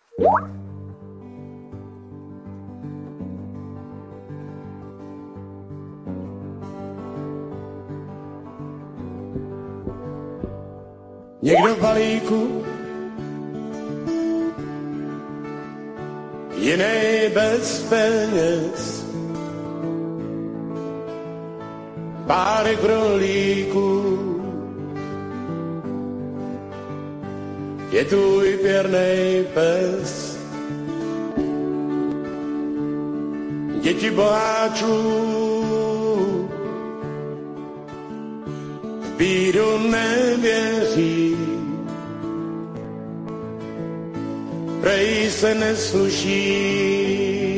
Někdo v balíku, jiný bez peněz, párek rohlíků, je tvůj pěrnej pes. Děti boháčů v bídu nevěří, prej se nesluší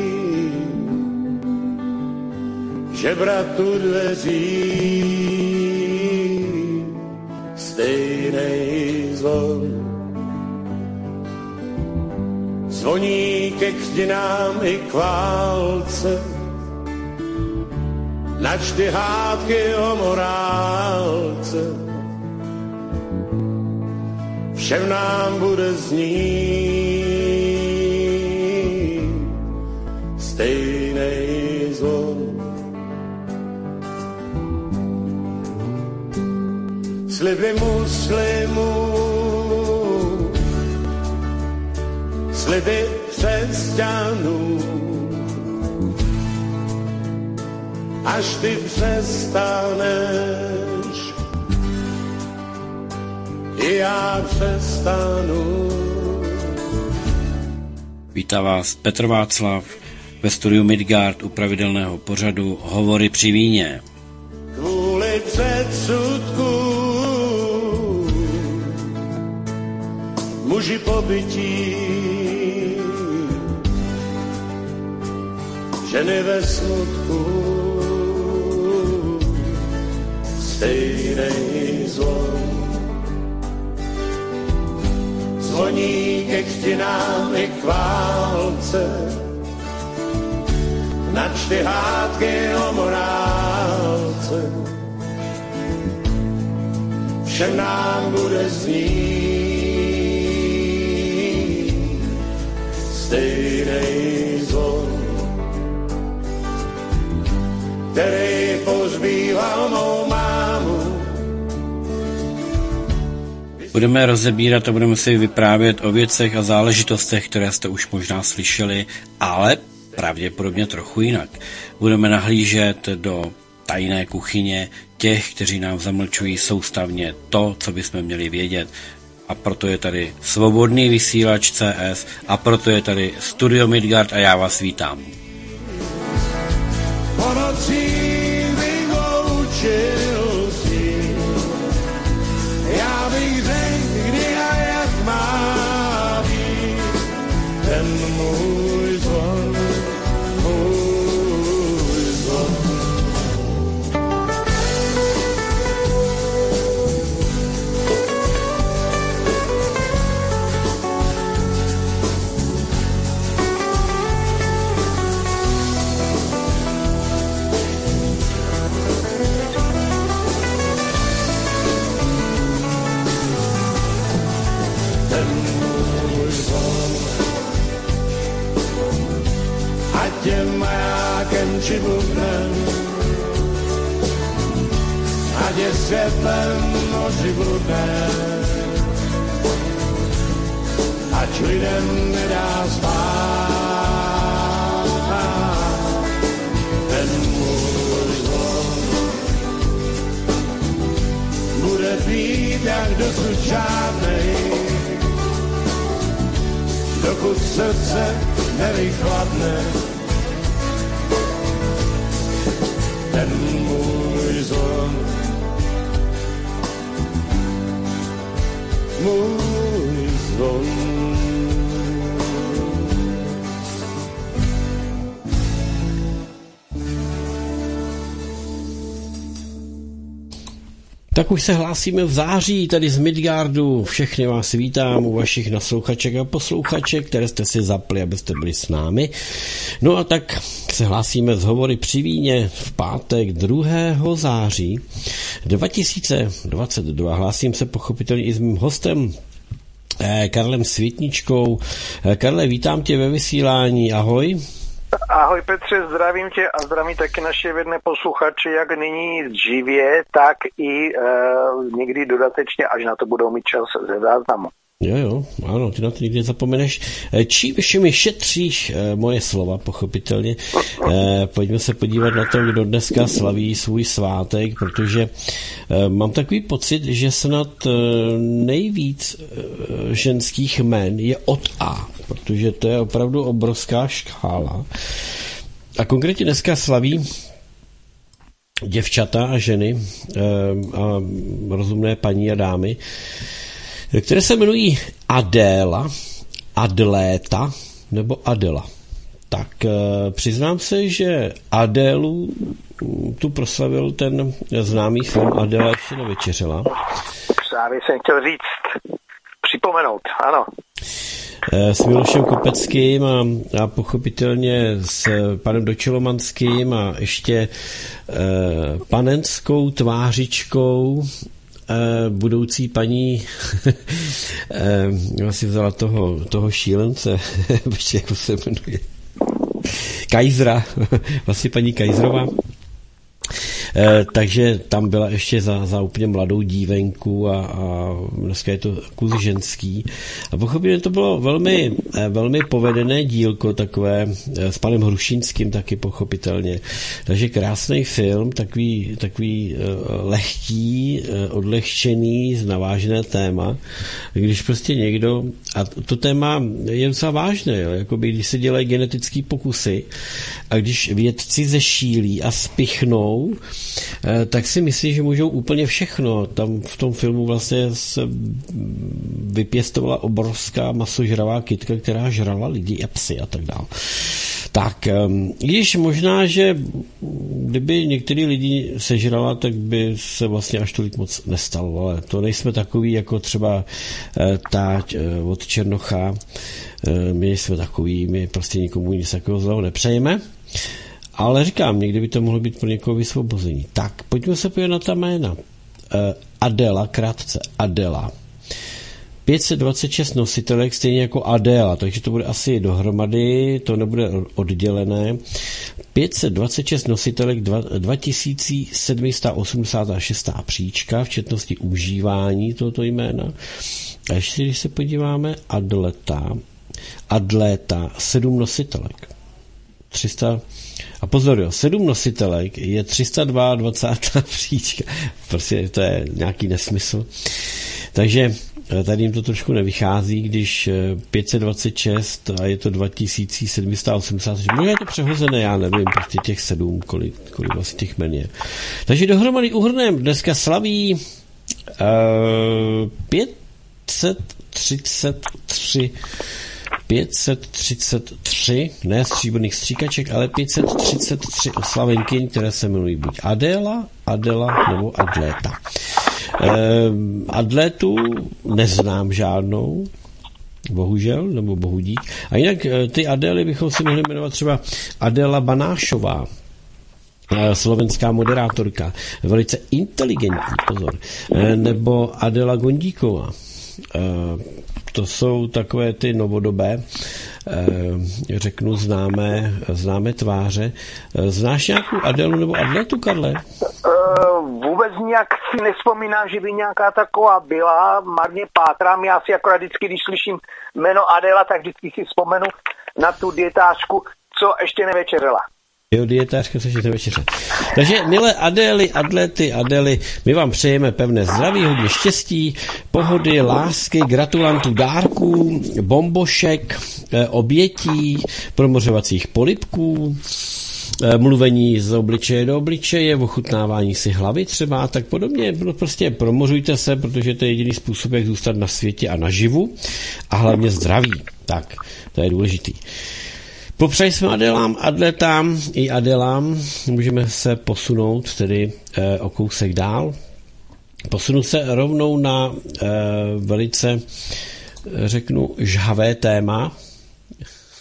žebratu dveří. Stejnej zvon zvoní ke křtinám i k válce, načty hádky o morálce, všem nám bude znít stejnej zvon. Sliby muslimů, sliby křesťanů, až ty přestaneš, i já přestanu. Vítá vás Petr Václav ve studiu Midgard u pravidelného pořadu Hovory při víně. Kvůli předsudku muži pobytí, ženy ve smutku, stejnej zvon zvoní ke křtinám i k válce, načty hádky o morálce, všem nám bude znít stejnej zvon, který pohřbíval mou mámu. Budeme rozebírat a budeme si vyprávět o věcech a záležitostech, které jste už možná slyšeli, ale pravděpodobně trochu jinak. Budeme nahlížet do tajné kuchyně těch, kteří nám zamlčují soustavně to, co bychom měli vědět. A proto je tady Svobodný vysílač CS a proto je tady Studio Midgard a já vás vítám. Já bych řekl, kdy a jak má být ten můj zvon, můj zvon. Ať je majákem či bubnem, ať je světlem noci bludnem, ať lidem nedá spát, ten můj zvon bude být jak dosud žádnej, dokud srdce nevychladne. Ten můj zvon, můj zvon. Tak už se hlásíme v září tady z Midgardu. Všechny vás vítám u vašich naslouchaček a posluchaček, které jste si zapli, abyste byli s námi. No a tak se hlásíme z Hovory při víně v pátek 2. září 2022. Hlásím se pochopitelně i s mým hostem Karlem Světničkou. Karle, vítám tě ve vysílání, ahoj. Ahoj Petře, zdravím tě a zdravím taky naše vědné posluchače, jak nyní živě, tak i někdy dodatečně, až na to budou mít čas ze záznamu. Jo, ano, ty na to nikdy zapomeneš. Čím mi šetříš moje slova, pochopitelně. Pojďme se podívat na to, kdo dneska slaví svůj svátek, protože mám takový pocit, že snad nejvíc ženských jmen je od A, protože to je opravdu obrovská škála. A konkrétně dneska slaví děvčata a ženy a rozumné paní a dámy, které se jmenují Adéla, Adléta nebo Adela. Tak přiznám se, že Adélu tu proslavil ten známý film Adéla ještě nevečeřela. Právě jsem chtěl říct, připomenout, ano. S Milošem Kopeckým a pochopitelně s panem Dočelomanským a ještě panenskou tvářičkou budoucí paní vlastně vzala toho šílence, jak se jmenuje, Kajzra, vlastně paní Kajzrová. Takže tam byla ještě za úplně mladou dívenku a dneska je to kus ženský. A pochopitelně to bylo velmi, velmi povedené dílko takové s panem Hrušínským taky pochopitelně. Takže krásný film, takový lehký, odlehčený, znavážené téma. Když prostě někdo, a to téma je docela vážné, jo, jakoby když se dělají genetické pokusy a když vědci zešílí a spichnou, tak si myslí, že můžou úplně všechno. Tam v tom filmu vlastně se vypěstovala obrovská masožravá kytka, která žrala lidi a psy a tak dále. Tak, když možná, že kdyby některý lidi sežrala, tak by se vlastně až tolik moc nestalo, ale to nejsme takový jako třeba táť od Černocha. My jsme takový, my prostě nikomu nic takového zlého nepřejeme. Ale říkám, někdy by to mohlo být pro někoho vysvobození. Tak, pojďme se podívat na ta jména. Adela, krátce, Adela. 526 nositelek, stejně jako Adéla, takže to bude asi dohromady, to nebude oddělené. 526 nositelek, 2786 příčka, v četnosti užívání tohoto jména. A ještě, když se podíváme, Adléta, 7 nositelek. 300. A pozor, jo, 7 nositelek je 322 příčka. Prostě to je nějaký nesmysl. Takže tady jim to trošku nevychází, když 526 a je to 2780. Možná je to přehozené, já nevím, prostě těch 7, kolik vlastně těch jmen je. Takže dohromady uhrnem dneska slaví 533, ne stříbrných stříkaček, ale 533 oslavenkyň, které se jmenují buď Adéla, Adela nebo Adléta. Adlétu neznám žádnou, bohužel, nebo bohudík. A jinak ty Adély bychom si mohli jmenovat třeba Adéla Banášová, slovenská moderátorka, velice inteligentní, pozor, nebo Adela Gondíková. To jsou takové ty novodobé, řeknu, známé tváře. Znáš nějakou Adelu nebo Adletu, Karle? Vůbec nějak si nevzpomínám, že by nějaká taková byla. Marně pátrám, já si akorát vždycky, když slyším jméno Adela, tak vždycky si vzpomenu na tu dietářku, co ještě nevečeřela. Jo, dietářka, což je to večeře. Takže, milé Adély, Adlety, Adely, my vám přejeme pevné zdraví, hodně štěstí, pohody, lásky, gratulantů, dárků, bombošek, obětí, promořovacích polibků, mluvení z obličeje do obličeje, ochutnávání si hlavy třeba a tak podobně. Prostě promořujte se, protože to je jediný způsob, jak zůstat na světě a naživu a hlavně zdraví. Tak, to je důležitý. Popřeji jsme Adélám, Adletám i Adélám, můžeme se posunout tedy o kousek dál. Posunu se rovnou na velice, řeknu, žhavé téma.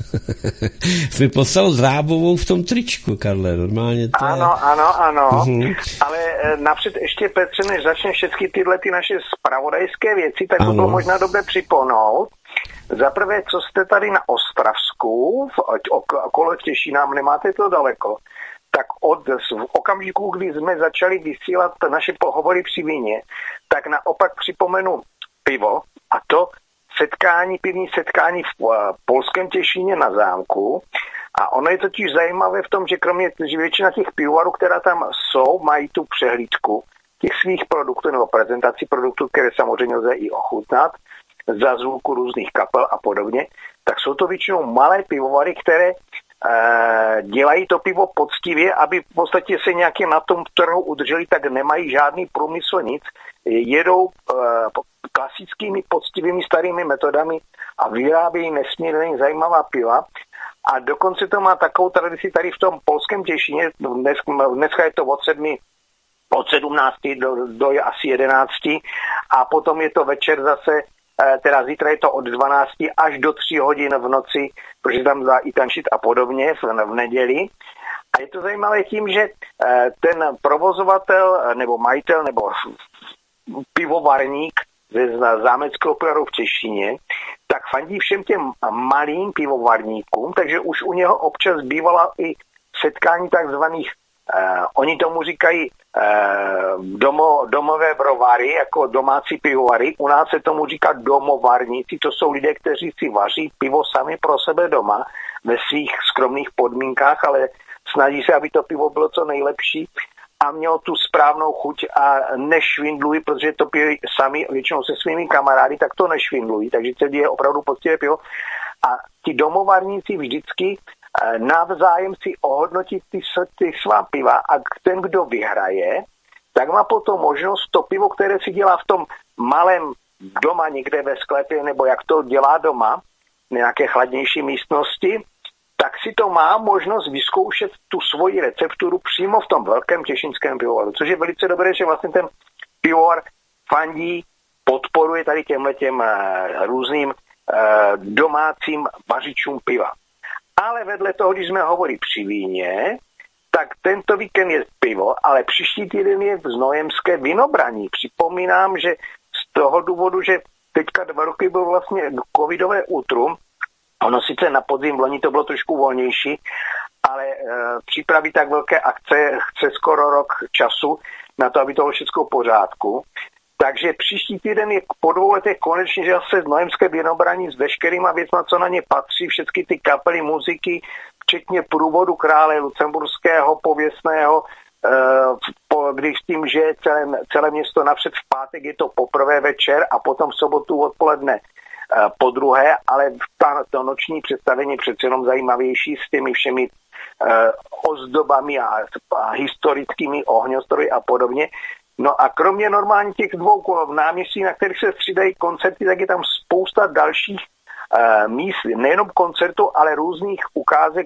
Jsi mi poslal Drábovou v tom tričku, Karle, normálně to je... Ano. Ale napřed ještě, Petře, než začne všechny tyhle ty naše zpravodajské věci, tak by bylo možná dobré připomenout. Za prvé, co jste tady na Ostravsku, okolo Těšína, nemáte to daleko, tak v okamžiku, kdy jsme začali vysílat naše pohovory při víně, tak naopak připomenu pivo, a to pivní setkání v polském Těšíně na zámku. A ono je totiž zajímavé v tom, že kromě že většina těch pivovarů, která tam jsou, mají tu přehlídku těch svých produktů nebo prezentací produktů, které samozřejmě lze i ochutnat za zvuku různých kapel a podobně, tak jsou to většinou malé pivovary, které dělají to pivo poctivě, aby v podstatě se nějaké na tom trhu udrželi, tak nemají žádný průmysl, nic. Jedou klasickými poctivými starými metodami a vyrábějí nesmírně zajímavá piva. A dokonce to má takovou tradici tady v tom polském Těšíně, dneska je to od 17 do asi 11 a potom je to večer zase, teda zítra je to od 12 až do 3 hodin v noci, protože tam dá i tančit a podobně v neděli. A je to zajímavé tím, že ten provozovatel nebo majitel nebo pivovarník ze zámeckého pivovaru v Těšíně, tak fandí všem těm malým pivovarníkům, takže už u něho občas bývala i setkání takzvaných, oni tomu říkají domové brovary, jako domácí pivovary. U nás se tomu říká domovarníci, to jsou lidé, kteří si vaří pivo sami pro sebe doma ve svých skromných podmínkách, ale snaží se, aby to pivo bylo co nejlepší a mělo tu správnou chuť a nešvindlují, protože to pijí sami většinou se svými kamarády, tak to nešvindlují, takže to je opravdu poctivé pivo. A ti domovarníci vždycky navzájem si ohodnotit ty svá piva a ten, kdo vyhraje, tak má potom možnost to pivo, které si dělá v tom malém doma někde ve sklepě, nebo jak to dělá doma, v nějaké chladnější místnosti, tak si to má možnost vyzkoušet tu svoji recepturu přímo v tom velkém těšínském pivovaru, což je velice dobré, že vlastně ten pivovar fandí, podporuje tady těmhletěm různým domácím vařičům piva. Ale vedle toho, když jsme hovorili při víně, tak tento víkend je pivo, ale příští týden je v Znojemské vinobraní. Připomínám, že z toho důvodu, že teďka 2 roky byl vlastně covidové útrum, ono sice na podzim v loni to bylo trošku volnější, ale připravit tak velké akce chce skoro rok času na to, aby to bylo všechno v pořádku. Takže příští týden je po 2 letech konečně, že se Znojemské vinobraní s veškerýma věcma, co na ně patří, všechny ty kapely muziky, včetně průvodu krále lucemburského pověstného, když tím, že celé město napřed v pátek je to poprvé večer a potom v sobotu odpoledne po druhé, ale to noční představení přece jenom zajímavější s těmi všemi ozdobami a historickými ohňostroji a podobně. No a kromě normálně těch 2 náměstí, na kterých se střídají koncerty, tak je tam spousta dalších míst, nejenom koncertů, ale různých ukázek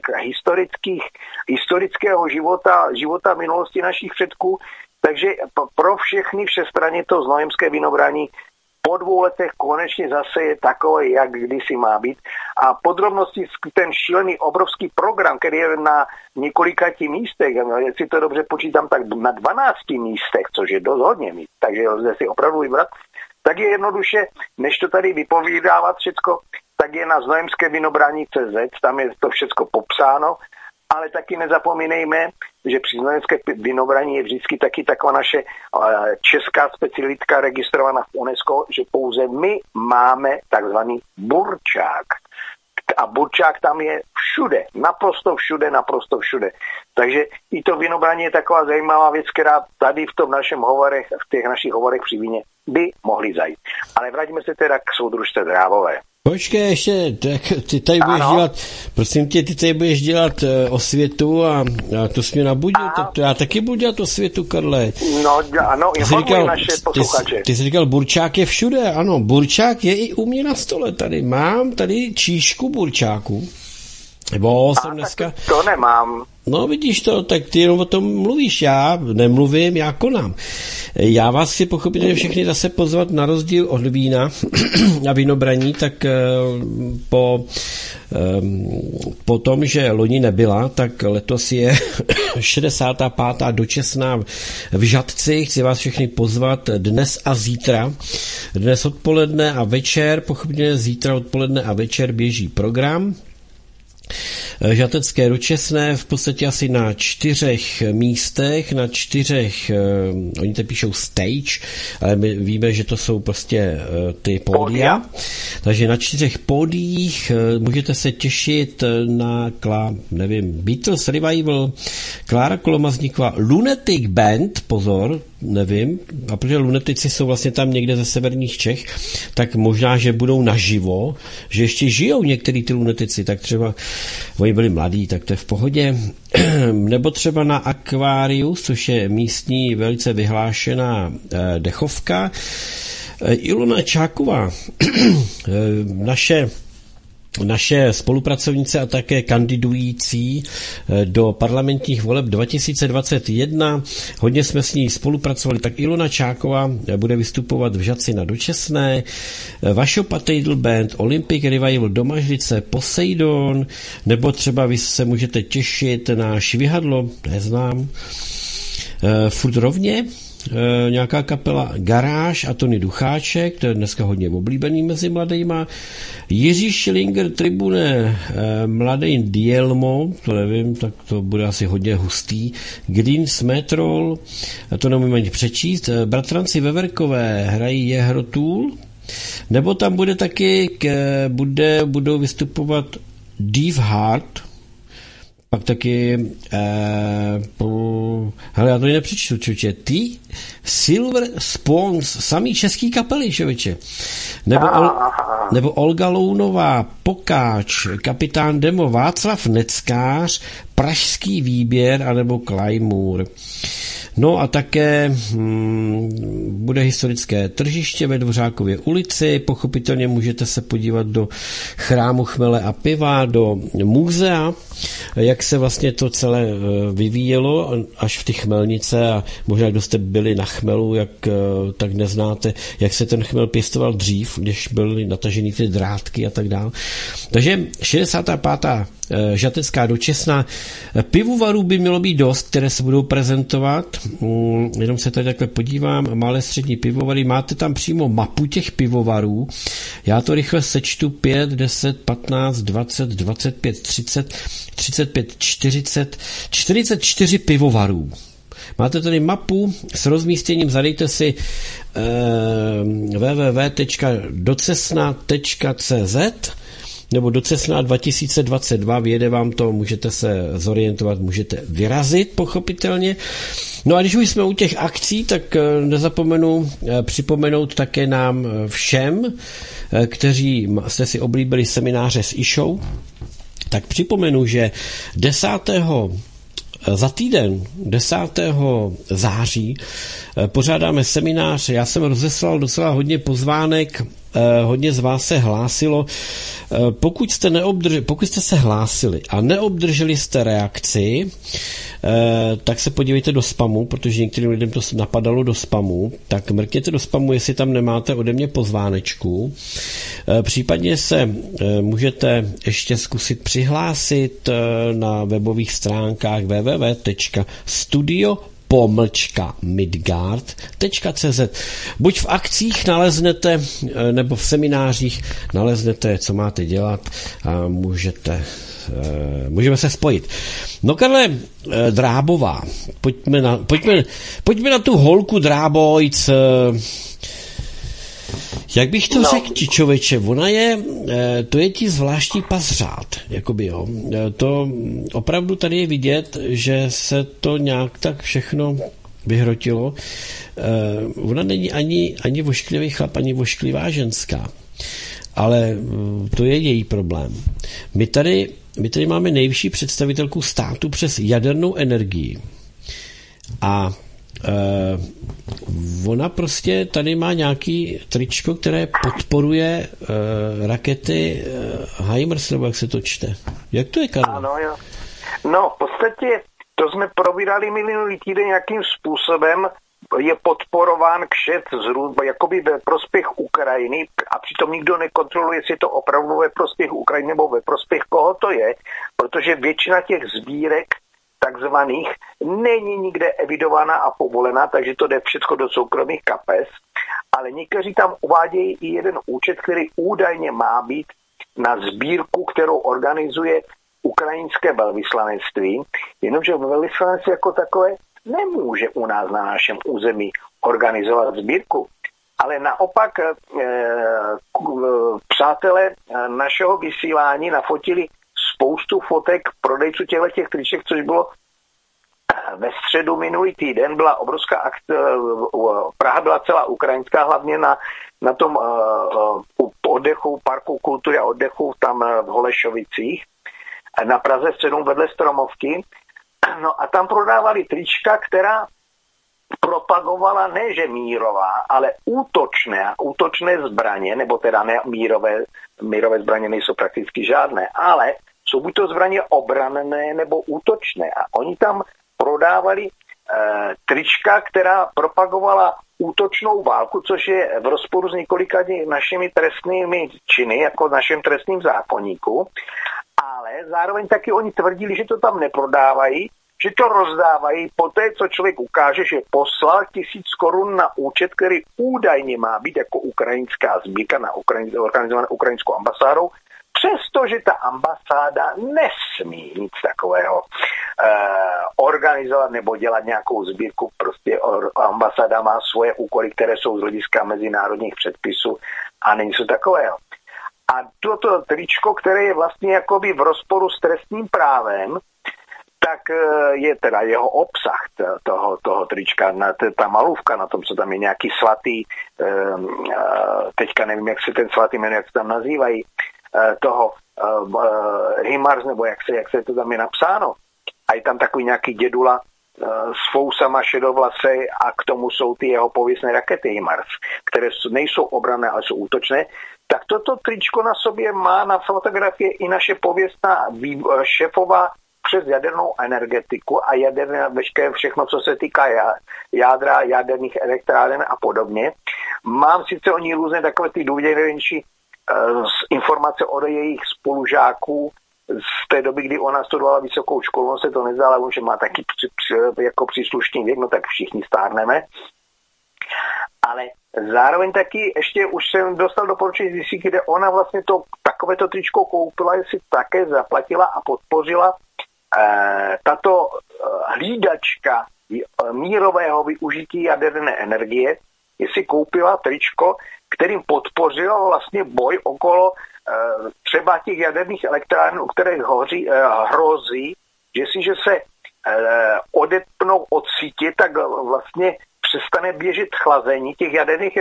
historického života minulosti našich předků. Takže pro všechny všestranně to Znojemské vinobraní po 2 letech konečně zase je takové, jak kdysi má být. A podrobnosti, ten šílený obrovský program, který je na několika místech, jestli to dobře počítám, tak na 12 místech, což je dost hodně míst, takže lze si opravdu vybrat, tak je jednoduše, než to tady vypovídávat všecko, tak je na Znojemské vinobraní.cz, tam je to všecko popsáno, ale taky nezapomínejme, že při Znojemské vinobraní je vždycky taky taková naše česká specialitka registrovaná v UNESCO, že pouze my máme takzvaný burčák. A burčák tam je všude, naprosto všude. Takže i to vinobraní je taková zajímavá věc, která tady v těch našich hovorech při víně by mohly zajít. Ale vraťme se teda k soudružce Drábové. Počkej, ještě, ty tady budeš dělat, prosím tě, ty tady budeš dělat osvětu a to jsi mě nabudil, tak to já taky budu dělat osvětu, Karle. No, ano, informuji naše posluchače. Ty jsi říkal, burčák je všude, ano, burčák je i u mě na stole tady, mám tady číšku burčáku. Nebo jsem dneska... To nemám. No vidíš to, tak ty jenom o tom mluvíš, já nemluvím, já konám. Já vás chci pochopitelně všechny zase pozvat na rozdíl od vína a vínobraní, tak po tom, že loni nebyla, tak letos je 65. dočasná v Žatci. Chci vás všechny pozvat dnes a zítra. Dnes odpoledne a večer, pochopitelně zítra odpoledne a večer běží program. Žatecké dočasné v podstatě asi na 4 místech, na 4, oni to píšou stage, ale my víme, že to jsou prostě ty pódia. Takže na 4 pódiích můžete se těšit na, Beatles Revival, Klára Kolomazníková, Lunatic Band, pozor, nevím, a protože lunatici jsou vlastně tam někde ze severních Čech, tak možná, že budou naživo, že ještě žijou některý ty lunatici, tak třeba oni byli mladí, tak to je v pohodě. Nebo třeba na Aquarius, což je místní velice vyhlášená dechovka. Ilona Čáková, naše spolupracovnice a také kandidující do parlamentních voleb 2021. Hodně jsme s ní spolupracovali, tak Ilona Čáková bude vystupovat v Žatci na dočasné. Vašo Patejdl Band, Olympic Revival Domažlice, Poseidon, nebo třeba vy se můžete těšit na Švihadlo, neznám. Furt rovně nějaká kapela Garáž a Tony Ducháček, to je dneska hodně oblíbený mezi mladejma. Jiří Schillinger Tribune, Mladej Dielmo, to nevím, tak to bude asi hodně hustý. Green Smetrol, to nemůžeme ani přečíst. Bratranci Veverkové hrají Jehrotul, nebo tam bude taky, budou vystupovat Deep Heart, pak taky hele, já to nepřečtu, člověče. Ty Silver Spawns, samý český kapely, člověče. Nebo Olga Lounová, Pokáč, Kapitán Demo, Václav Neckář, Pražský výběr, anebo Klajmůr. No a také bude historické tržiště ve Dvořákově ulici, pochopitelně můžete se podívat do chrámu chmele a piva, do muzea, jak se vlastně to celé vyvíjelo až v ty chmelnice a možná, kdo jste byli na chmelu, tak neznáte, jak se ten chmel pěstoval dřív, když byly natažený ty drátky a tak dále. Takže 65. žatecká dočasná. Pivovarů by mělo být dost, které se budou prezentovat. Jenom se tady takhle podívám. Malé střední pivovary. Máte tam přímo mapu těch pivovarů. Já to rychle sečtu. 5, 10, 15, 20, 25, 30, 35, 40, 44 pivovarů. Máte tady mapu s rozmístěním, zadejte si www.docesna.cz nebo Docesna 2022, vyjede vám to, můžete se zorientovat, můžete vyrazit, pochopitelně. No a když už jsme u těch akcí, tak nezapomenu připomenout také nám všem, kteří jste si oblíbili semináře s Išou, tak připomenu, že 10. září pořádáme seminář. Já jsem rozeslal docela hodně pozvánek, hodně z vás se hlásilo. Pokud jste se hlásili a neobdrželi jste reakci, tak se podívejte do spamu, protože některým lidem to napadalo do spamu, tak mrkněte do spamu, jestli tam nemáte ode mě pozvánečku. Případně se můžete ještě zkusit přihlásit na webových stránkách www.studio-midgard.cz. Buď v akcích naleznete, nebo v seminářích naleznete, co máte dělat a můžeme se spojit. No Karle, Drábová, pojďme na tu holku Drábojc. Jak bych to řekl ti, člověče, to je ti zvláštní pasřád, jakoby, jo. To opravdu tady je vidět, že se to nějak tak všechno vyhrotilo. Ona není ani vošklivý chlap, ani vošklivá ženská. Ale to je její problém. My tady máme nejvyšší představitelku státu přes jadernou energii. A Ona prostě tady má nějaký tričko, které podporuje rakety HIMARS, nebo jak se to čte. Jak to je, Karlo? Ano, jo. No, v podstatě to jsme probírali minulý týden, jakým způsobem je podporován kšet zhruba jakoby ve prospěch Ukrajiny a přitom nikdo nekontroluje, jestli je to opravdu ve prospěch Ukrajiny nebo ve prospěch koho to je, protože většina těch sbírek takzvaných není nikde evidována a povolená, takže to jde všechno do soukromých kapes, ale někteří tam uvádějí i jeden účet, který údajně má být na sbírku, kterou organizuje ukrajinské velvyslanectví, jenomže velvyslanectví jako takové nemůže u nás na našem území organizovat sbírku. Ale naopak přátelé našeho vysílání nafotili spoustu fotek prodejců těch triček, což bylo ve středu minulý týden. Byla obrovská akce, Praha byla celá ukrajinská, hlavně na tom oddechu, parku kultury a oddechu tam v Holešovicích, na Praze 7 vedle Stromovky. No a tam prodávali trička, která propagovala ne že mírová, ale útočné zbraně, nebo teda ne mírové zbraně nejsou prakticky žádné, ale jsou buď to zbraně obranné nebo útočné. A oni tam prodávali trička, která propagovala útočnou válku, což je v rozporu s několika našimi trestnými činy, jako v našem trestním zákoníku. Ale zároveň taky oni tvrdili, že to tam neprodávají, že to rozdávají poté, co člověk ukáže, že poslal 1000 korun na účet, který údajně má být jako ukrajinská sbírka organizovaná ukrajinskou ambasádou, přestože ta ambasáda nesmí nic takového organizovat nebo dělat nějakou sbírku. Prostě ambasáda má svoje úkoly, které jsou z hlediska mezinárodních předpisů a není to takového. A toto tričko, které je vlastně jakoby v rozporu s trestním právem, tak je teda jeho obsah toho trička, ta malůvka na tom, co tam je nějaký svatý, teďka nevím, jak se ten svatý jmenuje, jak se tam nazývají, toho HIMARS, nebo jak se to tam je napsáno. A je tam takový nějaký dědula s fousama šedovlase a k tomu jsou ty jeho pověstné rakety HIMARS, které nejsou obranné, ale jsou útočné. Tak toto tričko na sobě má na fotografii i naše pověstná šéfová přes jadernou energetiku a jaderné veškeré všechno, co se týká jádra, jaderných elektráren a podobně. Mám sice o ní různé takové ty důvěrnější informace od jejich spolužáků z té doby, kdy ona studovala vysokou školu, on se to nezdálo, že má taky jako příslušný věk, no tak všichni stárneme. Ale zároveň taky ještě už jsem dostal doporučení zjistit, kde ona vlastně takovéto tričko koupila, jestli také zaplatila a podpořila tato hlídačka mírového využití jaderné energie, jestli koupila tričko, kterým podpořila vlastně boj okolo třeba těch jaderných elektráren, u kterých hrozí, že jestliže se odepnou od sítě, tak vlastně přestane běžet chlazení těch jaderných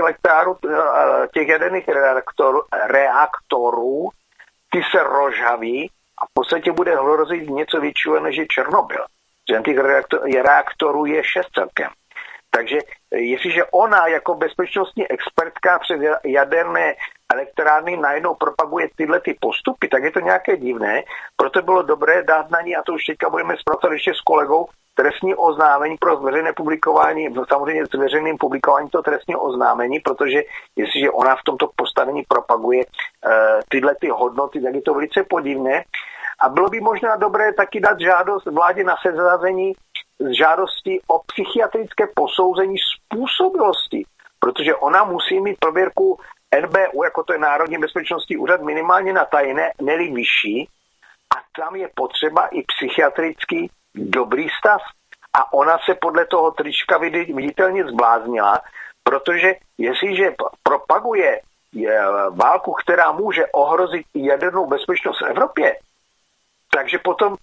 reaktorů, ty se rozžhaví a v podstatě bude hrozit něco většího než je Černobyl. Že těch reaktorů je 6 celkem. Takže jestliže ona jako bezpečnostní expertka přes jaderné elektrárny najednou propaguje tyhle ty postupy, tak je to nějaké divné. Proto bylo dobré dát na ní, a to už teďka budeme zpracovat ještě s kolegou, trestní oznámení pro veřejné publikování, samozřejmě s veřejným publikováním toho trestního oznámení, protože jestliže ona v tomto postavení propaguje tyhle ty hodnoty, tak je to velice podivné. A bylo by možná dobré taky dát žádost vládě na seřazení žádosti o psychiatrické posouzení způsobilosti, protože ona musí mít prověrku NBÚ, jako to je Národní bezpečnostní úřad, minimálně na tajné, ne-li vyšší, a tam je potřeba i psychiatrický dobrý stav. A ona se podle toho trička viditelně zbláznila, protože jestliže propaguje válku, která může ohrozit i jadernou bezpečnost v Evropě, takže potom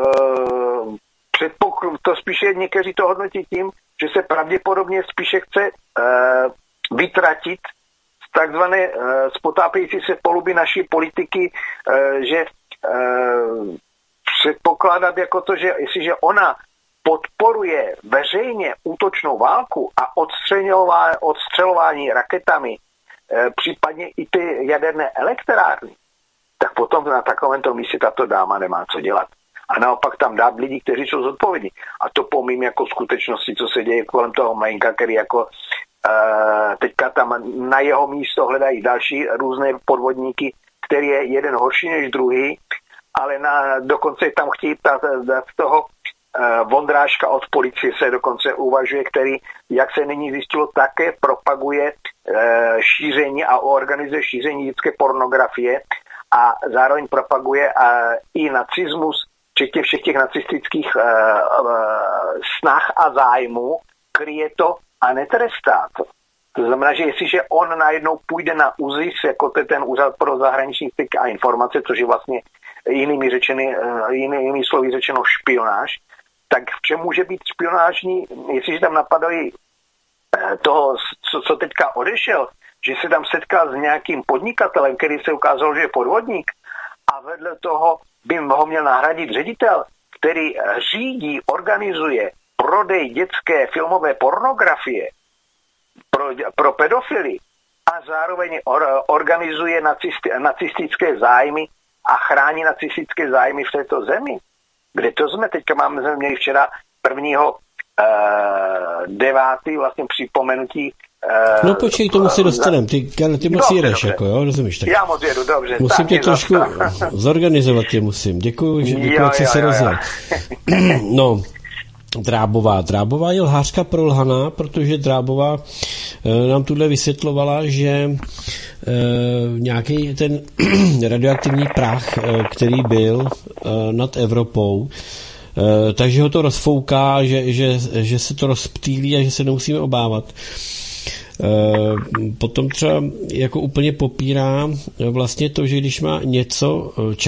to spíše někteří to hodnotí tím, že se pravděpodobně spíše chce vytratit z takzvané spotápějící se poluby naší politiky, že předpokládat jako to, že jestliže ona podporuje veřejně útočnou válku a odstřelování raketami, případně i ty jaderné elektrárny, tak potom na takovémto místě tato dáma nemá co dělat. A naopak tam dát lidi, kteří jsou zodpovědní. A to pomím jako skutečnosti, co se děje kolem toho Mlejnka, který jako teďka tam na jeho místo hledají další různé podvodníky, který je jeden horší než druhý, ale dokonce tam chtějí dát toho Vondráška od policie se dokonce uvažuje, který, jak se nyní zjistilo, také propaguje šíření a organizuje šíření dětské pornografie a zároveň propaguje i nacismus, včetně všech těch nacistických snah a zájmů, kryje to a netrestá to. To znamená, že jestliže on najednou půjde na ÚZIS, jako ten Úřad pro zahraniční styk a informace, což je vlastně jinými slovy řečeno špionáž, tak v čem může být špionážní, jestliže tam napadají toho, co teďka odešel, že se tam setkal s nějakým podnikatelem, který se ukázal, že je podvodník, a vedle toho by ho měl nahradit ředitel, který řídí, organizuje prodej dětské filmové pornografie pro pedofily a zároveň organizuje nacistické zájmy a chrání nacistické zájmy v této zemi. Kde to jsme? Teďka měli včera 1.9. vlastně připomenutí. No počkej, tomu se dostaneme. Ty moc jedeš, jako, jo, rozumíš? Tak já moc jedu, dobře. Musím tě trošku zorganizovat, musím. Děkuji, jak jsi se rozjel. No, Drábová je lhářka prolhaná, protože Drábová nám tuhle vysvětlovala, že nějaký ten radioaktivní prach, který byl nad Evropou, takže ho to rozfouká, že se to rozptýlí a že se nemusíme obávat. Potom třeba jako úplně popírá vlastně to, že když má něco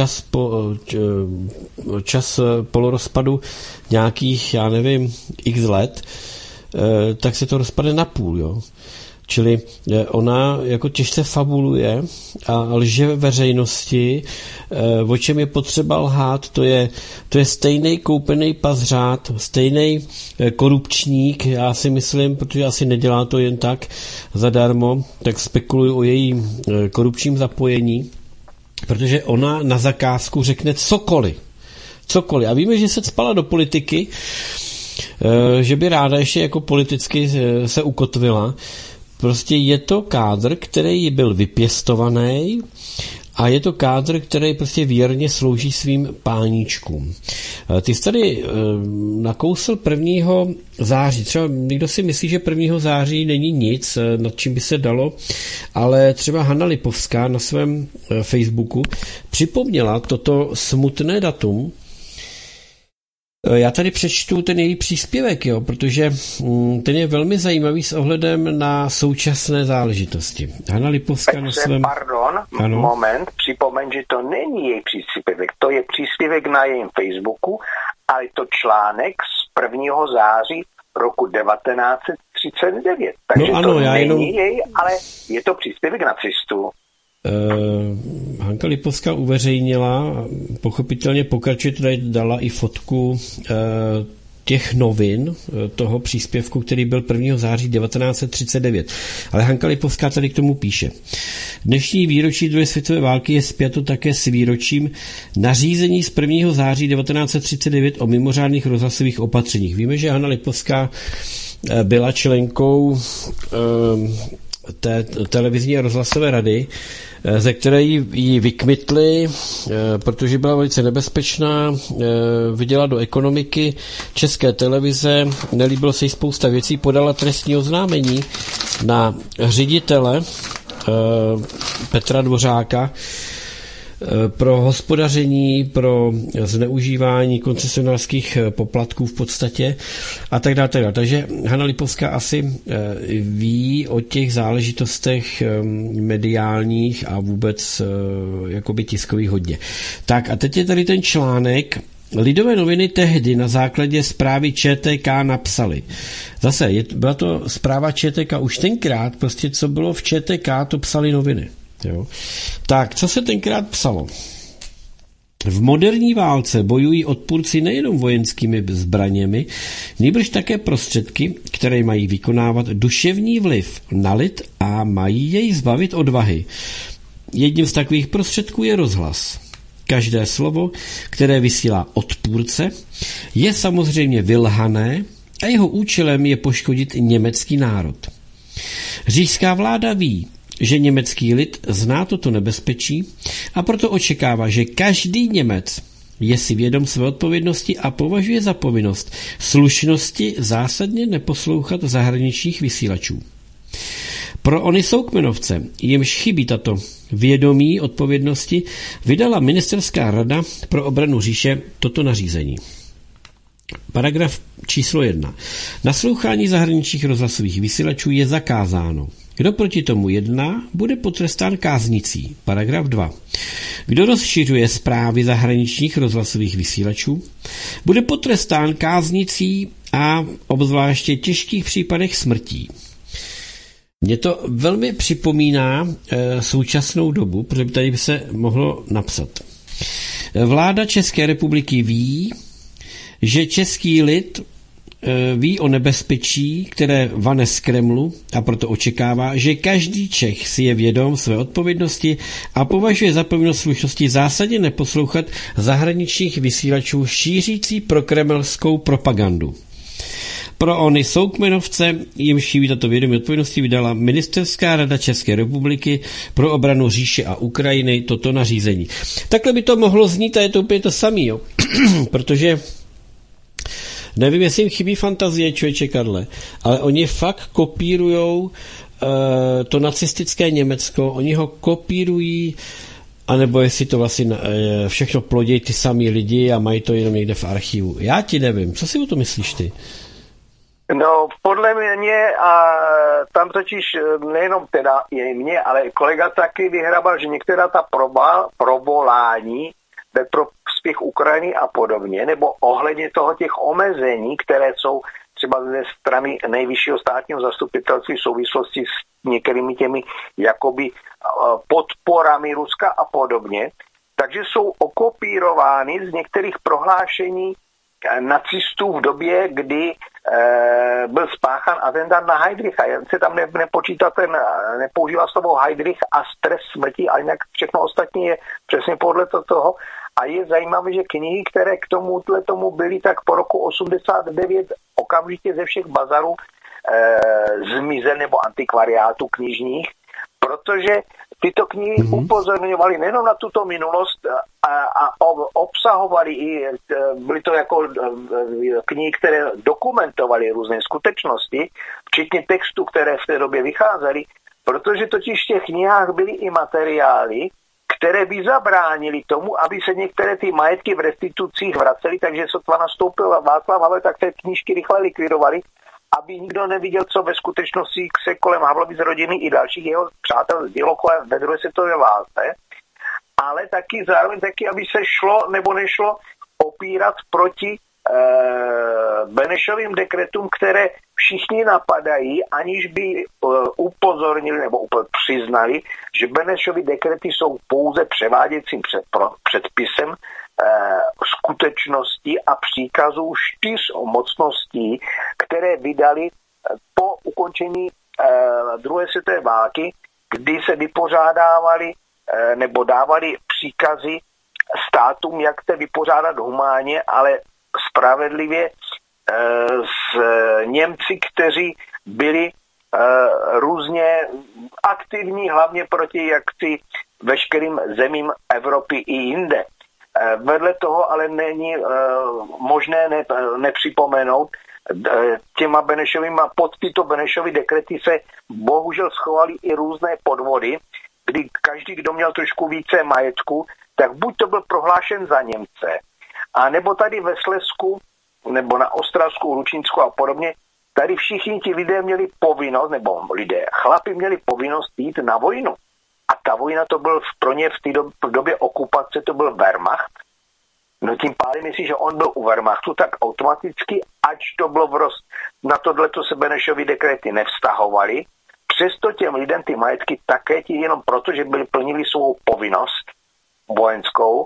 čas polorozpadu nějakých, já nevím, x let, tak se to rozpadne na půl, jo. Čili ona jako těžce fabuluje a lže veřejnosti, o čem je potřeba lhát, to je stejný koupený pazřát, stejný korupčník, já si myslím, protože asi nedělá to jen tak zadarmo, tak spekuluju o jejím korupčním zapojení, protože ona na zakázku řekne cokoliv. A víme, že se cpala do politiky, že by ráda ještě jako politicky se ukotvila. Prostě je to kádr, který byl vypěstovaný a je to kádr, který prostě věrně slouží svým páníčkům. Ty jsi tady nakousl 1. září. Třeba někdo si myslí, že 1. září není nic, nad čím by se dalo, ale třeba Hana Lipovská na svém Facebooku připomněla toto smutné datum. Já tady přečtu ten její příspěvek, jo, protože ten je velmi zajímavý s ohledem na současné záležitosti. Hana Lipovská na svém... Pardon, moment, připomeň, že to není její příspěvek, to je příspěvek na jejím Facebooku, ale je to článek z 1. září roku 1939. Takže no ano, to není její, ale je to příspěvek nacistů. Hanka Lipovská uveřejnila, pochopitelně pokračuje, tady dala i fotku těch novin, toho příspěvku, který byl 1. září 1939. Ale Hanka Lipovská tady k tomu píše. Dnešní výročí druhé světové války je spjato také s výročím nařízení z 1. září 1939 o mimořádných rozhlasových opatřeních. Víme, že Hana Lipovská byla členkou té televizní a rozhlasové rady, ze které ji vykmitli, protože byla velice nebezpečná, viděla do ekonomiky České televize, nelíbilo se jí spousta věcí, podala trestní oznámení na ředitele Petra Dvořáka pro hospodaření, pro zneužívání koncesionářských poplatků v podstatě a tak dále. Takže Hana Lipovská asi ví o těch záležitostech mediálních a vůbec jakoby tiskových hodně. Tak a teď je tady ten článek. Lidové noviny tehdy na základě zprávy ČTK napsali. Zase, byla to zpráva ČTK už tenkrát, prostě co bylo v ČTK, to psali noviny. Jo. Tak, co se tenkrát psalo? V moderní válce bojují odpůrci nejenom vojenskými zbraněmi, nýbrž také prostředky, které mají vykonávat duševní vliv na lid a mají jej zbavit odvahy. Jedním z takových prostředků je rozhlas. Každé slovo, které vysílá odpůrce, je samozřejmě vylhané a jeho účelem je poškodit německý národ. Říšská vláda ví, že německý lid zná toto nebezpečí a proto očekává, že každý Němec je si vědom své odpovědnosti a považuje za povinnost slušnosti zásadně neposlouchat zahraničních vysílačů. Pro ony soukmenovce, jimž chybí tato vědomí odpovědnosti, vydala ministerská rada pro obranu říše toto nařízení. Paragraf číslo 1. Naslouchání zahraničních rozhlasových vysílačů je zakázáno. Kdo proti tomu jedná, bude potrestán káznicí. Paragraf 2. Kdo rozšiřuje zprávy zahraničních rozhlasových vysílačů, bude potrestán káznicí a obzvláště těžkých případech smrtí. Mně to velmi připomíná současnou dobu, protože tady by se mohlo napsat. Vláda České republiky ví, že český lid ví o nebezpečí, které vane z Kremlu a proto očekává, že každý Čech si je vědom své odpovědnosti a považuje za povinnost slušnosti zásadně neposlouchat zahraničních vysílačů šířící prokremelskou propagandu. Pro ony soukmenovce, jimž chybí tato vědomí odpovědnosti, vydala ministerská rada České republiky pro obranu říše a Ukrajiny toto nařízení. Takhle by to mohlo znít a je to úplně to samý, jo? Protože nevím, jestli jim chybí fantazie, člověče Karle, ale oni fakt kopírujou to nacistické Německo, oni ho kopírují, anebo jestli to vlastně všechno plodějí ty samý lidi a mají to jenom někde v archivu. Já ti nevím, co si o to myslíš ty? No, podle mě, a tam totiž nejenom teda je mě, ale kolega taky vyhrabal, že některá ta provolání ve prospěch Ukrajiny a podobně, nebo ohledně toho těch omezení, které jsou třeba ze strany nejvyššího státního zastupitelství v souvislosti s některými těmi jakoby podporami Ruska a podobně, takže jsou okopírovány z některých prohlášení nacistů v době, kdy byl spáchán atentát na Heydricha. Jen se tam nepoužívá slovo Heydrich a stres smrti, a jinak všechno ostatní je přesně podle toho. A je zajímavé, že knihy, které k tomu byly, tak po roku 89 okamžitě ze všech bazarů zmizel, nebo antikvariátů knižních, protože tyto knihy upozorňovaly nejenom na tuto minulost a obsahovaly i, byly to jako knihy, které dokumentovaly různé skutečnosti, včetně textů, které v té době vycházely, protože totiž v těch knihách byly i materiály, které by zabránili tomu, aby se některé ty majetky v restitucích vracely, takže sotva nastoupil Václav Havel, tak té knížky rychle likvidovali, aby nikdo neviděl, co ve skutečnosti se kolem Havlovy z rodiny i dalších jeho přátel dělo kolem ve druhé světové válce, ale taky zároveň taky, aby se šlo nebo nešlo opírat proti Benešovým dekretům, které všichni napadají, aniž by upozornili nebo přiznali, že Benešovy dekrety jsou pouze převáděcím předpisem skutečnosti a příkazů 4 mocností, které vydali po ukončení druhé světové války, kdy se vypořádávali nebo dávali příkazy státům, jak se vypořádat humánně, ale spravedlivě s Němci, kteří byli různě aktivní, hlavně proti jaksi veškerým zemím Evropy i jinde. Vedle toho ale není možné nepřipomenout, těma Benešovýma, pod tyto Benešovy dekrety se bohužel schovaly i různé podvody, kdy každý, kdo měl trošku více majetku, tak buď to byl prohlášen za Němce, a nebo tady ve Slezsku, nebo na Ostravsku, Lučínsku a podobně, tady všichni ti lidé měli povinnost, nebo chlapi měli povinnost jít na vojnu. A ta vojna to byl pro ně v době okupace, to byl Wehrmacht. No tím pádem, jestliže on byl u Wehrmachtu, tak automaticky, ač to bylo na tohleto se Benešovy dekrety nevztahovaly, přesto těm lidem ty majetky také jenom proto, že plnili svou povinnost vojenskou,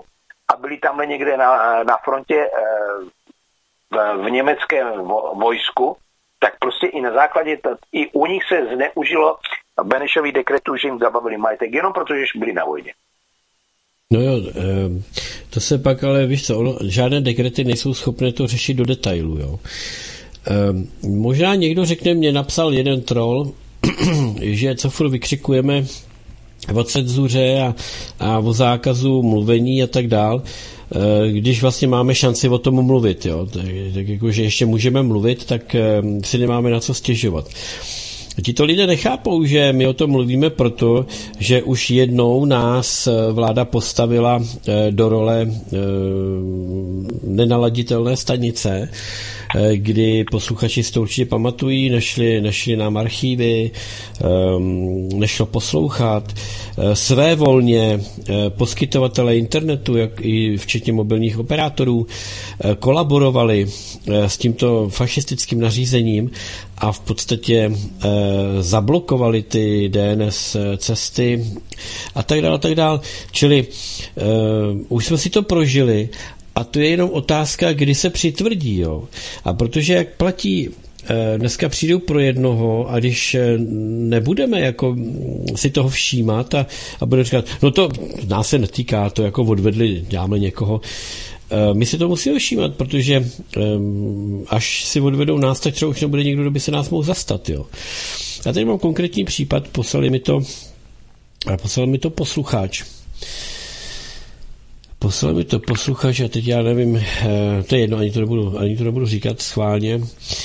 a byli tamhle někde na frontě v německém vojsku, tak prostě i na základě, i u nich se zneužilo Benešový dekretu, že jim zabavili majetek, jenom protože byli na vojně. No jo, to se pak, ale víš co, žádné dekrety nejsou schopné to řešit do detailu, jo. Možná někdo řekne, mě napsal jeden troll, že co furt vykřikujeme o cenzuře a o zákazu mluvení a tak dál, když vlastně máme šanci o tom mluvit, jo. Tak jako, že ještě můžeme mluvit, tak si nemáme na co stěžovat. Tito lidé nechápou, že my o tom mluvíme proto, že už jednou nás vláda postavila do role nenaladitelné stanice, kdy posluchači si to určitě pamatují, nešli nám archívy, nešlo poslouchat. Svévolně poskytovatelé internetu, jak i včetně mobilních operátorů, kolaborovali s tímto fašistickým nařízením a v podstatě zablokovali ty DNS cesty a tak dále. Čili už jsme si to prožili a to je jenom otázka, kdy se přitvrdí. Jo? A protože jak platí, dneska přijdou pro jednoho a když nebudeme jako si toho všímat a budeme říkat, no to nás se netýká, to jako odvedli, děláme někoho, my si to musíme všímat, protože až si odvedou nás, tak třeba už nebude někdo, kdo by se nás mohl zastat. Jo. Já tady mám konkrétní případ, poslal mi to posluchač. Poslal mi to posluchač a teď já nevím, to je jedno, ani to nebudu říkat schválně.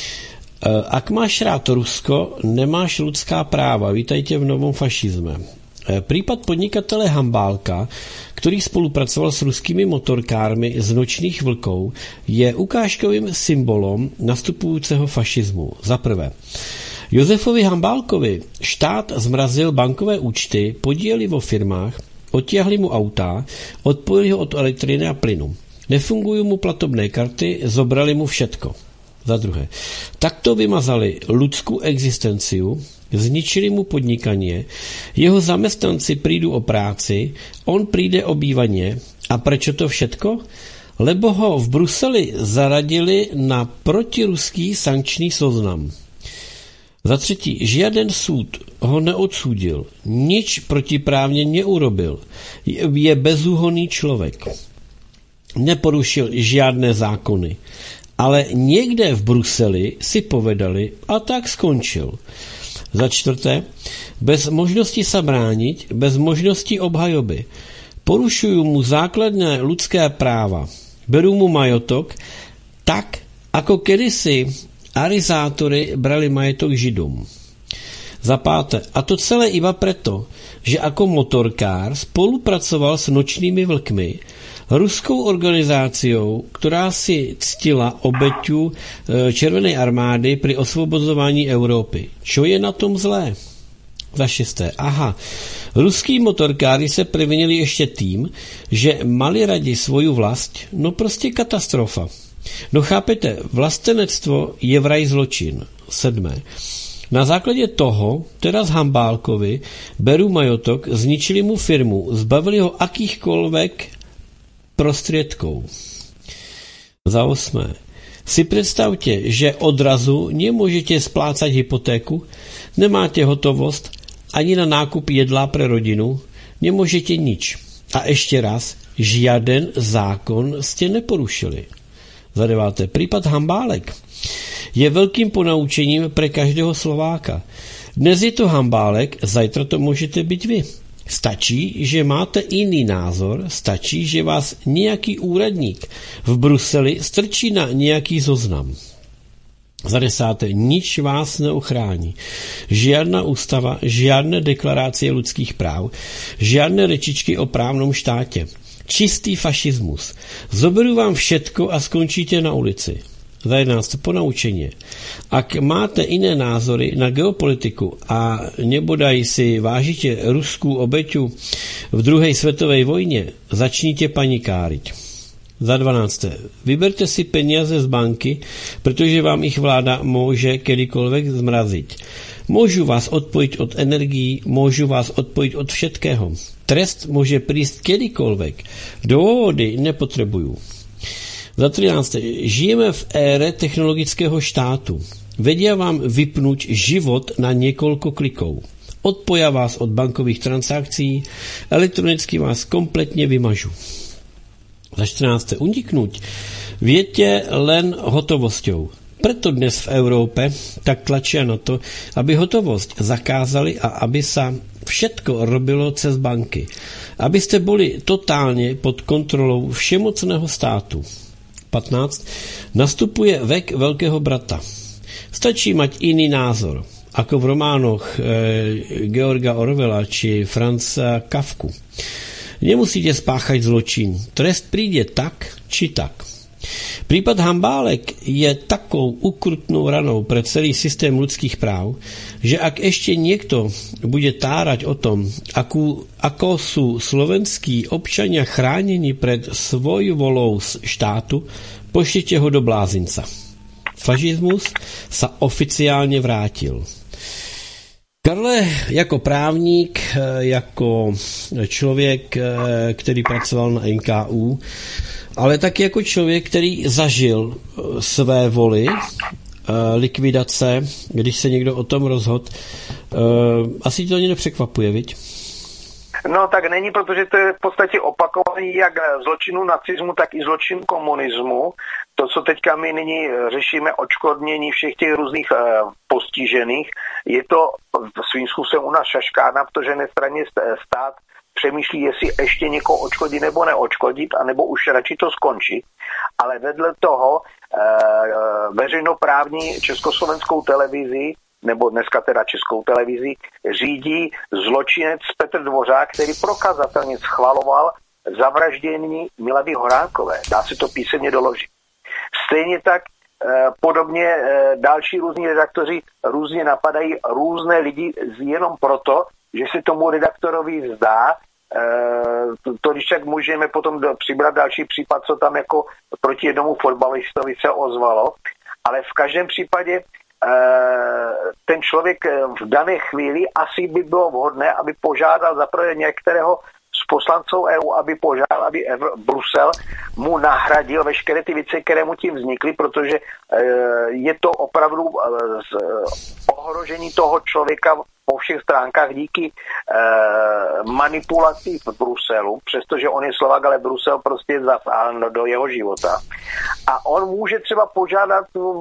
Ak máš rád Rusko, nemáš lidská práva. Vítajte v novom fašizme. Prípad podnikatele Hambálka, ktorý spolupracoval s ruskými motorkármi z Nočných vlkov, je ukážkovým symbolom nastupujúceho fašizmu. Za prvé, Josefovi Hambálkovi štát zmrazil bankové účty, podíleli vo firmách, odtiahli mu autá, odpojili ho od elektriny a plynu. Nefungujú mu platobné karty, zobrali mu všetko. Za druhé, takto vymazali ľudskú existenciu, zničili mu podnikanie, jeho zamestnanci prídu o práci, on príde o bývanie. A prečo to všetko? Lebo ho v Bruseli zaradili na protiruský sankční zoznam. Za třetí, žiaden súd ho neodsúdil, nič protiprávne neurobil. Je bezúhonný človek. Neporušil žiadne zákony. Ale niekde v Bruseli si povedali a tak skončil. Za čtvrté, bez možnosti sa brániť, bez možnosti obhajoby. Porušujú mu základné ľudské práva. Berú mu majotok tak, ako kedysi arizátori brali majetok Židom. Za páté, a to celé iba preto, že ako motorkár spolupracoval s Nočnými vlkmi, ruskou organizáciou, ktorá si ctila obeťu Červenej armády pri osvobozování Európy. Čo je na tom zlé? Za šesté, ruský motorkári se previnili ešte tým, že mali radi svoju vlast, no prostě katastrofa. No chápete, vlastenectvo je vraj zločin. Sedmé, na základě toho, teda z Hambálkovi, berú majotok, zničili mu firmu, zbavili ho akýchkoľvek prostriedkov. Za 8. Si predstavte, že odrazu nemôžete splácať hypotéku, nemáte hotovosť ani na nákup jedla pre rodinu, nemôžete nič. A ešte raz, žiaden zákon ste neporušili. Za 9. Prípad Hambálek je veľkým ponaučením pre každého Slováka. Dnes je to Hambálek, zajtra to môžete byť vy. Stačí, že máte iný názor, stačí, že vás nejaký úradník v Bruseli strčí na nejaký zoznam. Za 10. Nič vás neochrání. Žiadna ústava, žiadne deklarácie ľudských práv, žiadne rečičky o právnom štáte. Čistý fašizmus. Zoberú vám všetko a skončíte na ulici. Za 11. Ponaučenie. Ak máte iné názory na geopolitiku a nebodaj si vážite ruskú obeťu v druhej svetovej vojne, začnite panikáriť. Za 12. Vyberte si peníze z banky, protože vám jich vláda může kedykoľvek zmrazit. Môžu vás odpojiť od energií, môžu vás odpojiť od všetkého. Trest môže prísť kedykoľvek. Dôvody nepotrebujú. Za 13. Žijeme v ére technologického štátu. Vedia vám vypnúť život na niekoľko klikov. Odpoja vás od bankových transakcií, elektronicky vás kompletne vymažu. Za 14. Uniknúť viete len hotovosťou. Preto dnes v Európe tak tlačia na to, aby hotovosť zakázali a aby sa všetko robilo cez banky. Aby ste boli totálne pod kontrolou všemocného státu. 15. Nastupuje vek veľkého brata. Stačí mať iný názor, ako v románoch Georga Orwella či Franza Kafku. Nemusíte spáchať zločin. Trest príde tak, či tak. Prípad Hambálek je takou ukrutnou ranou pre celý systém ľudských práv, že ak ešte niekto bude tárať o tom, ako sú slovenskí občania chránení pred svojvolou štátu, pošlite ho do blázinca. Fašismus sa oficiálne vrátil. Karle, jako právník, jako člověk, který pracoval na NKÚ, ale taky jako člověk, který zažil své voly, likvidace, když se někdo o tom rozhodl, asi to ani nepřekvapuje, viď? No tak není, protože to je v podstatě opakovaný jak zločinu nacismu, tak i zločin komunismu. To, co teďka my nyní řešíme, odškodnění všech těch různých postižených, je to svým způsobem u nás šaškárna, protože na straně stát přemýšlí, jestli ještě někoho odškodit nebo neodškodit, anebo už radši to skončit. Ale vedle toho veřejnoprávní československou televizi, nebo dneska teda Českou televizi, řídí zločinec Petr Dvořák, který prokazatelně schvaloval zavraždění Milady Horákové. Dá se to písemně doložit. Stejně tak podobně další různí redaktoři různě napadají různé lidi jenom proto, že se tomu redaktorovi zdá, to když tak můžeme potom přibrat další případ, co tam jako proti jednomu fotbalistovi se ozvalo, ale v každém případě ten člověk v dané chvíli asi by bylo vhodné, aby požádal zaprvé některého z poslanců EU, aby požádal, aby Brusel mu nahradil veškeré ty věci, které mu tím vznikly, protože je to opravdu ohrožení toho člověka po všech stránkách díky manipulací v Bruselu, přestože on je Slovák, ale Brusel prostě zasáhl do jeho života. A on může třeba požádat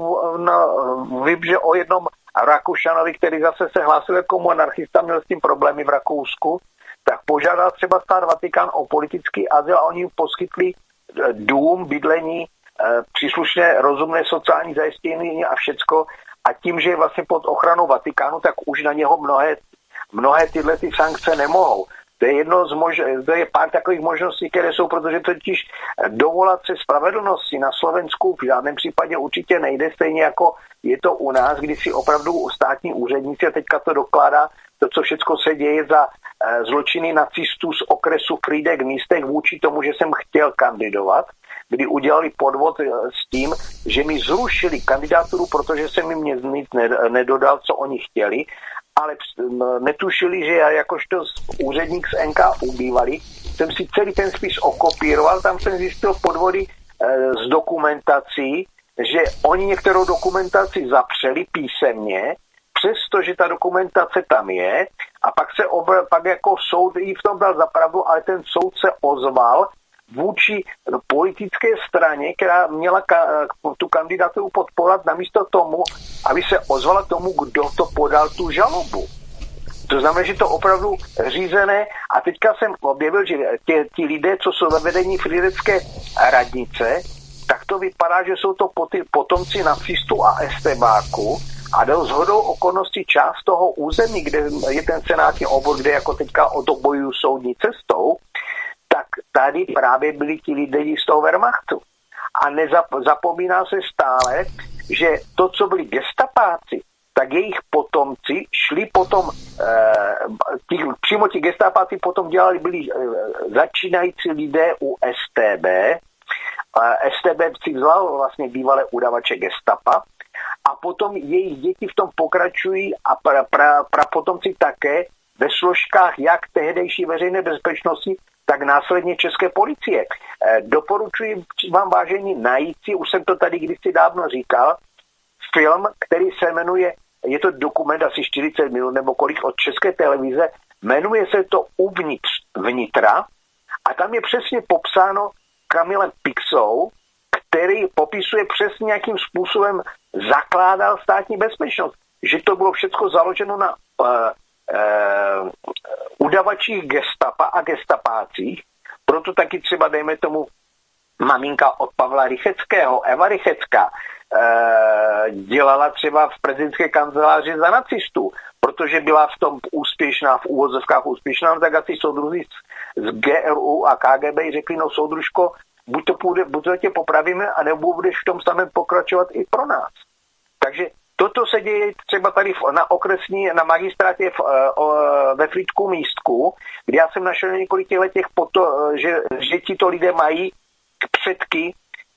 vím, že o jednom Rakušanovi, který zase se hlásil jako monarchista, měl s tím problémy v Rakousku, tak požádal třeba stát Vatikán o politický azyl a oni jim poskytli dům, bydlení, příslušné rozumné sociální zajištění a všecko. A tím, že je vlastně pod ochranou Vatikánu, tak už na něho mnohé tyhle ty sankce nemohou. To je to je pár takových možností, které jsou, protože totiž dovolat se spravedlnosti na Slovensku v žádném případě určitě nejde, stejně jako je to u nás, kdy si opravdu státní úředníci, a teďka to dokládá to, co všechno se děje za zločiny nacistů z okresu Frýdek místek vůči tomu, že jsem chtěl kandidovat, kdy udělali podvod s tím, že mi zrušili kandidaturu, protože jsem jim nic nedodal, co oni chtěli, ale netušili, že já jakožto úředník z NKÚ bývalý jsem si celý ten spis okopíroval, tam jsem zjistil podvody z dokumentací, že oni některou dokumentaci zapřeli písemně, přestože ta dokumentace tam je, a pak jako soud i v tom dal za pravdu, ale ten soud se ozval vůči politické straně, která měla tu kandidaturu podporovat, namísto tomu, aby se ozvala tomu, kdo to podal tu žalobu. To znamená, že to opravdu řízené, a teďka jsem objevil, že ti lidé, co jsou ve vedení Frýdecké radnice, tak to vypadá, že jsou to potomci nacistů a estebáků, a shodou okolností část toho území, kde je ten senátní obvod, kde jako teďka o to bojují soudní cestou, tak tady právě byli ti lidé z toho Wehrmachtu. A zapomíná se stále, že to, co byli gestapáci, tak jejich potomci šli potom, přímo ti gestapáci potom byli začínající lidé u STB, STB si vzal vlastně bývalé udavače gestapa a potom jejich děti v tom pokračují a prapotomci také ve složkách jak tehdejší veřejné bezpečnosti, tak následně české policie. Doporučuji vám, vážení, najít si, už jsem to tady kdysi dávno říkal, film, který se jmenuje, je to dokument asi 40 minut nebo kolik od České televize, jmenuje se to Uvnitř vnitra a tam je přesně popsáno Kamilem Pixou, který popisuje přesně, jakým způsobem zakládal státní bezpečnost. Že to bylo všechno založeno na udavačích gestapa a gestapácích, proto taky třeba, dejme tomu, maminka od Pavla Rycheckého, Eva Rychecká, dělala třeba v prezidentské kanceláři za nacistů, protože byla v tom úspěšná, v úvozovkách úspěšná, tak asi soudruzi z GRU a KGB řekli, no soudružko, buď to tě popravíme, anebo budeš v tom samém pokračovat i pro nás. Takže toto se děje třeba tady na magistrátě ve Frýdku Místku, kde já jsem našel několik těch že tito lidé mají předky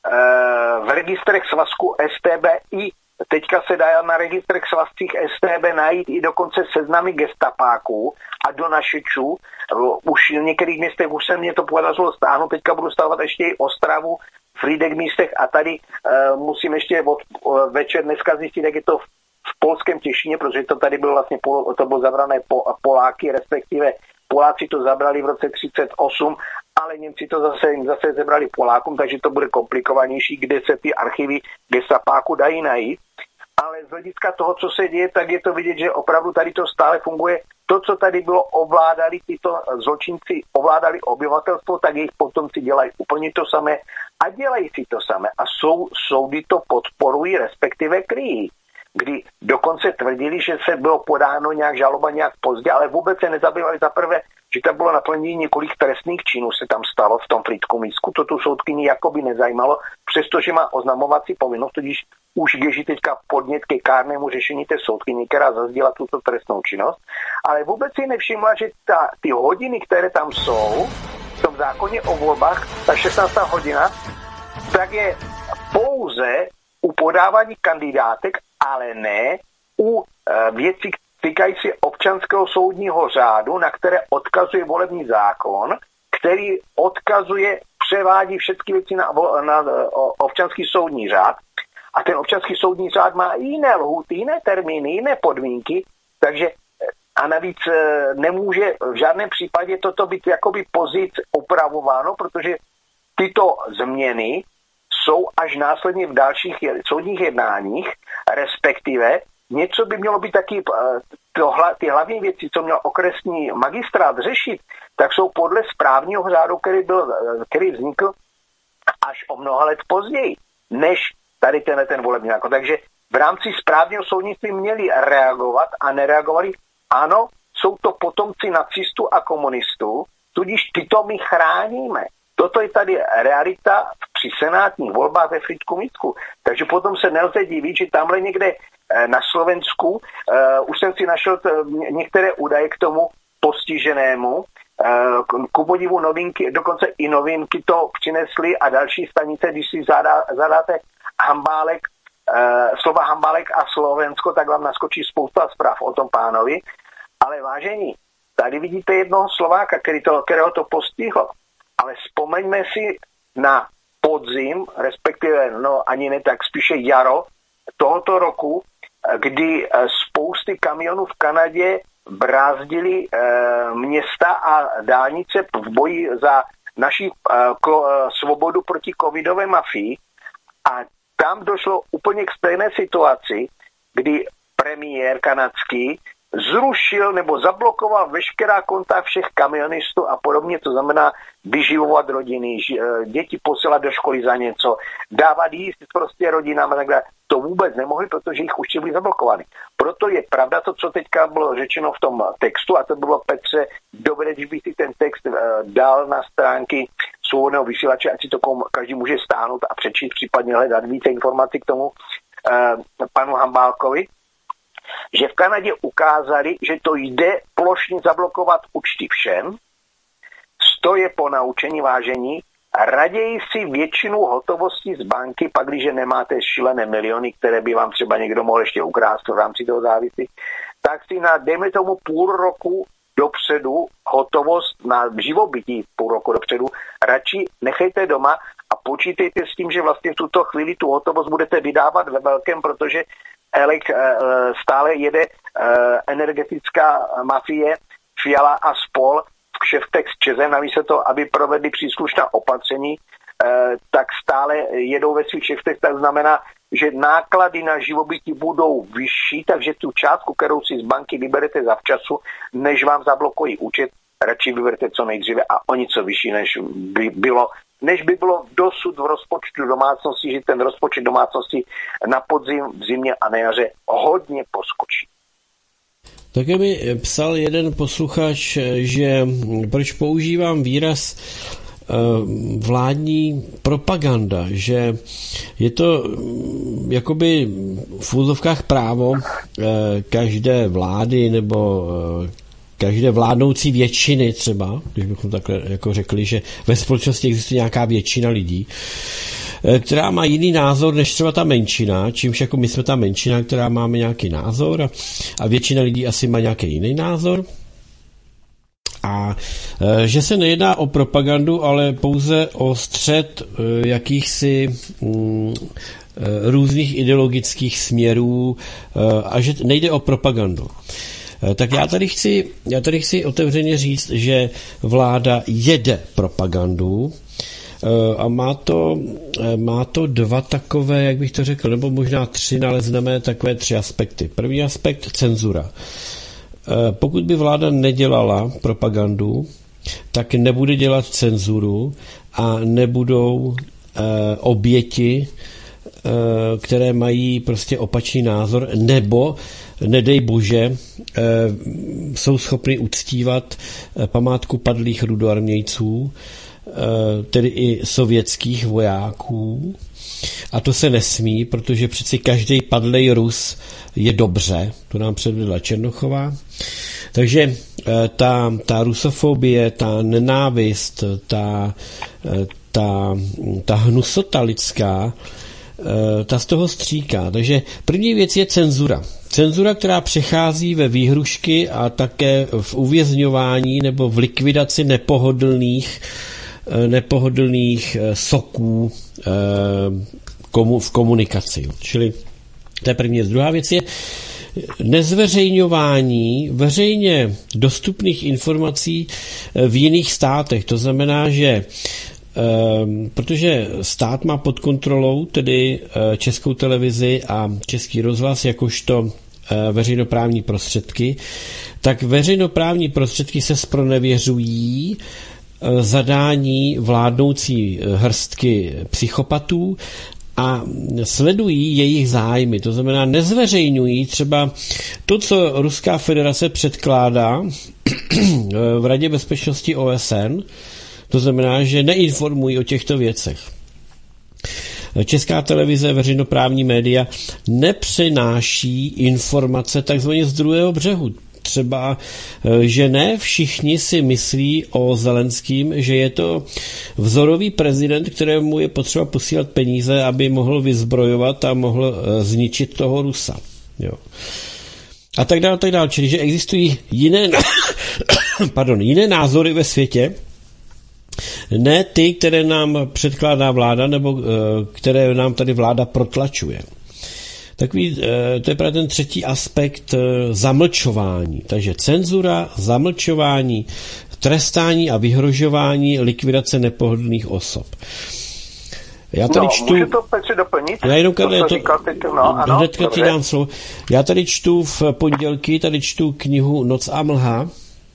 v registrech svazku STB i teďka se dá na registrech svazcích STB najít i dokonce seznamy gestapáků a donašečů. Už v některých městech už se mě to podařilo stáhnout, teďka budu stavovat ještě i Ostravu, Frýdek Místech a tady musím ještě večer dneska zjistit, jak je to v polském Těšíně, protože to tady bylo vlastně, to bylo zabrané Poláky, respektive Poláci to zabrali v roce 1938, ale Němci to zase zebrali Polákům, takže to bude komplikovanější, kde se ty archivy gestapáku dají najít. Ale z hlediska toho, co se děje, tak je to vidět, že opravdu tady to stále funguje. To, co tady bylo, ovládali tyto zločinci, ovládali obyvatelstvo, tak jejich potomci dělají úplně to samé a dělají si to samé. A soudy to podporují, respektive kryjí. Kdy dokonce tvrdili, že se bylo podáno nějak žaloba nějak pozdě, ale vůbec se nezabývali za prvé, že tam bylo naplnění několik trestných činů se tam stalo v tom Frýdku Místku. To tu soudkyni jakoby nezajímalo, přestože má oznamovací povinnost, tudíž už běží teďka podnět ke kárnému řešení té soudkyni, která zazděla tuto trestnou činnost, ale vůbec si nevšimla, že ty hodiny, které tam jsou, v tom zákoně o volbách, ta 16. hodina, tak je pouze u podávání kandidátek, ale ne u věcí týkající občanského soudního řádu, na které odkazuje volební zákon, který převádí všechny věci na občanský soudní řád. A ten občanský soudní řád má jiné lhůty, jiné termíny, jiné podmínky, takže a navíc nemůže v žádném případě toto být jakoby pozic upravováno, protože tyto změny jsou až následně v dalších soudních jednáních, respektive něco by mělo být taky, ty hlavní věci, co měl okresní magistrát řešit, tak jsou podle správního řádu, který vznikl až o mnoha let později, než tady ten volební zákon. Takže v rámci správního soudnictví měli reagovat a nereagovali. Ano, jsou to potomci nacistů a komunistů, tudíž tyto my chráníme. Toto je tady realita při senátních volbách ve Frýdku Místku. Takže potom se nelze divit, že tamhle někde na Slovensku, už jsem si našel některé údaje k tomu postiženému, ku podivu novinky, dokonce i novinky to přinesly a další stanice, když si zadáte slova Hambálek a Slovensko, tak vám naskočí spousta zpráv o tom pánovi. Ale vážení, tady vidíte jednoho Slováka, kterého to postihlo. Ale vzpomeňme si na podzim, respektive ani ne tak spíše jaro tohoto roku, kdy spousty kamionů v Kanadě brázdili města a dálnice v boji za naši svobodu proti covidové mafii. A tam došlo úplně k stejné situaci, kdy premiér kanadský zrušil nebo zablokoval veškerá konta všech kamionistů a podobně, to znamená vyživovat rodiny, děti posílat do školy za něco, dávat jíst prostě rodinám a tak dále. To vůbec nemohli, protože jich už byli zablokovány. Proto je pravda to, co teďka bylo řečeno v tom textu, a to bylo, Petře, dobré, když bych si ten text dal na stránky Svobodného vysílače, ať si to každý může stáhnout a přečíst, případně hledat více informací k tomu panu Hambálkovi, že v Kanadě ukázali, že to jde plošně zablokovat účty všem. To je po naučení, vážení, raději si většinu hotovosti z banky, pak když nemáte šílené miliony, které by vám třeba někdo mohl ještě ukrást v rámci toho závisí, tak si na, dejme tomu, půl roku dopředu hotovost na živobytí půl roku dopředu radši nechejte doma a počítejte s tím, že vlastně v tuto chvíli tu hotovost budete vydávat ve velkém, protože stále jede energetická mafie Fiala a spol v kšeftech s ČEZem, navíc se to, aby provedli příslušná opatření, tak stále jedou ve svých kšeftech, tak znamená, že náklady na živobytí budou vyšší, takže tu částku, kterou si z banky vyberete zavčasu, než vám zablokují účet, radši vyberte co nejdříve a o něco vyšší, než by bylo dosud v rozpočtu domácnosti, že ten rozpočet domácnosti na podzim, v zimě a na jaře hodně poskočí. Také mi psal jeden posluchač, že proč používám výraz vládní propaganda, že je to jakoby v úzovkách právo každé vlády nebo každé vládnoucí většiny třeba, když bychom takhle jako řekli, že ve společnosti existuje nějaká většina lidí, která má jiný názor než třeba ta menšina, čímž jako my jsme ta menšina, která máme nějaký názor a většina lidí asi má nějaký jiný názor. A že se nejedná o propagandu, ale pouze o střet jakýchsi různých ideologických směrů a že nejde o propagandu. Tak já tady chci otevřeně říct, že vláda jede propagandu a má to dva takové, jak bych to řekl, nebo možná tři, nalezneme takové tři aspekty. První aspekt cenzura. Pokud by vláda nedělala propagandu, tak nebude dělat cenzuru a nebudou oběti, které mají prostě opačný názor, nebo nedej bože, jsou schopni uctívat památku padlých rudoarmějců, tedy i sovětských vojáků. A to se nesmí, protože přeci každý padlej Rus je dobře, to nám předvedla Černochová. Takže ta rusofobie, ta nenávist, ta hnusota lidská, ta z toho stříká. Takže první věc je cenzura. Cenzura, která přechází ve výhrušky a také v uvězňování nebo v likvidaci nepohodlných soků v komunikaci. Čili to je první věc. Druhá věc je nezveřejňování veřejně dostupných informací v jiných státech. To znamená, že protože stát má pod kontrolou tedy Českou televizi a Český rozhlas jakožto veřejnoprávní prostředky, tak veřejnoprávní prostředky se zpronevěřují zadání vládnoucí hrstky psychopatů a sledují jejich zájmy. To znamená, nezveřejňují třeba to, co Ruská federace předkládá v Radě bezpečnosti OSN. To znamená, že neinformují o těchto věcech. Česká televize, veřejnoprávní média nepřenáší informace takzvaně z druhého břehu. Třeba, že ne všichni si myslí o Zelenským, že je to vzorový prezident, kterému je potřeba posílat peníze, aby mohl vyzbrojovat a mohl zničit toho Rusa. Jo. A tak dále. Čili, že existují jiné názory ve světě, ne ty, které nám předkládá vláda, nebo které nám tady vláda protlačuje. Takový, to je právě ten třetí aspekt zamlčování. Takže cenzura, zamlčování, trestání a vyhrožování, likvidace nepohodlných osob. Já tady čtu... Můžu to Petře doplnit? Já jenom hnedka ti dám slovo. Já tady čtu v pondělky, knihu Noc a mlha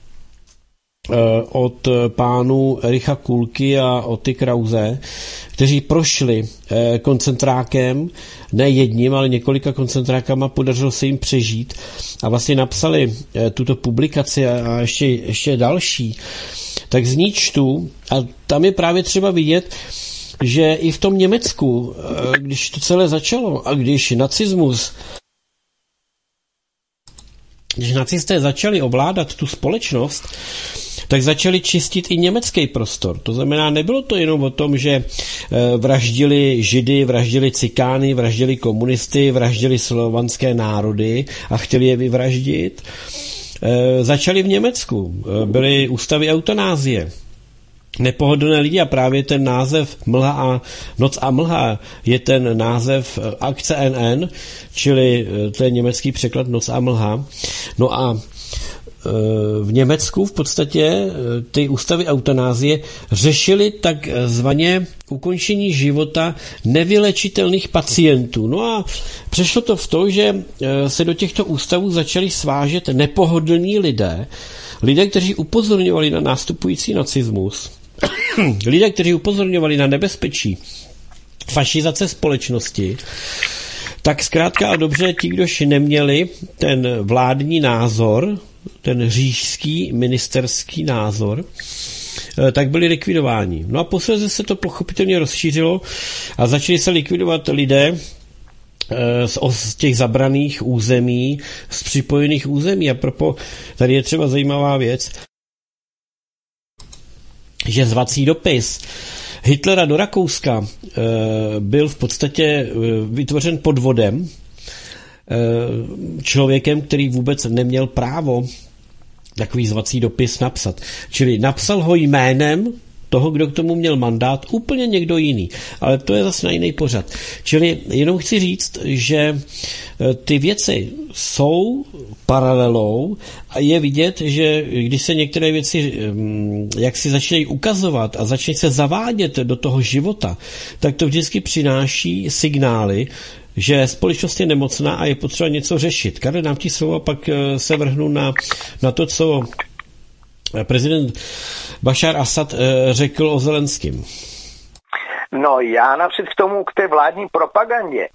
od pánů Ericha Kulky a Oty Krause, kteří prošli koncentrákem, ne jedním, ale několika koncentrákama, podařilo se jim přežít a vlastně napsali tuto publikaci a ještě další. Tak z ní čtu a tam je právě třeba vidět, že i v tom Německu, když to celé začalo a když nacismus když nacisté začali ovládat tu společnost, tak začali čistit i německý prostor. To znamená, nebylo to jenom o tom, že vraždili Židy, vraždili Cikány, vraždili komunisty, vraždili slovanské národy a chtěli je vyvraždit. Začali v Německu. Byly ústavy eutanázie. Nepohodlné lidi a právě ten název Noc a mlha je ten název akce NN, čili to je německý překlad Noc a mlha. No a v Německu v podstatě ty ústavy eutanázie řešily takzvaně ukončení života nevylečitelných pacientů. No a přešlo to v to, že se do těchto ústavů začali svážet nepohodlní lidé, kteří upozorňovali na nástupující nacismus, lidé, kteří upozorňovali na nebezpečí fašizace společnosti, tak zkrátka a dobře ti, kdož neměli ten vládní názor, ten říšský ministerský názor, tak byli likvidováni. No a posledně se to pochopitelně rozšířilo a začali se likvidovat lidé z těch zabraných území, z připojených území. A proto tady je třeba zajímavá věc, že zvací dopis Hitlera do Rakouska byl v podstatě vytvořen podvodem, člověkem, který vůbec neměl právo takový zvací dopis napsat. Čili napsal ho jménem toho, kdo k tomu měl mandát, úplně někdo jiný. Ale to je zase na jiný pořad. Čili jenom chci říct, že ty věci jsou paralelou a je vidět, že když se některé věci jak si začínají ukazovat a začínají se zavádět do toho života, tak to vždycky přináší signály, že společnost je nemocná a je potřeba něco řešit. Karel, dám ti slovo a pak se vrhnu na to, co prezident Bašar Asad řekl o Zelenským. No já napřed k tomu, k té vládní propagandě.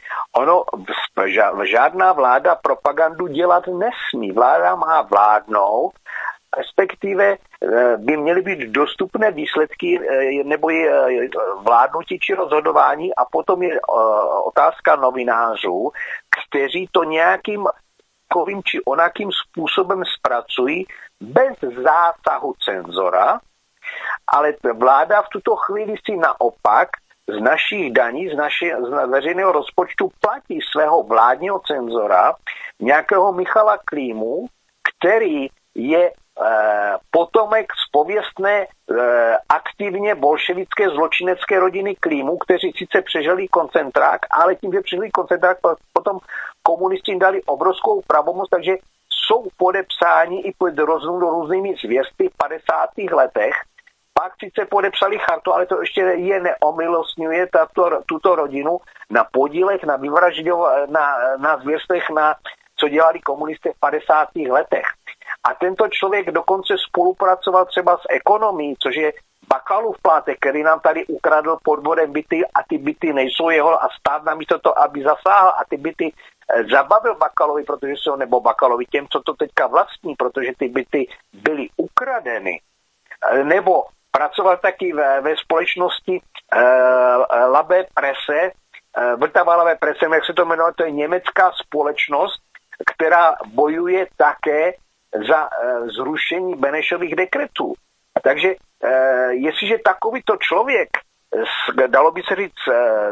Žádná vláda propagandu dělat nesmí. Vláda má vládnout, respektive by měly být dostupné výsledky nebo vládnutí či rozhodování a potom je otázka novinářů, kteří to nějakým takovým či onakým způsobem zpracují bez zásahu cenzora, ale vláda v tuto chvíli si naopak z našich daní, z veřejného rozpočtu platí svého vládního cenzora, nějakého Michala Klímu, který je potomek z pověstné aktivně bolševické zločinecké rodiny Klímu, kteří sice přežili koncentrák, ale tím, že přežili koncentrák, potom komunisti jim dali obrovskou pravomoc, takže jsou podepsáni i pod různými zvěrstvy v 50. letech. Pak sice podepsali chartu, ale to ještě je neomilostňuje tuto rodinu na podílech, na na zvěrstvech, co dělali komunisté v 50. letech. A tento člověk dokonce spolupracoval třeba s ekonomií, což je Bakalův plátek, který nám tady ukradl podvodem byty a ty byty nejsou jeho a stát namísto to, aby zasáhl a ty byty zabavil Bakalovi, nebo Bakalovi těm, co to teďka vlastní, protože ty byty byly ukradeny. Nebo pracoval taky ve společnosti Labe Presse, Vrtavalavé Presse, jak se to jmenuje, to je německá společnost, která bojuje také za zrušení Benešových dekretů. Takže jestliže takovýto člověk, dalo by se říct,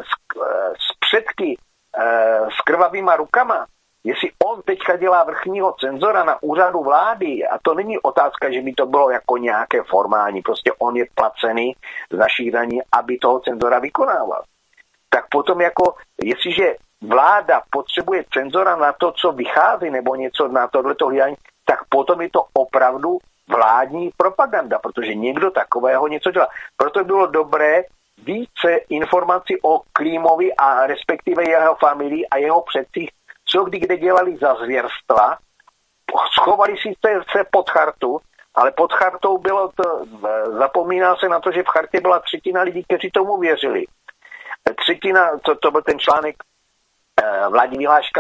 s předky, s krvavýma rukama, jestli on teďka dělá vrchního cenzora na úřadu vlády, a to není otázka, že by to bylo jako nějaké formální, prostě on je placený z našich daní, aby toho cenzora vykonával. Tak potom jako, jestliže vláda potřebuje cenzora na to, co vychází, nebo něco na tohleto hlídání, tak potom je to opravdu vládní propaganda, protože někdo takového něco dělá. Proto bylo dobré více informací o Klímovi a respektive jeho familii a jeho předcích, co kdy kde dělali za zvěrstva, schovali si se pod chartu, ale pod chartou bylo to, zapomíná se na to, že v chartě byla třetina lidí, kteří tomu věřili. Třetina, to byl ten článek vládní vyhláška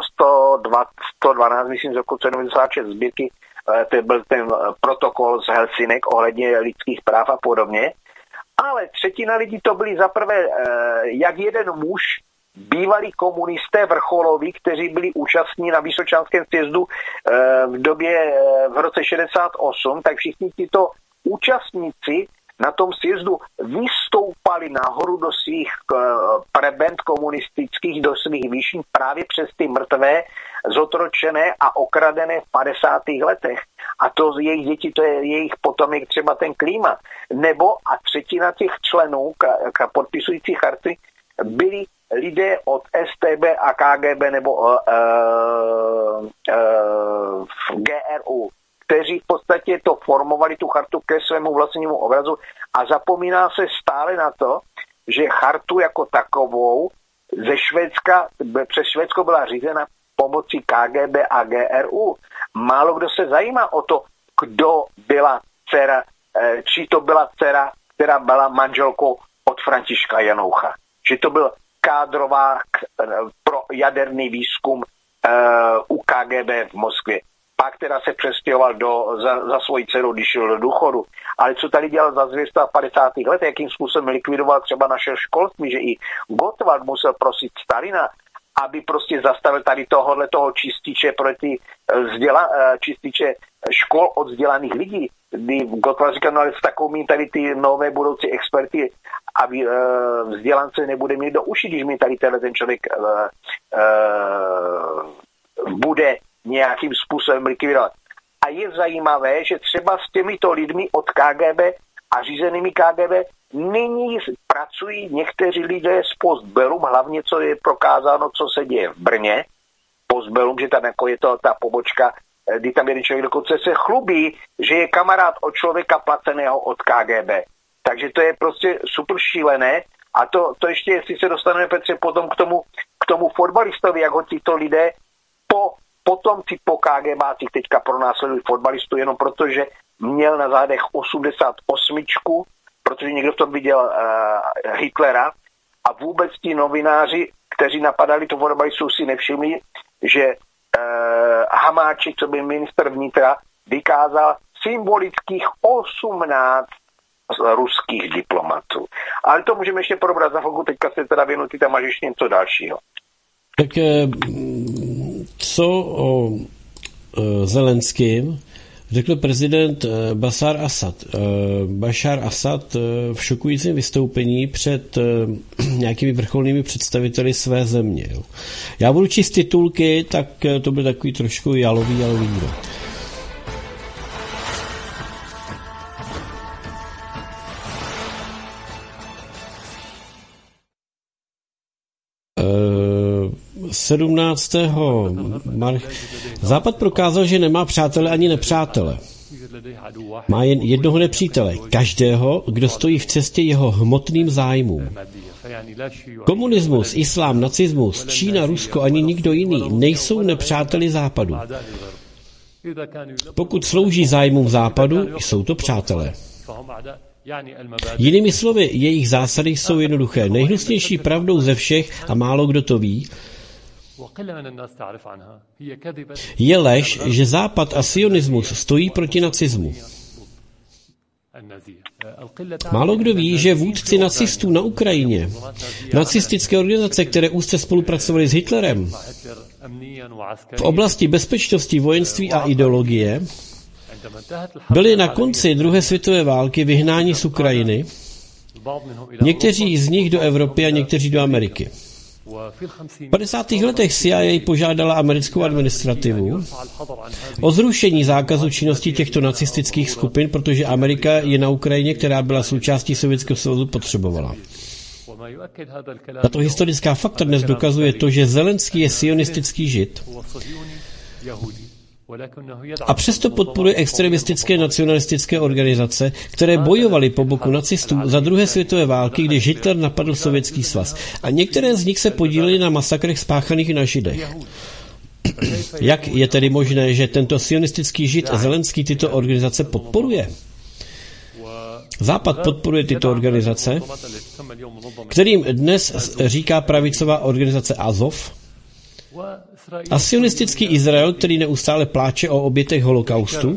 112, myslím, z roku 76 sbírky, to byl ten protokol z Helsinek ohledně lidských práv a podobně. Ale třetina lidí to byli zaprvé jak jeden muž, bývalí komunisté vrcholoví, kteří byli účastní na Vysočanském sjezdu v roce 68, tak všichni tito účastníci na tom sjezdu vystoupali nahoru do svých prebend komunistických, do svých výšin právě přes ty mrtvé, zotročené a okradené v 50. letech. A to z jejich dětí, to je jejich potomek třeba ten Klíma. Nebo a třetina těch členů podpisujících charty byli lidé od STB a KGB nebo GRU, kteří v podstatě to formovali, tu chartu ke svému vlastnímu obrazu a zapomíná se stále na to, že chartu jako takovou ze Švédska, přes Švédsko byla řízena pomocí KGB a GRU. Málo kdo se zajímá o to, kdo byla dcera, či to byla dcera, která byla manželkou od Františka Janoucha. Že to byl kádrovák pro jaderný výzkum u KGB v Moskvě. Pak teda se přestěhoval za svoji dceru, když šel do důchodu. Ale co tady dělal za zvěrstva v 50. letech, jakým způsobem likvidoval třeba naše školství, že i Gottwald musel prosit Stalina, aby prostě zastavil tady toho čističe pro ty čističe škol od vzdělaných lidí. Kdy Gottwald říkal, no ale s takovou mít tady ty nové budoucí experty a vzdělance nebude mít do uši, když mi tady ten člověk bude nějakým způsobem likvidovat. A je zajímavé, že třeba s těmito lidmi od KGB a řízenými KGB nyní pracují někteří lidé z Postbellum, hlavně co je prokázáno, co se děje v Brně. Postbellum, že tam jako je to ta pobočka, kdy tam jeden člověk dokonce se chlubí, že je kamarád od člověka placeného od KGB. Takže to je prostě super šílené. A to ještě, jestli se dostaneme, Petře, potom k tomu fotbalistovi, jak ho tito lidé potomci po KGBácích teďka pronásledují fotbalistu jenom protože měl na zádech 88, protože někdo v tom viděl Hitlera a vůbec ti novináři, kteří napadali to fotbalistu, si nevšimli, že Hamáček, co byl ministr vnitra, vykázal symbolických 18 ruských diplomatů. Ale to můžeme ještě probrat za chvilku, teďka se teda věnuti, tam máš ještě něco dalšího. Tak co o Zelenským řekl prezident Bashar Asad v šokujícím vystoupení před nějakými vrcholnými představiteli své země. Jo. Já budu číst titulky, tak to byl takový trošku jalový díl. Uh, 17. Západ prokázal, že nemá přátele ani nepřátele. Má jen jednoho nepřítele, každého, kdo stojí v cestě jeho hmotným zájmům. Komunismus, islám, nacismus, Čína, Rusko ani nikdo jiný nejsou nepřáteli Západu. Pokud slouží zájmům Západu, jsou to přátelé. Jinými slovy, jejich zásady jsou jednoduché. Nejhnusnější pravdou ze všech, a málo kdo to ví, je lež, že Západ a sionismus stojí proti nacismu. Málo kdo ví, že vůdci nacistů na Ukrajině, nacistické organizace, které úzce spolupracovaly s Hitlerem, v oblasti bezpečnosti, vojenství a ideologie, byli na konci druhé světové války vyhnáni z Ukrajiny, někteří z nich do Evropy a někteří do Ameriky. V 50. letech CIA požádala americkou administrativu o zrušení zákazu činnosti těchto nacistických skupin, protože Amerika je na Ukrajině, která byla součástí Sovětského svazu, potřebovala. Tato historická fakta dnes dokazuje to, že Zelenský je sionistický žid a přesto podporuje extremistické nacionalistické organizace, které bojovaly po boku nacistů za druhé světové války, když Hitler napadl Sovětský svaz. A některé z nich se podílely na masakrech spáchaných na Židech. Jak je tedy možné, že tento sionistický žid Zelenský tyto organizace podporuje? Západ podporuje tyto organizace, kterým dnes říká pravicová organizace Azov, a sionistický Izrael, který neustále pláče o obětech holokaustu,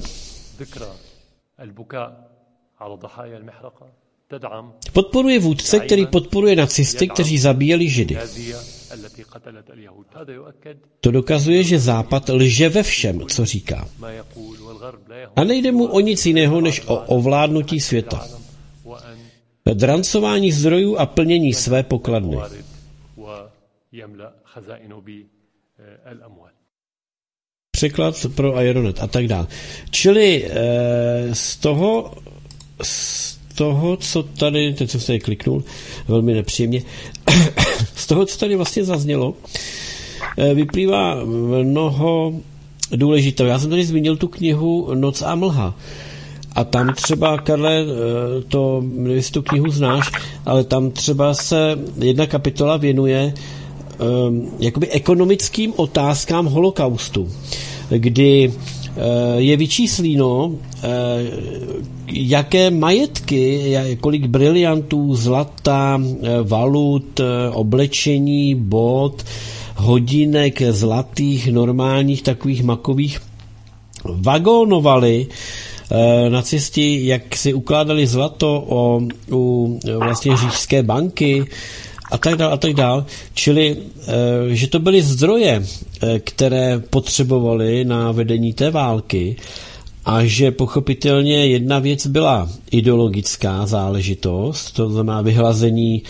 podporuje vůdce, který podporuje nacisty, kteří zabíjeli Židy. To dokazuje, že Západ lže ve všem, co říká. A nejde mu o nic jiného, než o ovládnutí světa. Drancování zdrojů a plnění své pokladny. Překlad pro Aeronet a tak dále. Čili z toho, co tady, teď jsem se tady kliknul, velmi nepříjemně, z toho, co tady vlastně zaznělo, vyplývá mnoho důležitého. Já jsem tady zmínil tu knihu Noc a mlha. A tam třeba, Karle, to, nevím, jestli tu knihu znáš, ale tam třeba se jedna kapitola věnuje jakoby ekonomickým otázkám holokaustu, kdy je vyčíslíno, jaké majetky, kolik briliantů, zlata, valut, oblečení, bot, hodinek zlatých, normálních, takových makových, vagónovali nacisti, jak si ukládali zlato u vlastně Říšské banky a tak dál. Čili, že to byly zdroje, které potřebovali na vedení té války a že pochopitelně jedna věc byla ideologická záležitost, to znamená vyhlazení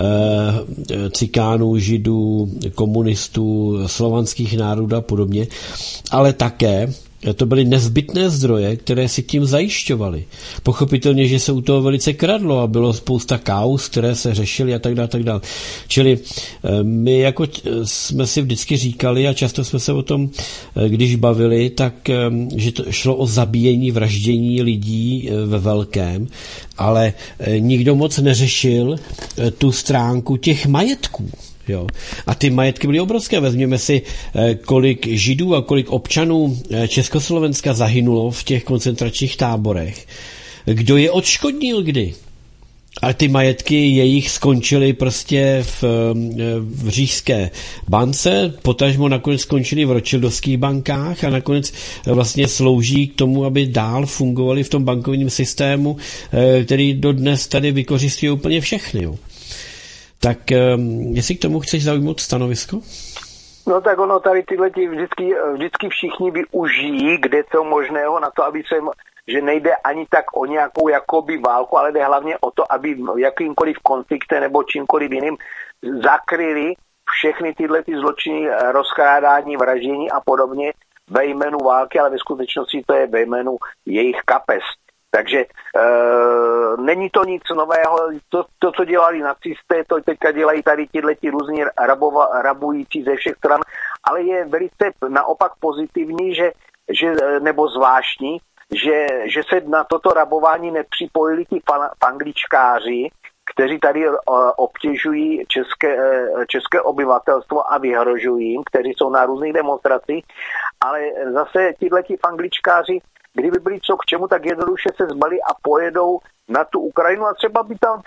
cikánů, židů, komunistů, slovanských národů a podobně, ale také to byly nezbytné zdroje, které si tím zajišťovaly. Pochopitelně, že se u toho velice kradlo a bylo spousta kauz, které se řešily a tak dále. Čili my jako jsme si vždycky říkali a často jsme se o tom, když bavili, tak že to šlo o zabíjení, vraždění lidí ve velkém, ale nikdo moc neřešil tu stránku těch majetků. Jo. A ty majetky byly obrovské. Vezměme si, kolik Židů a kolik občanů Československa zahynulo v těch koncentračních táborech. Kdo je odškodnil kdy? Ale ty majetky jejich skončily prostě v Říšské bance, potažmo nakonec skončily v Rothschildovských bankách a nakonec vlastně slouží k tomu, aby dál fungovali v tom bankovním systému, který dodnes tady vykořistuje úplně všechny. Jo. Tak jestli k tomu chceš zaujmout stanovisko? No tak ono tady tyhle vždycky všichni využijí, kde co možného na to, aby se, že nejde ani tak o nějakou jakoby válku, ale jde hlavně o to, aby jakýmkoliv konfliktem nebo čímkoliv jiným zakryli všechny tyhle zločiny, rozkrádání, vraždění a podobně ve jménu války, ale ve skutečnosti to je ve jménu jejich kapes. Takže není to nic nového, to, co dělali nacisté, to teďka dělají tady tyhleti různí rabující ze všech stran, ale je velice naopak pozitivní, že nebo zvláštní, že se na toto rabování nepřipojili ti pangličkáři, kteří tady obtěžují české obyvatelstvo a vyhrožují jim, kteří jsou na různých demonstracích, ale zase tihleti pangličkáři, kdyby byli co k čemu, tak jednoduše se zbalí a pojedou na tu Ukrajinu a třeba by tam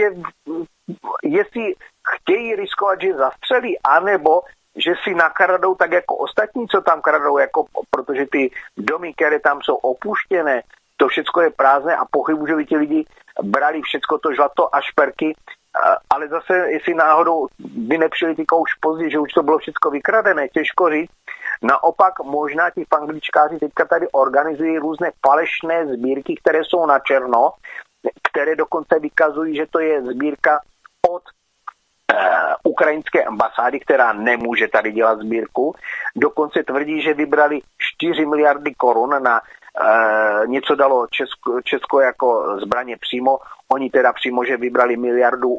jestli chtějí riskovat, že zastřelí, anebo že si nakradou tak jako ostatní, co tam kradou, jako, protože ty domy, které tam jsou opuštěné, to všechno je prázdné a pochybuji, že by ti lidi brali všechno to žlato a šperky, ale zase, jestli náhodou by nepřijeli teďka už později, že už to bylo všechno vykradené, těžko říct. Naopak možná ti pangličkáři teďka tady organizují různé falešné sbírky, které jsou na černo, které dokonce vykazují, že to je sbírka od ukrajinské ambasády, která nemůže tady dělat sbírku. Dokonce tvrdí, že vybrali 4 miliardy korun na něco dalo Česko jako zbraně přímo. Oni teda přímo, že vybrali miliardu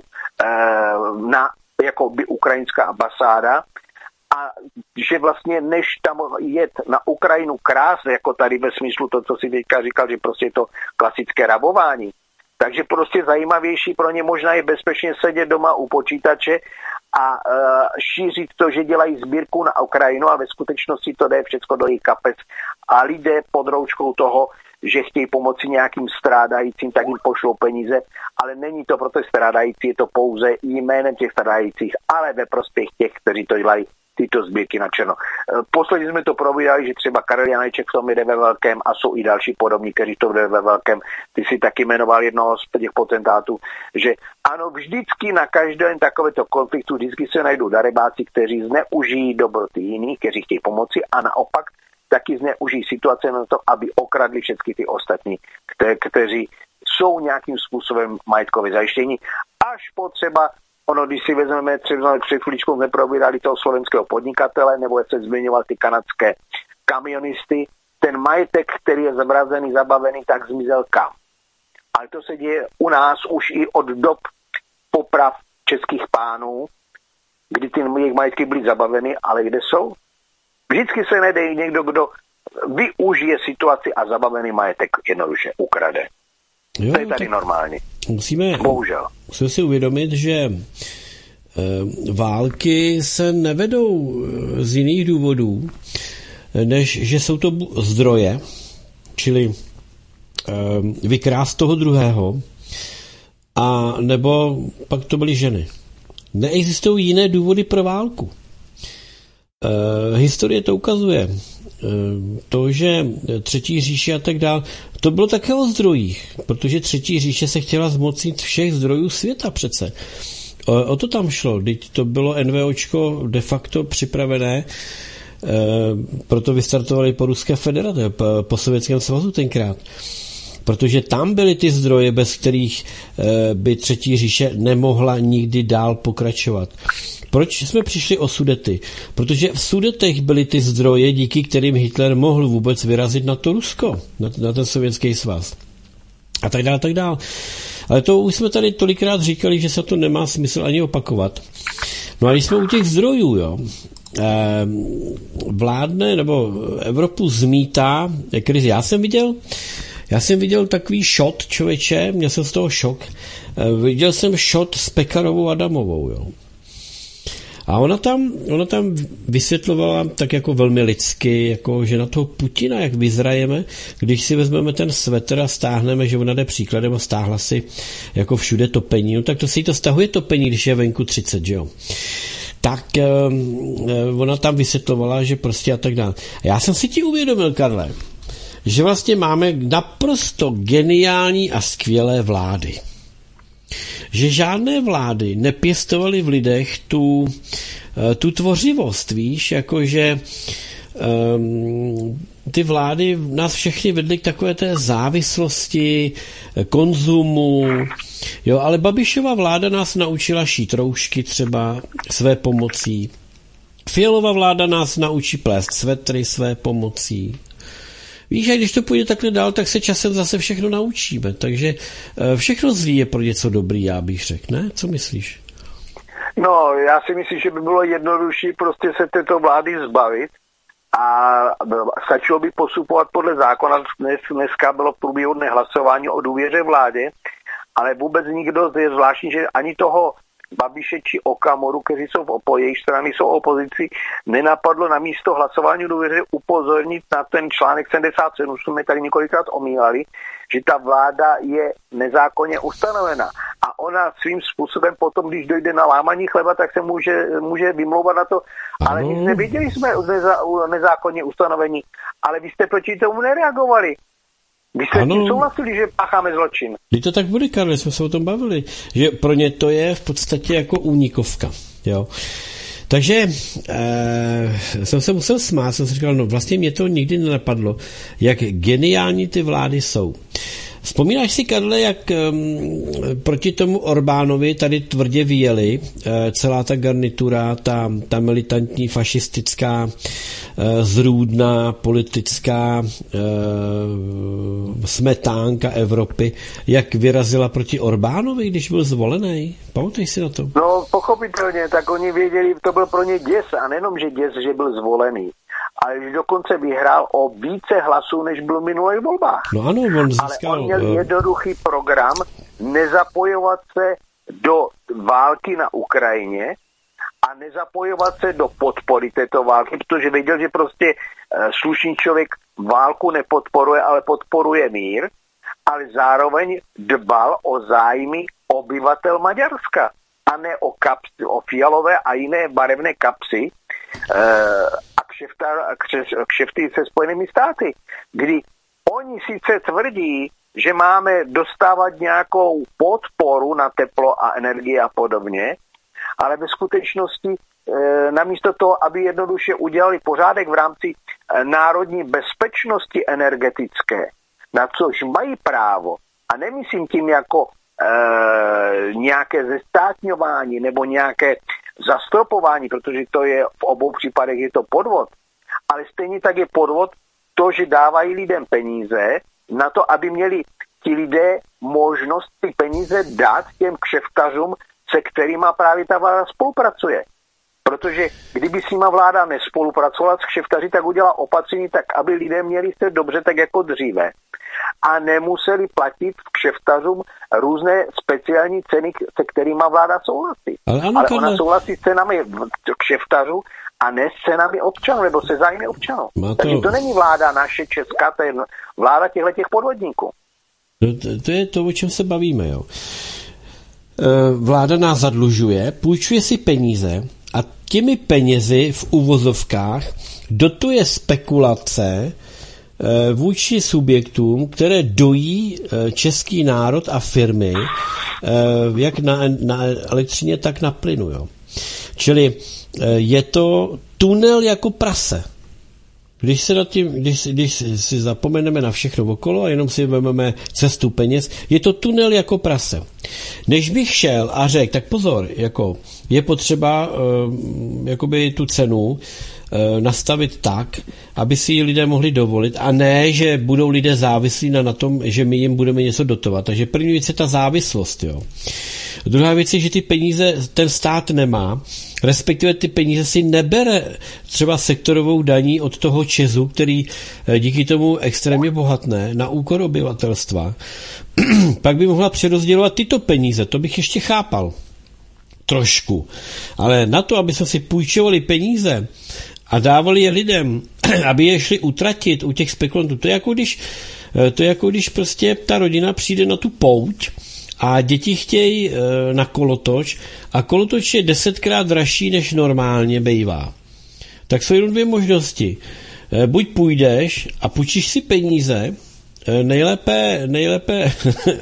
na jako by ukrajinská ambasáda a že vlastně než tam jet na Ukrajinu krásně, jako tady ve smyslu to, co si teďka říkal, že prostě je to klasické rabování. Takže prostě zajímavější pro ně možná je bezpečně sedět doma u počítače a šířit to, že dělají sbírku na Ukrajinu a ve skutečnosti to jde všechno do jejich kapes. A lidé pod rouškou toho, že chtějí pomoci nějakým strádajícím, tak jim pošlou peníze, ale není to pro ty strádající, je to pouze jménem těch strádajících, ale ve prospěch těch, kteří to dělají, tyto sbírky na černo. Posledně jsme to probírali, že třeba Karel Janeček v tom jde ve velkém a jsou i další podobní, kteří to jde ve velkém. Ty si taky jmenoval jednoho z těch potentátů, že ano, vždycky na každém takovéto konfliktu vždycky se najdou darebáci, kteří zneužijí dobroty jiných, kteří chtějí pomoci a naopak taky zneužijí situace na to, aby okradli všechny ty ostatní, kteří jsou nějakým způsobem majetkově zajištění. Až potřeba, ono, když si vezmeme, třeba před chvíličkou jsme probírali toho slovenského podnikatele, nebo jak se zmiňoval ty kanadské kamionisty, ten majetek, který je zamrazený, zabavený, tak zmizel kam. Ale to se děje u nás už i od dob poprav českých pánů, kdy ty jejich majetky byly zabaveny, ale kde jsou? Vždycky se najde někdo, kdo využije situaci a zabavený majetek jednoduše ukrade. Jo, to je tady normální. Bohužel. Musíme si uvědomit, že války se nevedou z jiných důvodů, než že jsou to zdroje, čili vykrást toho druhého, a nebo pak to byly ženy. Neexistují jiné důvody pro válku. Historie to ukazuje. To, že Třetí říše a tak dál, to bylo také o zdrojích, protože Třetí říše se chtěla zmocnit všech zdrojů světa přece. O to tam šlo, teď to bylo NVOčko de facto připravené, proto vystartovali po Ruské federaci, po Sovětském svazu tenkrát. Protože tam byly ty zdroje, bez kterých by Třetí říše nemohla nikdy dál pokračovat. Proč jsme přišli o Sudety? Protože v Sudetech byly ty zdroje, díky kterým Hitler mohl vůbec vyrazit na to Rusko, na ten Sovětský svaz. A tak dále, tak dále. Ale to už jsme tady tolikrát říkali, že se to nemá smysl ani opakovat. No a když jsme u těch zdrojů, jo, vládne, nebo Evropu zmítá krizi. Já jsem viděl takový shot, člověče, měl jsem z toho šok. Viděl jsem shot s Pekarovou Adamovou, jo. A ona tam vysvětlovala tak jako velmi lidsky, jako že na toho Putina, jak vyzrajeme, když si vezmeme ten svetr a stáhneme, že ona jde příkladem a stáhla si jako všude topení, no tak to si to stahuje topení, když je venku 30, že jo. Tak ona tam vysvětlovala, že prostě a tak dále. A já jsem si ti uvědomil, Karle, že vlastně máme naprosto geniální a skvělé vlády. Že žádné vlády nepěstovaly v lidech tu tvořivost, víš, jakože ty vlády nás všechny vedly k takové té závislosti, konzumu, jo, ale Babišova vláda nás naučila šít roušky třeba své pomocí. Fialová vláda nás naučí plést svetry své pomocí. Víš, a když to půjde takhle dál, tak se časem zase všechno naučíme. Takže všechno zlý je pro něco dobrý, já bych řekl, ne? Co myslíš? No, já si myslím, že by bylo jednodušší prostě se této vlády zbavit a stačilo by postupovat podle zákona. Dneska bylo průběžné hlasování o důvěře vládě, ale vůbec nikdo, je zvláštní, že ani toho Babiše či Okamoru, kteří jsou jejich strany jsou opozici, nenapadlo na místo hlasování důvěře upozornit na ten článek 77, jsme tady několikrát omílali, že ta vláda je nezákonně ustanovena. A ona svým způsobem potom, když dojde na lámaní chleba, tak se může vymlouvat na to, ale nic neviděli jsme nezákonně ustanovení, ale vy jste proti tomu nereagovali. Vy jste tím souhlasili, že pácháme zločin. Když to tak bude, Karle, jsme se o tom bavili, že pro ně to je v podstatě jako únikovka, jo. Takže jsem se musel smát, jsem si říkal, no vlastně mě to nikdy nenapadlo, jak geniální ty vlády jsou. Vzpomínáš si, Karle, jak proti tomu Orbánovi tady tvrdě vyjeli celá ta garnitura, ta militantní fašistická, zrůdná politická smetánka Evropy, jak vyrazila proti Orbánovi, když byl zvolený? Pamatuješ si na to? No, pochopitelně, tak oni věděli, to byl pro ně děs, a nejenom, že děs, že byl zvolený, ale že dokonce vyhrál o více hlasů, než byl v minulých volbách. No ano, on získal... Ale on měl jednoduchý program nezapojovat se do války na Ukrajině a nezapojovat se do podpory této války, protože věděl, že prostě slušný člověk válku nepodporuje, ale podporuje mír, ale zároveň dbal o zájmy obyvatel Maďarska a ne o fialové a jiné barevné kapsy, a kšefty se Spojenými státy, kdy oni sice tvrdí, že máme dostávat nějakou podporu na teplo a energii a podobně, ale ve skutečnosti namísto toho, aby jednoduše udělali pořádek v rámci národní bezpečnosti energetické, na což mají právo, a nemyslím tím jako nějaké zestátňování nebo nějaké zastropování, protože to je v obou případech je to podvod, ale stejně tak je podvod to, že dávají lidem peníze na to, aby měli ti lidé možnost ty peníze dát těm kšeftařům, se kterými právě ta vláda spolupracuje. Protože kdyby s nima vláda nespolupracovala s kšeftaři, tak udělala opatření tak, aby lidé měli se dobře tak jako dříve a nemuseli platit kšeftařům různé speciální ceny, se kterými vláda souhlasí. Ale ona souhlasí s cenami kšeftařů a ne s cenami občanů, nebo se zájmy občanů. Takže to není vláda naše česká, to je vláda těchto podvodníků. To je to, o čem se bavíme. Jo. Vláda nás zadlužuje, půjčuje si peníze a těmi penězi v uvozovkách dotuje spekulace vůči subjektům, které dojí český národ a firmy jak na elektřině, tak na plynu. Jo. Čili je to tunel jako prase. Když si zapomeneme na všechno okolo a jenom si vezmeme cestu peněz, je to tunel jako prase. Než bych šel a řekl, tak pozor, jako je potřeba jakoby tu cenu nastavit tak, aby si ji lidé mohli dovolit, a ne, že budou lidé závislí na tom, že my jim budeme něco dotovat. Takže první věc je ta závislost. Jo. Druhá věc je, že ty peníze ten stát nemá, respektive ty peníze si nebere třeba sektorovou daní od toho ČEZu, který díky tomu extrémně bohatne na úkor obyvatelstva. Pak by mohla přerozdělovat tyto peníze, to bych ještě chápal trošku. Ale na to, aby jsme si půjčovali peníze a dávali je lidem, aby je šli utratit u těch spekulantů, to je jako když prostě ta rodina přijde na tu pouť a děti chtějí na kolotoč a kolotoč je 10krát dražší, než normálně bývá. Tak jsou jenom dvě možnosti. Buď půjdeš a půjčíš si peníze, nejlépe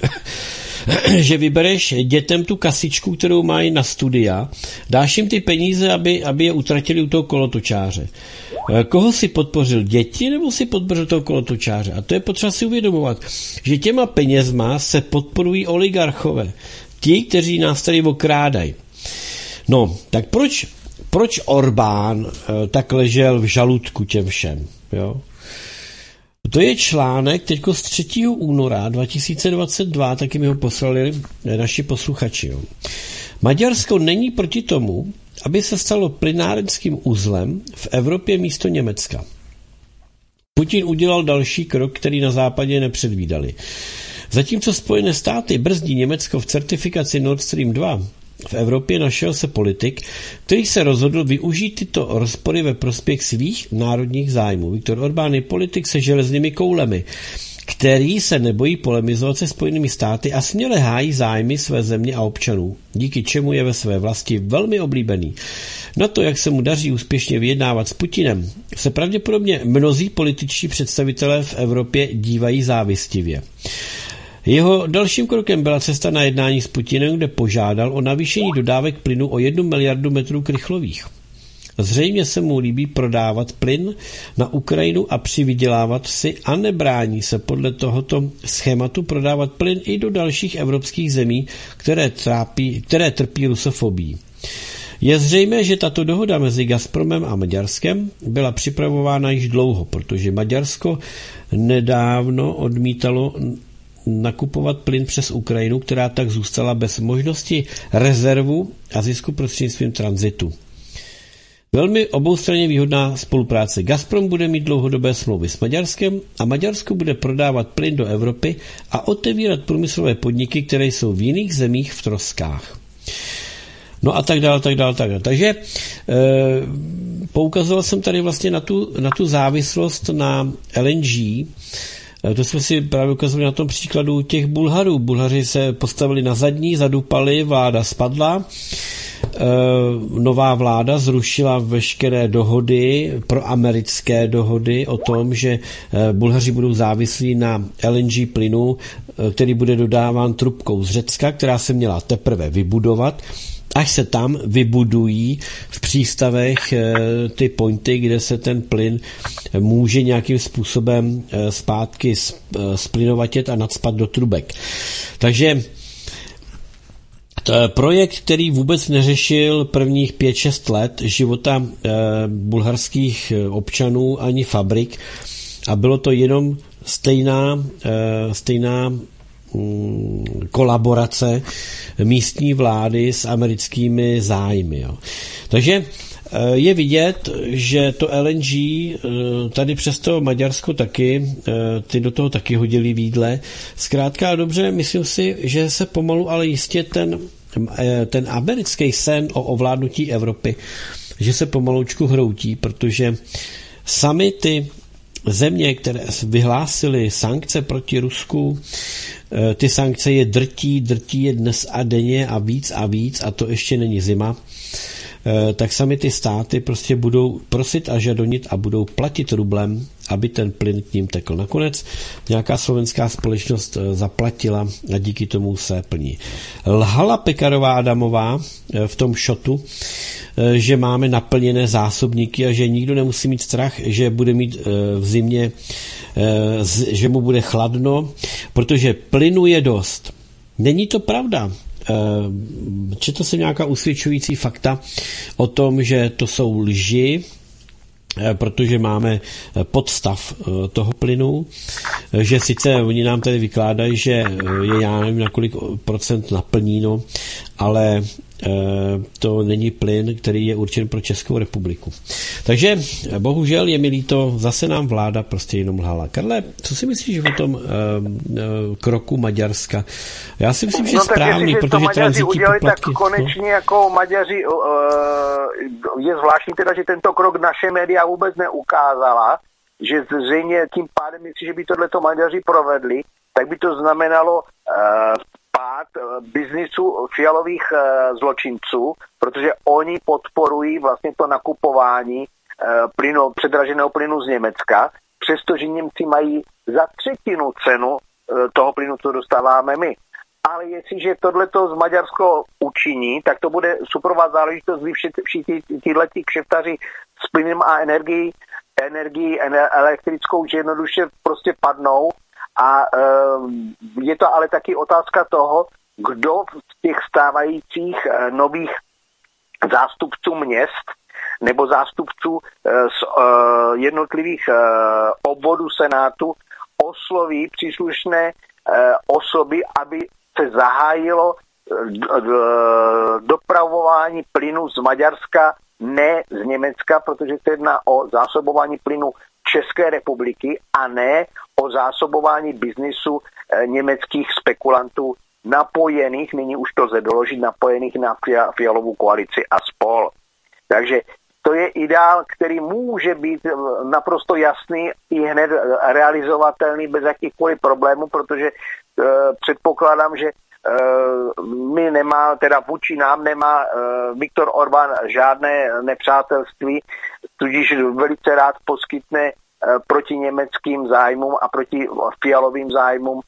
že vybereš dětem tu kasičku, kterou mají na studia, dáš jim ty peníze, aby je utratili u toho kolotočáře. Koho si podpořil? Děti nebo si podpořil toho kolotočáře? A to je potřeba si uvědomovat, že těma penězma se podporují oligarchové. Ti, kteří nás tady okrádají. No, tak proč Orbán tak ležel v žaludku těm všem? Jo? To je článek teďko z 3. února 2022, taky mi ho poslali naši posluchači. Jo. Maďarsko není proti tomu, aby se stalo plynárenským uzlem v Evropě místo Německa. Putin udělal další krok, který na západě nepředvídali. Zatímco Spojené státy brzdí Německo v certifikaci Nord Stream 2, v Evropě našel se politik, který se rozhodl využít tyto rozpory ve prospěch svých národních zájmů. Viktor Orbán je politik se železnými koulemi, který se nebojí polemizovat se Spojenými státy a směle hájí zájmy své země a občanů, díky čemu je ve své vlasti velmi oblíbený. Na to, jak se mu daří úspěšně vyjednávat s Putinem, se pravděpodobně mnozí političtí představitelé v Evropě dívají závistivě. Jeho dalším krokem byla cesta na jednání s Putinem, kde požádal o navýšení dodávek plynu o 1 miliardu metrů krychlových. Zřejmě se mu líbí prodávat plyn na Ukrajinu a přivydělávat si a nebrání se podle tohoto schématu prodávat plyn i do dalších evropských zemí, které trpí rusofobií. Je zřejmé, že tato dohoda mezi Gazpromem a Maďarskem byla připravována již dlouho, protože Maďarsko nedávno odmítalo nakupovat plyn přes Ukrajinu, která tak zůstala bez možnosti rezervu a zisku prostřednictvím tranzitu. Velmi oboustranně výhodná spolupráce. Gazprom bude mít dlouhodobé smlouvy s Maďarskem a Maďarsko bude prodávat plyn do Evropy a otevírat průmyslové podniky, které jsou v jiných zemích v troskách. No a tak dále. Takže poukazoval jsem tady vlastně na tu závislost na LNG. To jsme si právě ukazovali na tom příkladu těch Bulharů. Bulhaři se postavili na zadní, zadupali, vláda spadla. nová vláda zrušila veškeré dohody, proamerické dohody o tom, že Bulhaři budou závislí na LNG plynu, který bude dodáván trubkou z Řecka, která se měla teprve vybudovat, až se tam vybudují v přístavech ty pointy, kde se ten plyn může nějakým způsobem zpátky splynovatět a nacpat do trubek. Takže to je projekt, který vůbec neřešil prvních 5-6 let života bulharských občanů ani fabrik a bylo to jenom stejná kolaborace místní vlády s americkými zájmy. Jo. Takže je vidět, že to LNG tady přes to Maďarsko taky, ty do toho taky hodili vídle. Zkrátka a dobře, myslím si, že se pomalu, ale jistě ten americký sen o ovládnutí Evropy, že se pomaloučku hroutí, protože sami ty země, které vyhlásily sankce proti Rusku, ty sankce je drtí je dnes a denně a víc a to ještě není zima, tak sami ty státy prostě budou prosit a žadonit a budou platit rublem, aby ten plyn k ním tekl. Nakonec nějaká slovenská společnost zaplatila a díky tomu se plní. Lhala Pekarová Adamová v tom šotu, že máme naplněné zásobníky a že nikdo nemusí mít strach, že bude mít v zimě, že mu bude chladno, protože plynu je dost. Není to pravda. Četl jsem nějaká usvědčující fakta o tom, že to jsou lži, protože máme podstav toho plynu, že sice oni nám tady vykládají, že je já nevím na kolik procent naplníno, ale to není plyn, který je určen pro Českou republiku. Takže bohužel je mi líto, zase nám vláda prostě jenom lhala. Karle, co si myslíš o tom kroku Maďarska? Já si myslím, že je správný, protože tranzitní poplatky... Tak konečně jako Maďaři je zvláštní teda, že tento krok naše média vůbec neukázala, že zřejmě tím pádem, jestliže by tohleto Maďaři provedli, tak by to znamenalo pád biznisu fialových zločinců, protože oni podporují vlastně to nakupování předraženého plynu z Německa, přestože Němci mají za 1/3 cenu toho plynu, co dostáváme my. Ale jestliže tohleto z Maďarsko učiní, tak to bude superová záležitost, kdy všichni tyhleti kšeftaři s plynem a energií elektrickou, že jednoduše prostě padnou. A je to ale taky otázka toho, kdo z těch stávajících nových zástupců měst nebo zástupců z jednotlivých obvodů Senátu osloví příslušné osoby, aby se zahájilo dopravování plynu z Maďarska, ne z Německa, protože se jedná o zásobování plynu České republiky a ne o zásobování biznisu německých spekulantů napojených, nyní už to lze doložit, napojených na Fialovou koalici a spol. Takže to je ideál, který může být naprosto jasný i hned realizovatelný bez jakýchkoliv problémů, protože předpokládám, že vůči nám nemá Viktor Orbán žádné nepřátelství, tudíž velice rád poskytne proti německým zájmům a proti fialovým zájmům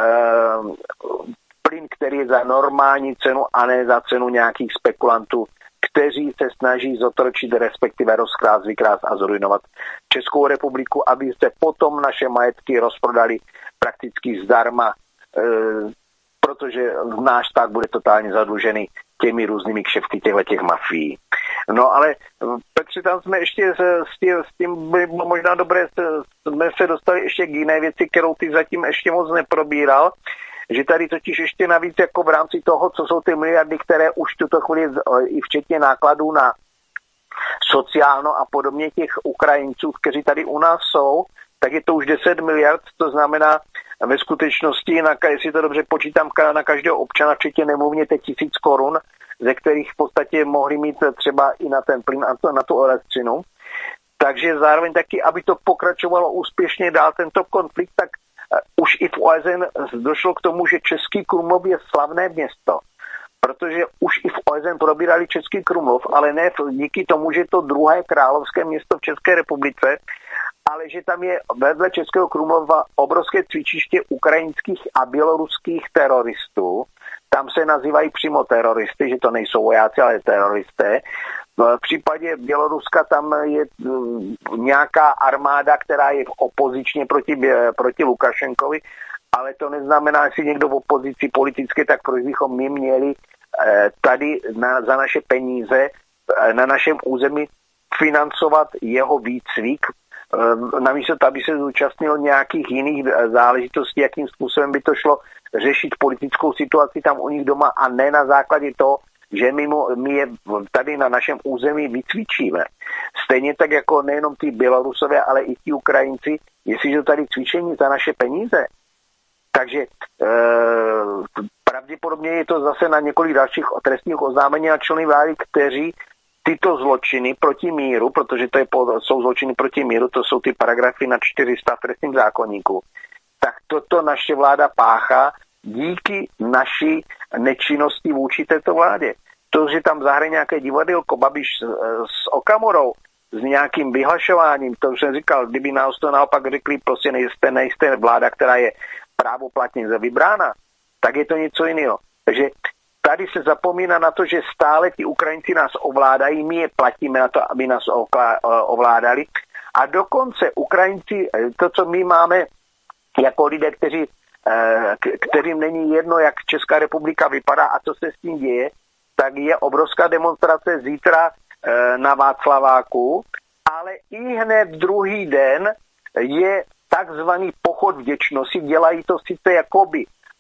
plyn, který je za normální cenu a ne za cenu nějakých spekulantů, kteří se snaží zotročit, respektive rozkrást, vykrást a zrujnovat Českou republiku, aby se potom naše majetky rozprodali prakticky zdarma, protože náš stát bude totálně zadlužený těmi různými kšefty těch mafií. No ale Petře, tam jsme ještě s tím bylo možná dobré, jsme se dostali ještě k jiné věci, kterou ty zatím ještě moc neprobíral, že tady totiž ještě navíc jako v rámci toho, co jsou ty miliardy, které už v tuto chvíli i včetně nákladů na sociálno a podobně těch Ukrajinců, kteří tady u nás jsou, tak je to už 10 miliard, to znamená ve skutečnosti, jestli to dobře počítám, na každého občana, včetně nemluvně 1000 korun, ze kterých v podstatě mohli mít třeba i na ten plyn a na tu elektřinu. Takže zároveň taky, aby to pokračovalo úspěšně dál tento konflikt, tak už i v OSN došlo k tomu, že Český Krumlov je slavné město. protože už i v OSN probírali Český Krumlov, ale ne díky tomu, že to druhé královské město v České republice, ale že tam je vedle Českého Krumlova obrovské cvičiště ukrajinských a běloruských teroristů. Tam se nazývají přímo teroristy, že to nejsou vojáci, ale teroristé. V případě Běloruska tam je nějaká armáda, která je opozičně proti Lukašenkovi, ale to neznamená, jestli někdo v opozici politicky, tak proč bychom my měli tady za naše peníze na našem území financovat jeho výcvik, namísto aby se zúčastnil nějakých jiných záležitostí, jakým způsobem by to šlo řešit politickou situaci tam u nich doma a ne na základě toho, že my je tady na našem území vycvičíme. Stejně tak jako nejenom ty Bělorusové, ale i ti Ukrajinci, jestliže tady cvičení za naše peníze. Takže pravděpodobně je to zase na několik dalších trestních oznámení na členy vlády, kteří tyto zločiny proti míru, protože jsou zločiny proti míru, to jsou ty paragrafy na 400 v trestním zákoníku, tak toto naše vláda páchá díky naší nečinnosti vůči této vládě. To, že tam zahraje nějaké divadýlko Babiš s Okamurou, s nějakým vyhlašováním, to už jsem říkal, kdyby nás to naopak řekli, prostě nejste vláda, která je právoplatně vybrána, tak je to něco jiného. Takže tady se zapomíná na to, že stále ti Ukrajinci nás ovládají, my je platíme na to, aby nás ovládali. A dokonce Ukrajinci, to, co my máme jako lidé, kterým není jedno, jak Česká republika vypadá a co se s tím děje, tak je obrovská demonstrace zítra na Václaváku, ale i hned druhý den je takzvaný pochod vděčnosti. Dělají to sice jakoby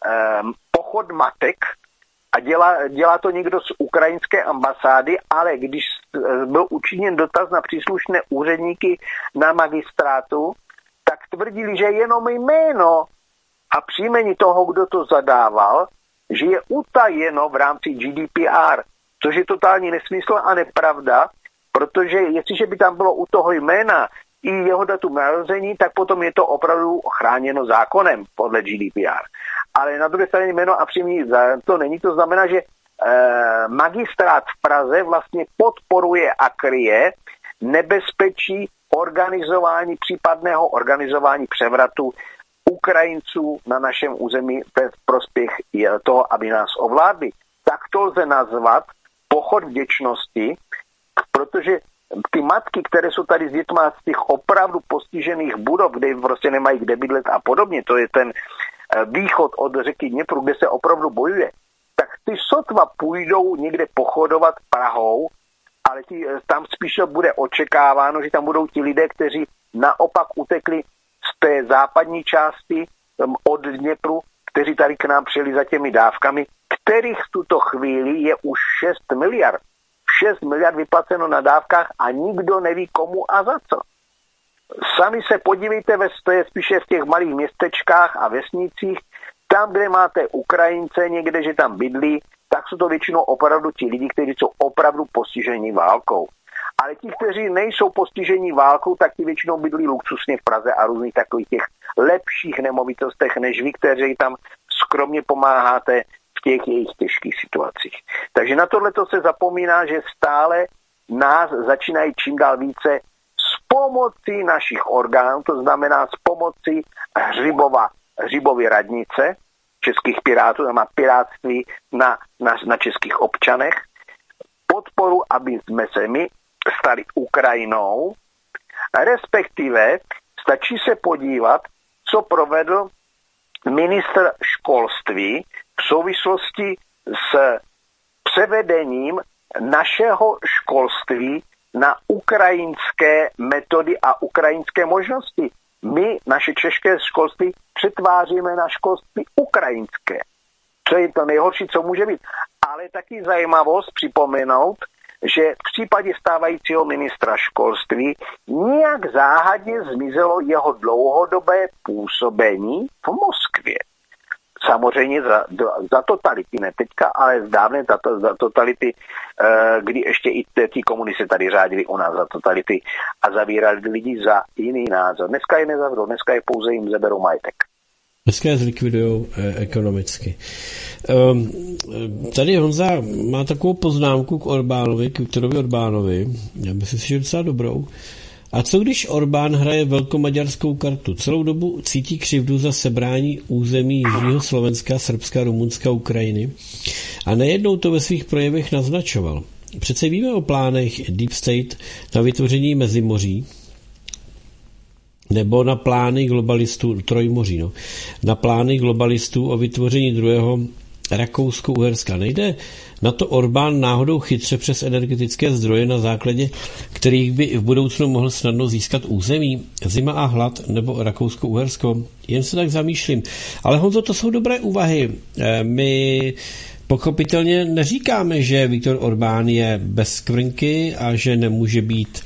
pochod matek a dělá to někdo z ukrajinské ambasády, ale když byl učiněn dotaz na příslušné úředníky na magistrátu, tak tvrdili, že jenom jméno a příjmení toho, kdo to zadával, že je utajeno v rámci GDPR, což je totální nesmysl a nepravda, protože jestliže by tam bylo u toho jména i jeho datum narození, tak potom je to opravdu chráněno zákonem podle GDPR. Ale na druhé straně jméno a příjmení to není, to znamená, že magistrát v Praze vlastně podporuje a kryje nebezpečí případného organizování převratu Ukrajinců na našem území ve prospěch toho, aby nás ovládli. Tak to lze nazvat pochod vděčnosti, protože ty matky, které jsou tady s dětma z těch opravdu postižených budov, kde prostě nemají kde bydlet a podobně, to je ten východ od řeky Dněpru, kde se opravdu bojuje, tak ty sotva půjdou někde pochodovat Prahou, ale tam spíše bude očekáváno, že tam budou ti lidé, kteří naopak utekli z té západní části od Dněpru, kteří tady k nám přijeli za těmi dávkami, kterých v tuto chvíli je už 6 miliard. 6 miliard vyplaceno na dávkách a nikdo neví komu a za co. Sami se podívejte, to je spíše v těch malých městečkách a vesnicích, tam, kde máte Ukrajince někde, že tam bydlí, tak jsou to většinou opravdu ti lidi, kteří jsou opravdu postiženi válkou. Ale ti, kteří nejsou postiženi válkou, tak ti většinou bydlí luxusně v Praze a různých takových těch lepších nemovitostech, než vy, kteří tam skromně pomáháte v těch jejich těžkých situacích. Takže na tohleto se zapomíná, že stále nás začínají čím dál více s pomocí našich orgánů, to znamená s pomocí Hřibovy radnice, českých pirátů, tam má pirátství na českých občanech, podporu, aby jsme se my stali Ukrajinou, respektive stačí se podívat, co provedl ministr školství v souvislosti s převedením našeho školství na ukrajinské metody a ukrajinské možnosti. My naše české školství přetváříme na školství ukrajinské. Co je to nejhorší, co může být. Ale taky zajímavost připomenout, že v případě stávajícího ministra školství nějak záhadně zmizelo jeho dlouhodobé působení v Moskvě. Samozřejmě za totality, ne teďka, ale zdávné za totality, kdy ještě i ty komunisty tady řádili u nás za totality a zavírali lidi za jiný názor. Dneska je nezavřou, dneska je pouze jim zaberou majetek. Dneska je zlikvidujou ekonomicky. Tady Honza má takovou poznámku k Orbánovi, k Viktorovi Orbánovi. Já myslím si, že je docela dobrou. A co když Orbán hraje velkomaďarskou kartu? Celou dobu cítí křivdu za sebrání území Jižního Slovenska, Srbska, Rumunska, Ukrajiny a nejednou to ve svých projevech naznačoval. Přece víme o plánech Deep State na vytvoření Mezimoří, nebo na plány globalistů, Trojmoří, na plány globalistů o vytvoření druhého Rakousko-Uherska. Nejde na to Orbán náhodou chytře přes energetické zdroje, na základě kterých by v budoucnu mohl snadno získat území, zima a hlad nebo Rakousko-Uhersko? Jen se tak zamýšlím. Ale Honzo, to jsou dobré úvahy. My pochopitelně neříkáme, že Viktor Orbán je bez skvrnky a že nemůže být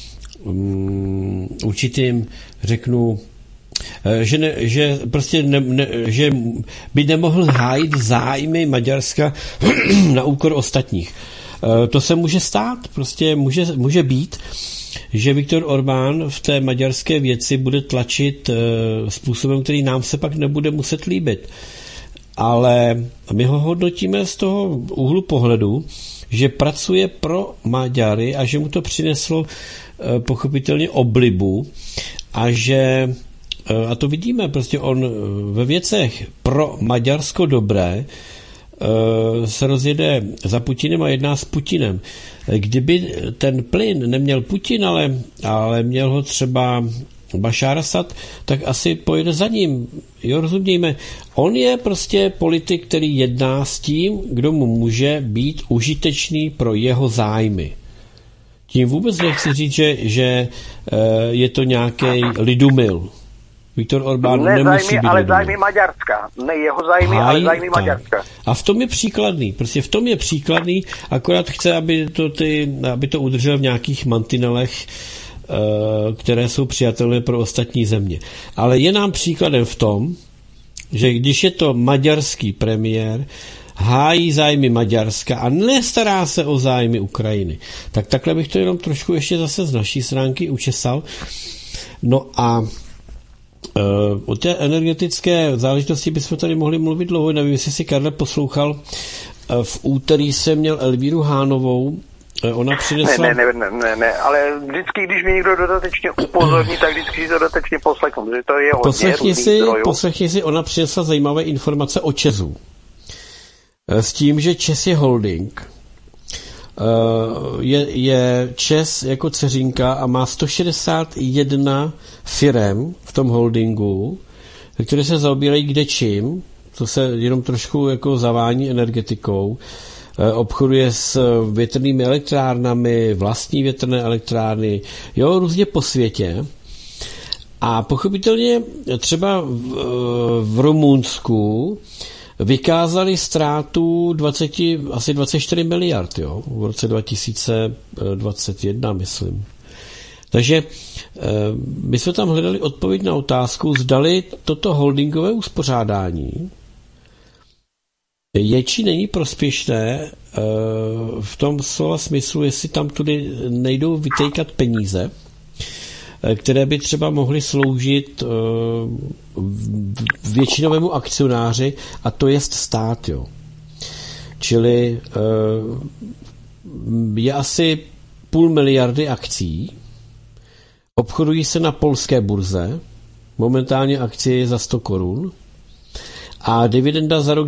určitým, řeknu, že prostě že by nemohl hájit zájmy Maďarska na úkor ostatních. To se může stát, prostě může být, že Viktor Orbán v té maďarské věci bude tlačit způsobem, který nám se pak nebude muset líbit. Ale my ho hodnotíme z toho úhlu pohledu, že pracuje pro Maďary a že mu to přineslo pochopitelně oblibu a že, a to vidíme, prostě on ve věcech pro Maďarsko dobré se rozjede za Putinem a jedná s Putinem. Kdyby ten plyn neměl Putin, ale měl ho třeba Bašár Asad, tak asi pojede za ním. Jo, rozumějme. On je prostě politik, který jedná s tím, kdo mu může být užitečný pro jeho zájmy. Tím vůbec nechci říct, že je to nějaký lidumil. Viktor Orbán nemusí být ale zájmy Maďarska. Ne jeho zájmy, ale zájmy Maďarska. A v tom je příkladný. Prostě v tom je příkladný, akorát chce, aby to udržel v nějakých mantinelech, které jsou přijatelné pro ostatní země. Ale je nám příkladem v tom, že když je to maďarský premiér, hájí zájmy Maďarska a nestará se o zájmy Ukrajiny. Tak takhle bych to jenom trošku ještě zase z naší stránky učesal. No a o té energetické záležitosti bychom tady mohli mluvit dlouho. Nevím, jestli si Karle poslouchal. V úterý jsem měl Elvíru Hánovou. Ona přinesla... Ne, ale vždycky, když mě někdo dodatečně upozorní, tak vždycky si to dodatečně poslechnu, protože to je hodně Poslechni si, ona přinesla zajímavé informace o ČEZu. S tím, že ČEZ je holding, je ČEZ jako dceřinka a má 161 firem v tom holdingu, které se zaobírají kde čím, to se jenom trošku jako zavání energetikou, obchoduje s větrnými elektrárnami, vlastní větrné elektrárny, jo, různě po světě. A pochopitelně třeba v Rumunsku vykázali ztrátu asi 24 miliard, jo, v roce 2021, myslím. Takže my jsme tam hledali odpověď na otázku, zdali toto holdingové uspořádání je či není prospěšné v tom slova smyslu, jestli tam tudy nejdou vytejkat peníze, které by třeba mohly sloužit většinovému akcionáři, a to jest stát. Jo. Čili je asi 0,5 miliardy akcí, obchodují se na polské burze, momentálně akcie je za 100 korun, a dividenda za rok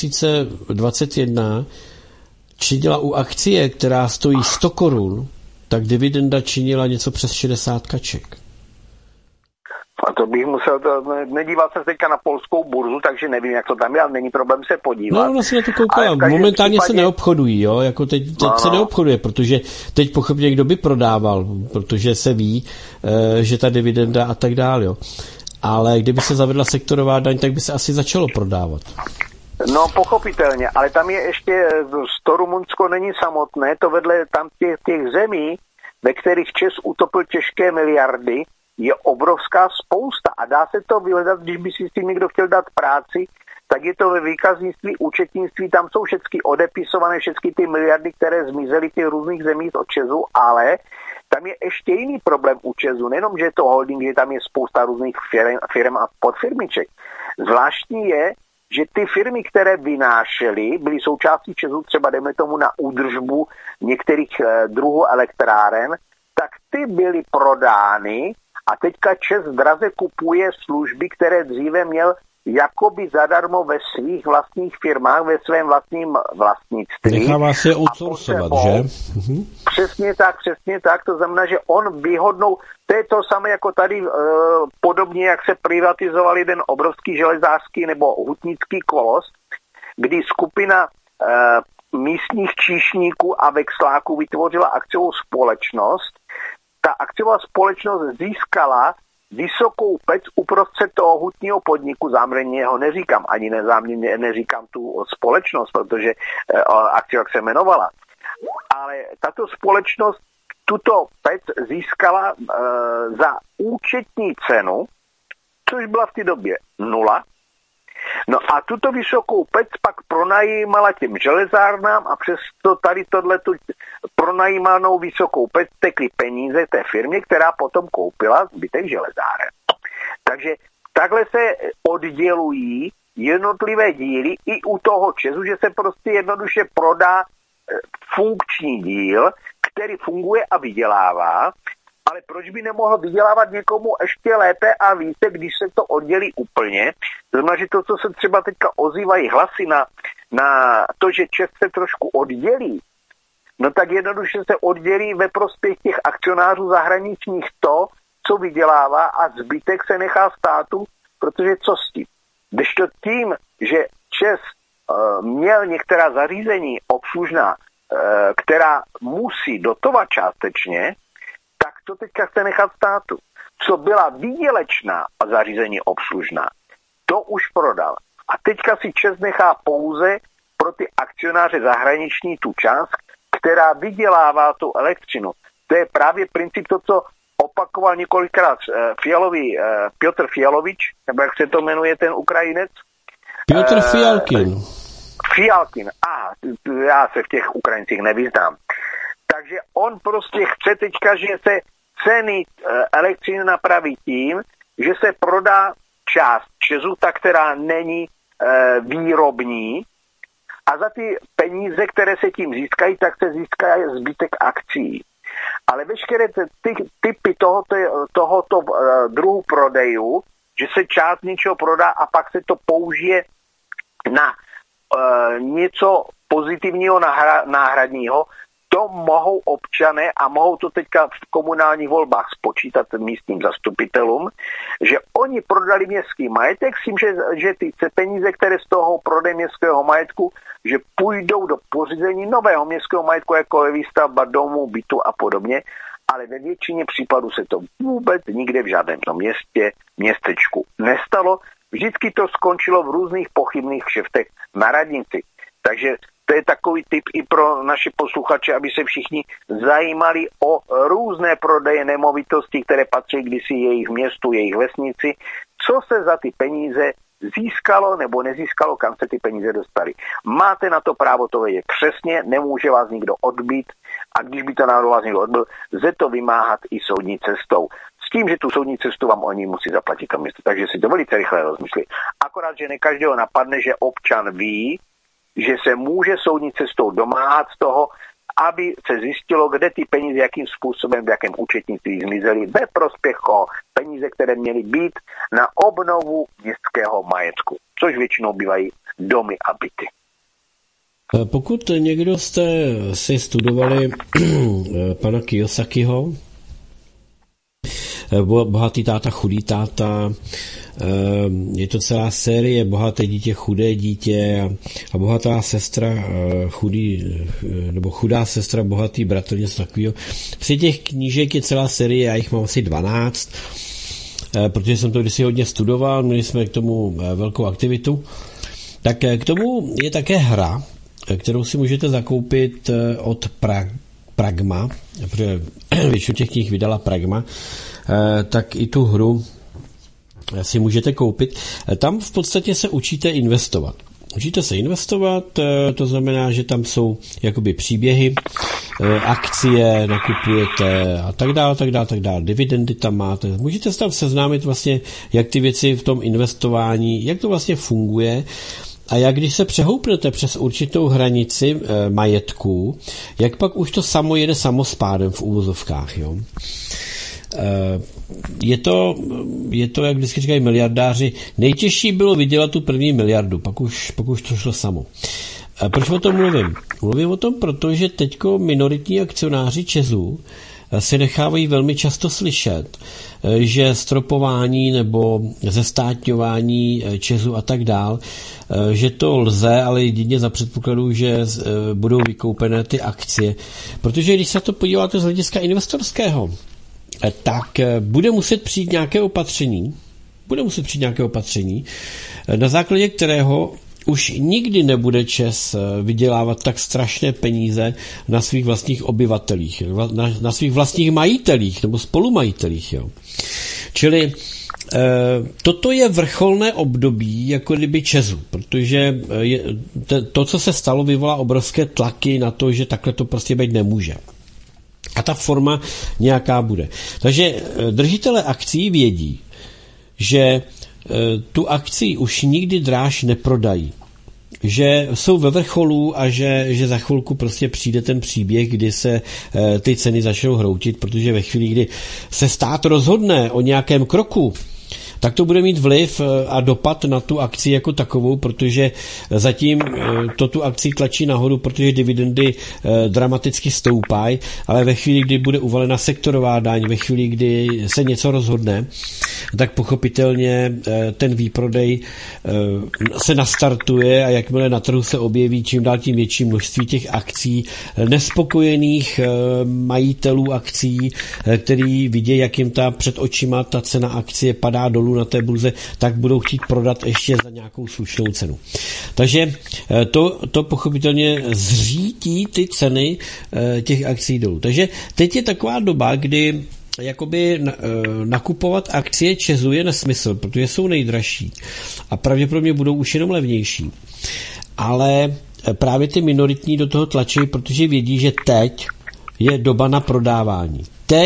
2021 činila u akcie, která stojí 100 korun, tak dividenda činila něco přes 60 kaček. A to bych musel, nedíval jsem teďka na polskou burzu, takže nevím, jak to tam je, ale není problém se podívat. No, vlastně na to koukám. Momentálně se neobchodují, jo, jako teď se neobchoduje, protože teď pochopně kdo by prodával, protože se ví, že ta dividenda a tak dále, jo. Ale kdyby se zavedla sektorová daň, tak by se asi začalo prodávat. No, pochopitelně, ale tam je ještě, to Rumunsko není samotné, to vedle tam těch zemí, ve kterých ČEZ utopil těžké miliardy, je obrovská spousta a dá se to vyhledat, když by si s tím někdo chtěl dát práci, tak je to ve výkaznictví, účetnictví, tam jsou všechny odepisované, všechny ty miliardy, které zmizely v těch různých zemích od ČEZu, ale tam je ještě jiný problém u ČEZu, nejenom, že je to holding, že tam je spousta různých firm a podfirmiček, Zvláštní je, že ty firmy, které vynášely, byly součástí ČEZu, třeba dejme tomu na údržbu některých druhů elektráren, tak ty byly prodány a teďka ČEZ draze kupuje služby, které dříve měl jakoby zadarmo ve svých vlastních firmách, ve svém vlastním vlastnictví. Nechává se je outsourcovat, že? Přesně tak. To znamená, že on vyhodnou, to je to samé jako tady podobně, jak se privatizoval jeden obrovský železářský nebo hutnický kolos, kdy skupina místních číšníků a vexláků vytvořila akciovou společnost. Ta akciová společnost získala vysokou pec uprostřed toho hutního podniku, záměrně ho neříkám, ani neříkám tu společnost, protože akcia jak se jmenovala. Ale tato společnost tuto pec získala za účetní cenu, což byla v té době 0. No a tuto vysokou pec pak pronajímala těm železárnám a přes to tady tohletu pronajímanou vysokou pec tekly peníze té firmě, která potom koupila zbytek železáren. Takže takhle se oddělují jednotlivé díly i u toho ČEZu, že se prostě jednoduše prodá funkční díl, který funguje a vydělává, ale proč by nemohl vydělávat někomu ještě lépe a více, když se to oddělí úplně? To znamená, že to, co se třeba teďka ozývají hlasy na to, že ČEZ se trošku oddělí, no tak jednoduše se oddělí ve prospěch těch akcionářů zahraničních to, co vydělává a zbytek se nechá státu, protože co s tím? Když to tím, že ČEZ měl některá zařízení obslužná, která musí dotovat částečně, tak to teďka chce nechat státu. Co byla výdělečná a zařízení obslužná, to už prodal. A teďka si ČEZ nechá pouze pro ty akcionáře zahraniční tu část, která vydělává tu elektřinu. To je právě princip to, co opakoval několikrát Piotr Fialovič, nebo jak se to jmenuje ten Ukrajinec? Piotr Fialkin. Fialkin, já se v těch Ukrajincích nevyznám. Takže on prostě chce teďka, že se ceny elektřiny napraví tím, že se prodá část ČEZu, ta, která není výrobní, a za ty peníze, které se tím získají, tak se získá zbytek akcií. Ale veškeré ty typy tohoto druhu prodejů, že se část něčeho prodá a pak se to použije na něco pozitivního náhradního, to mohou občané a mohou to teďka v komunálních volbách spočítat místním zastupitelům, že oni prodali městský majetek s tím, že ty peníze, které z toho prodeje městského majetku, že půjdou do pořízení nového městského majetku, jako je výstavba domů, bytu a podobně, ale ve většině případů se to vůbec nikde v žádném městečku nestalo. Vždycky to skončilo v různých pochybných kšeftech na radnici. Takže to je takový tip i pro naše posluchače, aby se všichni zajímali o různé prodeje nemovitostí, které patří kdysi jejich městu, jejich vesnici, co se za ty peníze získalo nebo nezískalo, kam se ty peníze dostaly. Máte na to právo to vědět přesně, nemůže vás nikdo odbít a když by to náhodou vás někdo odbil, lze to vymáhat i soudní cestou. S tím, že tu soudní cestu vám oni musí zaplatit to město. Takže si to velice rychle rozmyslí. Akorát, že ne každého napadne, že občan ví, že se může soudní cestou domáhat z toho, aby se zjistilo, kde ty peníze, jakým způsobem, v jakém účetnictví zmizely ve prospěch peníze, které měly být na obnovu městského majetku, což většinou bývají domy a byty. Pokud někdo jste si studovali pana Kiyosakiho, Bohatý táta, chudý táta, je to celá série Bohaté dítě, chudé dítě a bohatá sestra, chudá sestra, bohatý bratr, něco takového. Při těch knížek je celá série, já jich mám asi 12, protože jsem to kdysi hodně studoval, měli jsme k tomu velkou aktivitu. Tak k tomu je také hra, kterou si můžete zakoupit od Pragma, protože většinu těch knih vydala Pragma, tak i tu hru si můžete koupit. Tam v podstatě se učíte investovat. Učíte se investovat, to znamená, že tam jsou jakoby příběhy, akcie, nakupujete a tak dále, dividendy tam máte. Můžete se tam seznámit vlastně, jak ty věci v tom investování, jak to vlastně funguje a jak když se přehoupnete přes určitou hranici majetku, jak pak už to samo jede samospádem v uvozovkách, jo. Je to, jak vždycky říkají miliardáři, nejtěžší bylo vydělat tu první miliardu, pak už to šlo samo. Proč o tom mluvím? Mluvím o tom, protože teďko minoritní akcionáři ČEZu si nechávají velmi často slyšet, že stropování nebo zestátňování ČEZu a tak dál, že to lze, ale jedině za předpokladu, že budou vykoupené ty akcie. Protože když se to podíváte z hlediska investorského, tak bude muset přijít nějaké opatření, na základě kterého už nikdy nebude ČEZ vydělávat tak strašné peníze na svých vlastních obyvatelích, na svých vlastních majitelích nebo spolumajitelích. Jo. Čili toto je vrcholné období jako kdyby ČEZu, protože to, co se stalo, vyvolá obrovské tlaky na to, že takhle to prostě být nemůže. A ta forma nějaká bude. Takže držitelé akcií vědí, že tu akci už nikdy dráž neprodají. Že jsou ve vrcholu a že za chvilku prostě přijde ten příběh, kdy se ty ceny začnou hroutit, protože ve chvíli, kdy se stát rozhodne o nějakém kroku, tak to bude mít vliv a dopad na tu akci jako takovou, protože zatím to tu akci tlačí nahoru, protože dividendy dramaticky stoupají, ale ve chvíli, kdy bude uvalena sektorová daň, ve chvíli, kdy se něco rozhodne, tak pochopitelně ten výprodej se nastartuje a jakmile na trhu se objeví čím dál tím větší množství těch akcí, nespokojených majitelů akcí, který vidí, jak jim před očima ta cena akcie padá dolů na té burze, tak budou chtít prodat ještě za nějakou slušnou cenu. Takže to pochopitelně zřítí ty ceny těch akcí dolů. Takže teď je taková doba, kdy jakoby nakupovat akcie ČEZu je nesmysl, protože jsou nejdražší a pravděpodobně budou už jenom levnější. Ale právě ty minoritní do toho tlačí, protože vědí, že teď je doba na prodávání.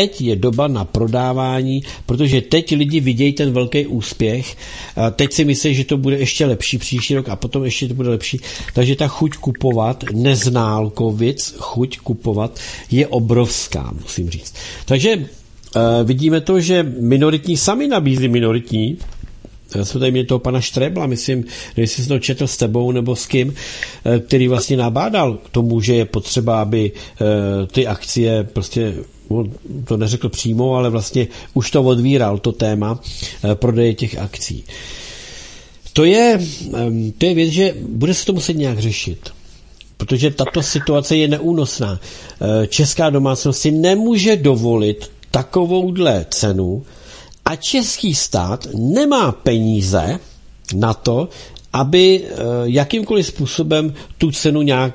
Protože teď lidi vidějí ten velký úspěch, teď si myslí, že to bude ještě lepší příští rok a potom ještě to bude lepší. Takže ta chuť kupovat, neználkovic, chuť kupovat je obrovská, musím říct. Takže vidíme to, že minoritní sami nabízí minoritní. Já jsem tady měl toho pana Štrebla, myslím, jestli jsem to četl s tebou nebo s kým, který vlastně nabádal k tomu, že je potřeba, aby ty akcie prostě, to neřekl přímo, ale vlastně už to odvíral, to téma prodeje těch akcí. To je věc, že bude se to muset nějak řešit. Protože tato situace je neúnosná. Česká domácnost si nemůže dovolit takovouhle cenu a český stát nemá peníze na to, aby jakýmkoliv způsobem tu cenu nějak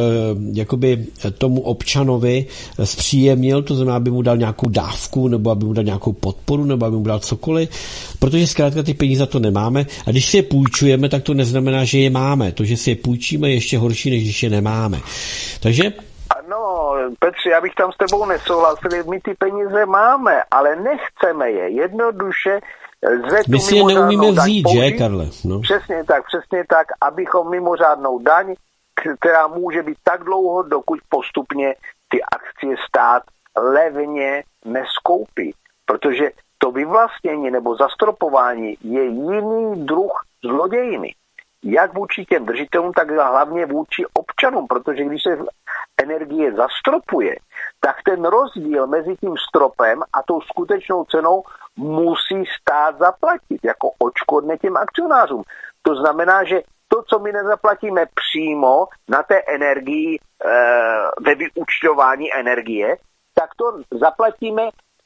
jakoby tomu občanovi zpříjemnil, to znamená, aby mu dal nějakou dávku, nebo aby mu dal nějakou podporu, nebo aby mu dal cokoliv, protože zkrátka ty peníze to nemáme a když si je půjčujeme, tak to neznamená, že je máme. To, že si je půjčíme, je ještě horší, než když je nemáme. Takže ano, Petře, já bych tam s tebou nesouhlasil, my ty peníze máme, ale nechceme je. Jednoduše my si je neumíme vzít, že, Karle? No. Přesně tak, abychom mimořádnou daň, která může být tak dlouho, dokud postupně ty akcie stát levně neskoupí. Protože to vyvlastnění nebo zastropování je jiný druh zlodějiny. Jak vůči těm držitelům, tak hlavně vůči občanům, protože když se energie zastropuje, tak ten rozdíl mezi tím stropem a tou skutečnou cenou musí stát zaplatit jako odškodné těm akcionářům. To znamená, že to, co my nezaplatíme přímo na té energii ve vyúčtování energie, tak to zaplatíme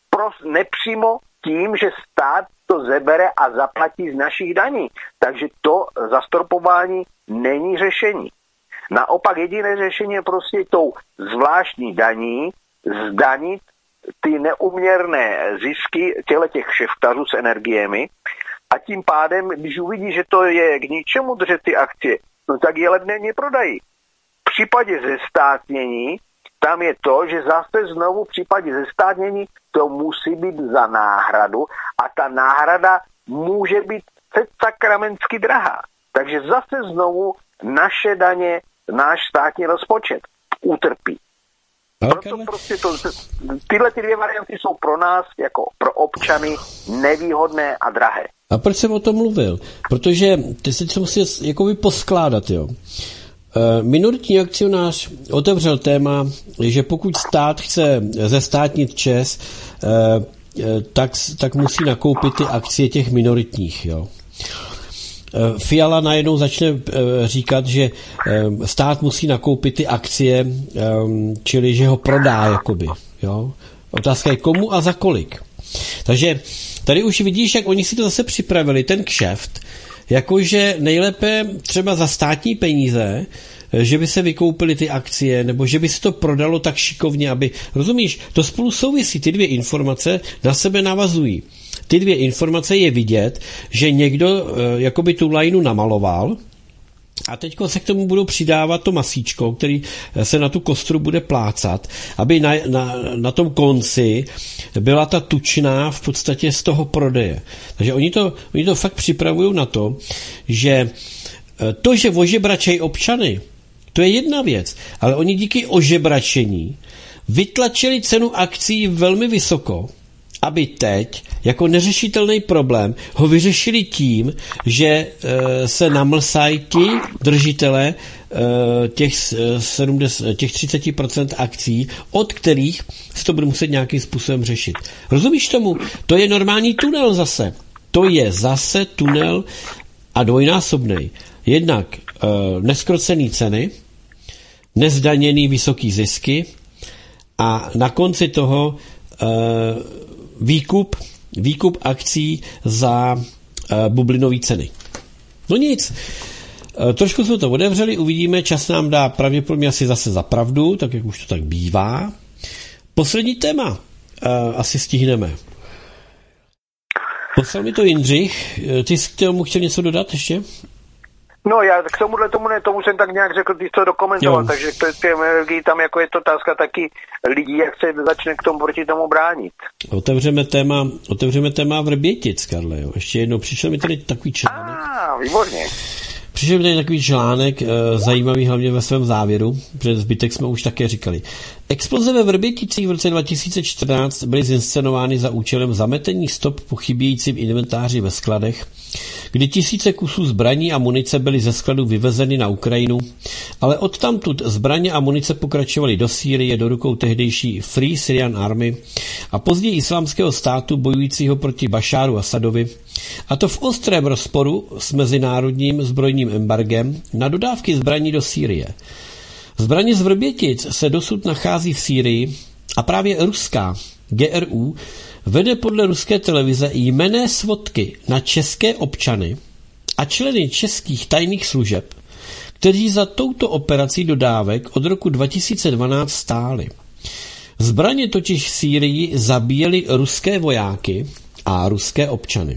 nepřímo tím, že stát to zebere a zaplatí z našich daní. Takže to zastropování není řešení. Naopak jediné řešení je prostě tou zvláštní daní zdanit ty neuměrné zisky těch kšeftařů s energiemi a tím pádem, když uvidí, že to je k ničemu držet ty akcie, no tak je levné neprodají. V případě zestátnění tam je to, že zase znovu v případě zestátnění to musí být za náhradu a ta náhrada může být sakramensky drahá. Takže zase znovu naše daně, náš státní rozpočet utrpí. Proto prostě tyhle ty dvě varianty jsou pro nás, jako pro občany, nevýhodné a drahé. A proč jsem o tom mluvil? Protože ty si to musíš jakoby poskládat, jo. Minoritní akcionář otevřel téma, že pokud stát chce zestátnit ČEZ, tak musí nakoupit ty akcie těch minoritních, jo. Fiala najednou začne říkat, že stát musí nakoupit ty akcie, čili že ho prodá, jakoby, jo. Otázka je komu a za kolik. Takže tady už vidíš, jak oni si to zase připravili, ten kšeft, jakože nejlépe třeba za státní peníze, že by se vykoupily ty akcie, nebo že by se to prodalo tak šikovně, aby, rozumíš, to spolu souvisí, ty dvě informace na sebe navazují. Ty dvě informace je vidět, že někdo jakoby tu lajnu namaloval a teďko se k tomu budou přidávat to masíčko, který se na tu kostru bude plácat, aby na tom konci byla ta tučná v podstatě z toho prodeje. Takže oni to fakt připravují na to, že ožebračejí občany, to je jedna věc, ale oni díky ožebračení vytlačili cenu akcií velmi vysoko, aby teď jako neřešitelný problém ho vyřešili tím, že se namlsají ti držitele těch 30% akcí, od kterých se to bude muset nějakým způsobem řešit. Rozumíš tomu? To je normální tunel zase. To je zase tunel a dvojnásobný. Jednak neskrocený ceny, nezdaněný vysoký zisky a na konci toho výkup akcí za bublinové ceny. No nic. Trošku jsme to otevřeli, uvidíme, čas nám dá pravděpodobně asi zase za pravdu, tak jak už to tak bývá. Poslední téma. Asi stihneme. Poslal mi to Jindřich. Ty jsi k tomu chtěl něco dodat ještě? No já k tomu jsem tak nějak řekl, ty jsi to dokumentoval, takže tam jako je to otázka taky lidí, jak se začne k tomu proti tomu bránit. Otevřeme téma Vrbětic, Karle, jo. Ještě jednou, přišel mi tady takový článek. Výborně. Přišel mi tady takový článek, zajímavý hlavně ve svém závěru, protože zbytek jsme už také říkali. Exploze ve Vrběticích v roce 2014 byly zinscenovány za účelem zametení stop po chybějícím inventáři ve skladech, kdy tisíce kusů zbraní a munice byly ze skladu vyvezeny na Ukrajinu, ale odtamtud zbraně a munice pokračovaly do Sýrie do rukou tehdejší Free Syrian Army a později Islámského státu bojujícího proti Bašáru Asadovi, a to v ostrém rozporu s mezinárodním zbrojním embargem na dodávky zbraní do Sýrie. Zbraně z Vrbětic se dosud nachází v Sýrii a právě ruská GRU vede podle ruské televize jmenné svodky na české občany a členy českých tajných služeb, kteří za touto operací dodávek od roku 2012 stáli. Zbraně totiž v Sýrii zabíjely ruské vojáky a ruské občany.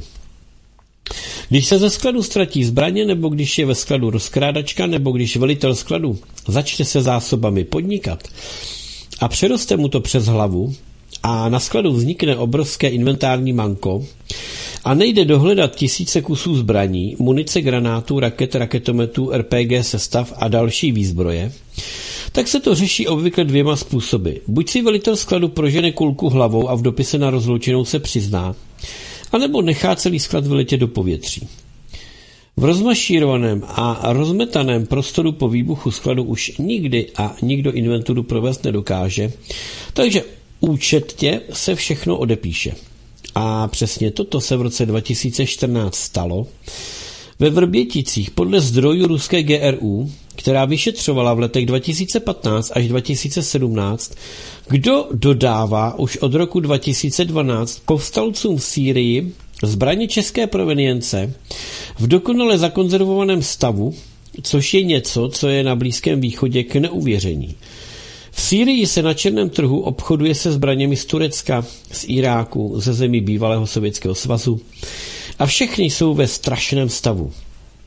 Když se ze skladu ztratí zbraně, nebo když je ve skladu rozkrádačka, nebo když velitel skladu začne se zásobami podnikat a přeroste mu to přes hlavu a na skladu vznikne obrovské inventární manko a nejde dohledat tisíce kusů zbraní, munice, granátů, raket, raketometů, RPG sestav a další výzbroje, tak se to řeší obvykle dvěma způsoby. Buď si velitel skladu prožene kulku hlavou a v dopise na rozloučenou se přizná, anebo nechá celý sklad vyletět do povětří. V rozmašírovaném a rozmetaném prostoru po výbuchu skladu už nikdy a nikdo inventuru provést nedokáže, takže účetně se všechno odepíše. A přesně toto se v roce 2014 stalo. Ve Vrběticích podle zdrojů ruské GRU, která vyšetřovala v letech 2015 až 2017, kdo dodává už od roku 2012 povstalcům v Sýrii zbraně české provenience v dokonale zakonzervovaném stavu, což je něco, co je na Blízkém východě k neuvěření. V Sýrii se na černém trhu obchoduje se zbraněmi z Turecka, z Iráku, ze zemí bývalého Sovětského svazu a všechny jsou ve strašném stavu.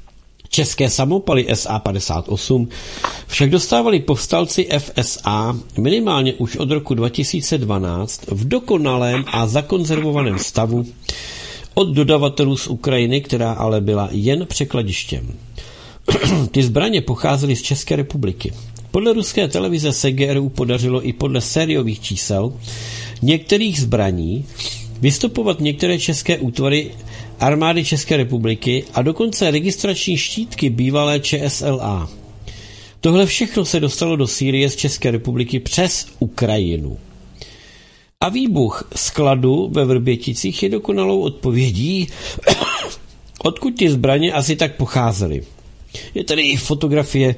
České samopaly SA-58 však dostávali povstalci FSA minimálně už od roku 2012 v dokonalém a zakonzervovaném stavu od dodavatelů z Ukrajiny, která ale byla jen překladištěm. Ty zbraně pocházely z České republiky. Podle ruské televize se GRU podařilo i podle sériových čísel některých zbraní vystupovat některé české útvary armády České republiky a dokonce registrační štítky bývalé ČSLA. Tohle všechno se dostalo do Sýrie z České republiky přes Ukrajinu. A výbuch skladu ve Vrběticích je dokonalou odpovědí, odkud ty zbraně asi tak pocházely. Je tady i fotografie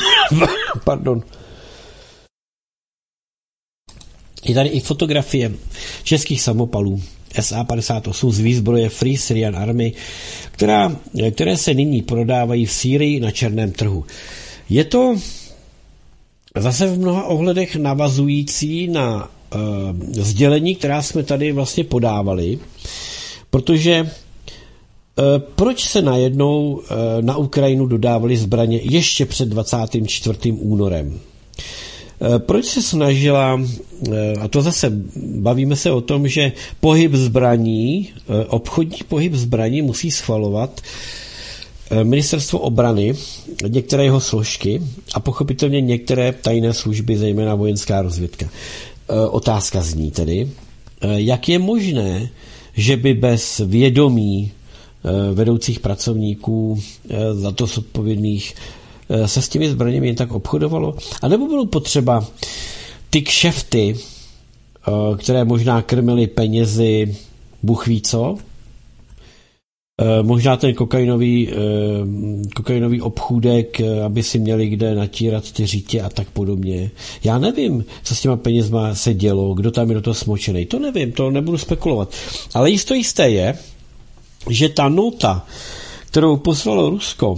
Je tady i fotografie českých samopalů SA-58 z výzbroje Free Syrian Army, které se nyní prodávají v Sýrii na černém trhu. Je to zase v mnoha ohledech navazující na sdělení, která jsme tady vlastně podávali, protože proč se najednou na Ukrajinu dodávaly zbraně ještě před 24. únorem? Proč se snažila, a to zase bavíme se o tom, že pohyb zbraní, obchodní pohyb zbraní musí schvalovat Ministerstvo obrany, některé jeho složky a pochopitelně některé tajné služby, zejména vojenská rozvědka. Otázka zní tedy, jak je možné, že by bez vědomí vedoucích pracovníků za to zodpovědných se s těmi zbraněmi jen tak obchodovalo? A nebo bylo potřeba ty kšefty, které možná krmily penězi, Bůh ví co? Možná ten kokainový obchůdek, aby si měli kde natírat ty řítě a tak podobně. Já nevím, co s těma penězma se dělo, kdo tam je do toho smočený. To nevím, to nebudu spekulovat. Ale jisté je, že ta nota, kterou poslalo Rusko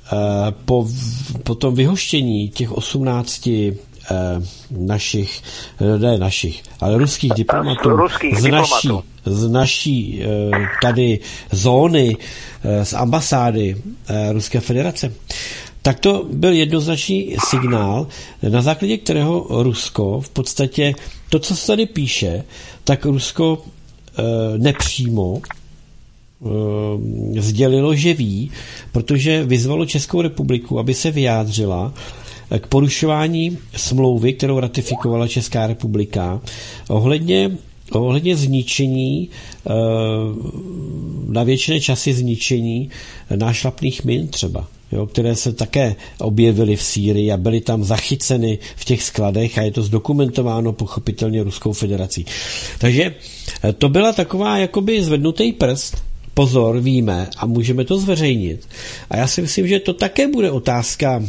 po tom vyhoštění těch 18 ale ruských diplomatů z naší tady zóny, z ambasády Ruské federace, tak to byl jednoznačný signál, na základě kterého Rusko v podstatě to, co se tady píše, tak Rusko nepřímo sdělilo, že ví, protože vyzvalo Českou republiku, aby se vyjádřila k porušování smlouvy, kterou ratifikovala Česká republika, ohledně zničení, na věčné časy zničení nášlapných min třeba, jo, které se také objevily v Sýrii a byly tam zachyceny v těch skladech a je to zdokumentováno pochopitelně Ruskou federací. Takže to byla taková jakoby zvednutý prst, pozor, víme a můžeme to zveřejnit. A já si myslím, že to také bude otázka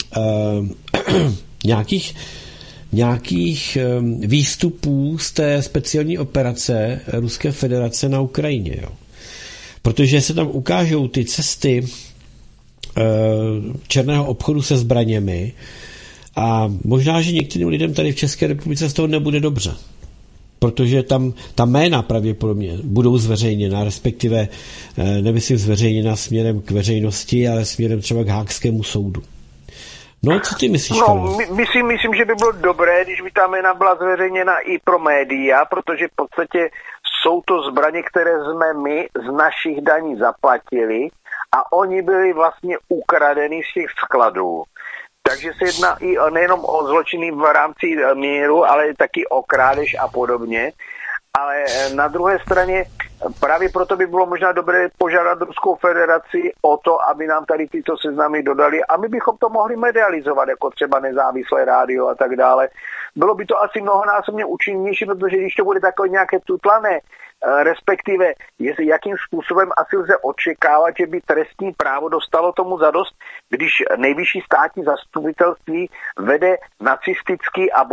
nějakých výstupů z té speciální operace Ruské federace na Ukrajině. Jo. Protože se tam ukážou ty cesty černého obchodu se zbraněmi a možná, že některým lidem tady v České republice z toho nebude dobře. Protože tam ta jména pravděpodobně budou zveřejněna, respektive nemyslím zveřejněna směrem k veřejnosti, ale směrem třeba k Hákskému soudu. No, co ty myslíš? Myslím, že by bylo dobré, když by ta jména byla zveřejněna i pro média, protože v podstatě jsou to zbraně, které jsme my z našich daní zaplatili a oni byli vlastně ukradeny z těch skladů. Takže se jedná i nejenom o zločiny v rámci míru, ale taky o krádež a podobně. Ale na druhé straně právě proto by bylo možná dobré požádat Ruskou federaci o to, aby nám tady tyto seznamy dodali a my bychom to mohli medializovat, jako třeba nezávislé rádio a tak dále. Bylo by to asi mnohonásobně účinnější, protože když to bude takové nějaké tutlané, respektive jakým způsobem asi lze očekávat, že by trestní právo dostalo tomu zadost, když nejvyšší státní zastupitelství vede nacistický a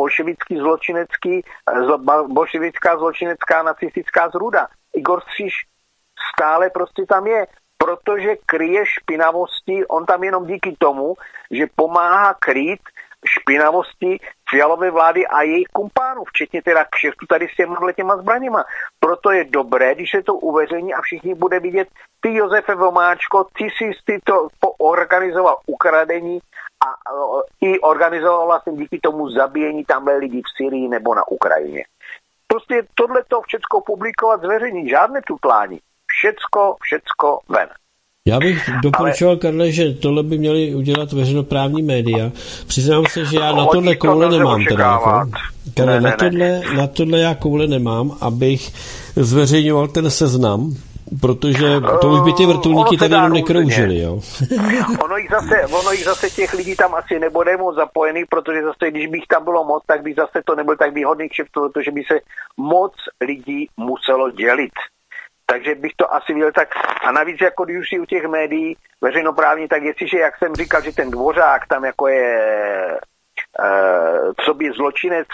bolševická zločinecká nacistická zrůda. Igor Stříž stále prostě tam je, protože kryje špinavosti, on tam jenom díky tomu, že pomáhá krýt špinavosti Fialovy vlády a jejich kumpánů, včetně teda kšeftu tady s těma zbraněma. Proto je dobré, když se to uveřejní a všichni bude vidět, ty Josefe Vomáčko, ty jsi to organizoval ukradení a i organizoval vlastně díky tomu zabíjení tamhle lidí v Syrii nebo na Ukrajině. Prostě tohleto všecko publikovat, zveřejnit, žádné tutlání. Všecko ven. Já bych doporučoval, Karle, že tohle by měli udělat veřejnoprávní média. Přiznám se, že já na tohle koule nemám. Teda, Karle, na tohle já koule nemám, abych zveřejňoval ten seznam, protože to už by ty vrtulníky tady jenom nekroužily, jo. Ono jich zase těch lidí tam asi nebude moc zapojený, protože zase, když bych tam bylo moc, tak by zase to nebyl tak výhodný kšeft, protože by se moc lidí muselo dělit. Takže bych to asi viděl tak. A navíc, jako když už si u těch médií veřejnoprávní, tak jestliže, jak jsem říkal, že ten Dvořák tam jako je co by zločinec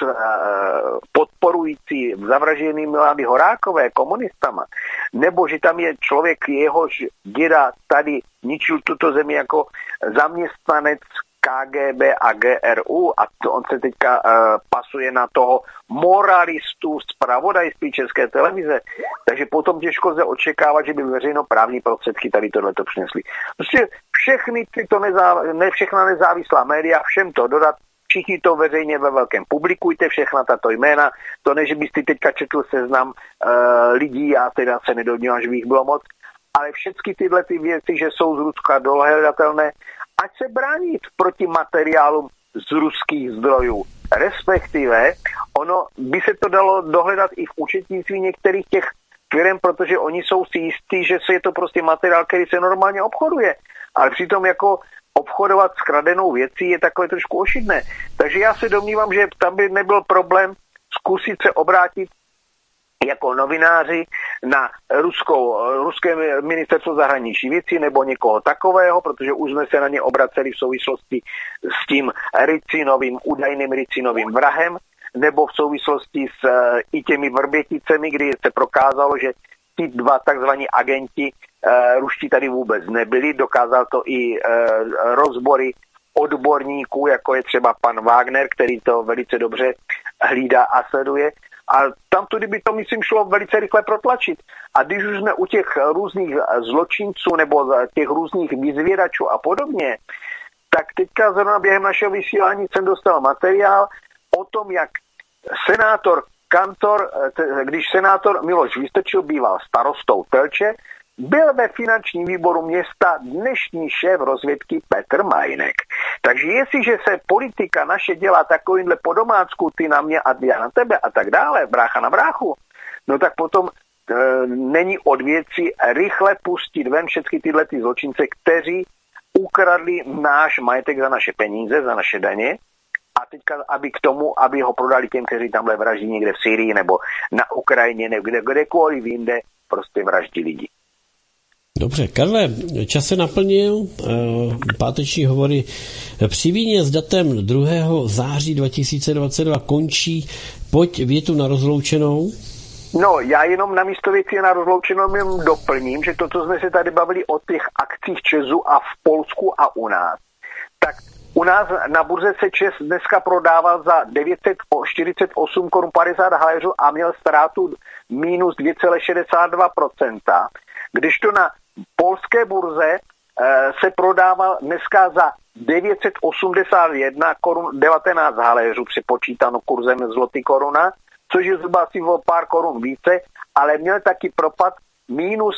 podporující zavražděný Milady Horákové komunistama, nebo že tam je člověk, jehož děda tady ničil tuto zemi jako zaměstnanec KGB a GRU a on se teďka pasuje na toho moralistu zpravodajství České televize, takže potom těžko se očekávat, že by veřejnoprávní prostředky tady tohleto přinesly. Prostě všechny všechna nezávislá média, všem to dodat, všichni to veřejně ve velkém publikujte, všechna tato jména, to ne, že byste teďka četl seznam lidí, já teda se nedodívám, že by jich bylo moc, ale všechny tyhle ty věci, že jsou z Ruska dohledatelné, ať se bránit proti materiálům z ruských zdrojů. Respektive, ono by se to dalo dohledat i v účetnictví některých těch firm, protože oni jsou si jistí, že je to prostě materiál, který se normálně obchoduje. Ale přitom jako obchodovat s kradenou věcí je takové trošku ošidné. Takže já se domnívám, že tam by nebyl problém zkusit se obrátit jako novináři na ruské ministerstvo zahraničí věcí nebo někoho takového, protože už jsme se na ně obraceli v souvislosti s tím údajným Ricinovým vrahem, nebo v souvislosti s i těmi Vrběticemi, kdy se prokázalo, že ti dva takzvaní agenti ruští tady vůbec nebyli. Dokázal to i rozbory odborníků, jako je třeba pan Wagner, který to velice dobře hlídá a sleduje. A tam tudy by to, myslím, šlo velice rychle protlačit. A když už jsme u těch různých zločinců nebo těch různých vyzvědačů a podobně, tak teďka zrovna během našeho vysílání jsem dostal materiál o tom, jak senátor Kantor, když senátor Miloš Vystrčil býval starostou Telče, byl ve finančním výboru města dnešní šéf rozvědky Petr Majnek. Takže jestliže se politika naše dělá takovýmhle po domácku, ty na mě a já na tebe a tak dále, brácha na bráchu, no tak potom není od věci rychle pustit ven všechny tyhle ty zločince, kteří ukradli náš majetek za naše peníze, za naše daně, a teďka, aby ho prodali těm, kteří tamhle vraždí někde v Syrii nebo na Ukrajině, nebo kdekoliv jinde, prostě vraždí lidi. Dobře, Karle, čas se naplnil, páteční hovory při víně s datem 2. září 2022 končí. Pojď větu na rozloučenou. No, já jenom na místo věci na rozloučenou jenom doplním, že to, co jsme se tady bavili o těch akcích ČEZu a v Polsku a u nás, tak u nás na burze se ČEZ dneska prodával za 948 korun 50 haléřů a měl ztrátu minus 2,62%, kdežto na polské burze se prodával dneska za 981 korun 19 haléřů přepočítáno kurzem zloty koruna, což je zhruba asi o pár korun více, ale měl taky propad minus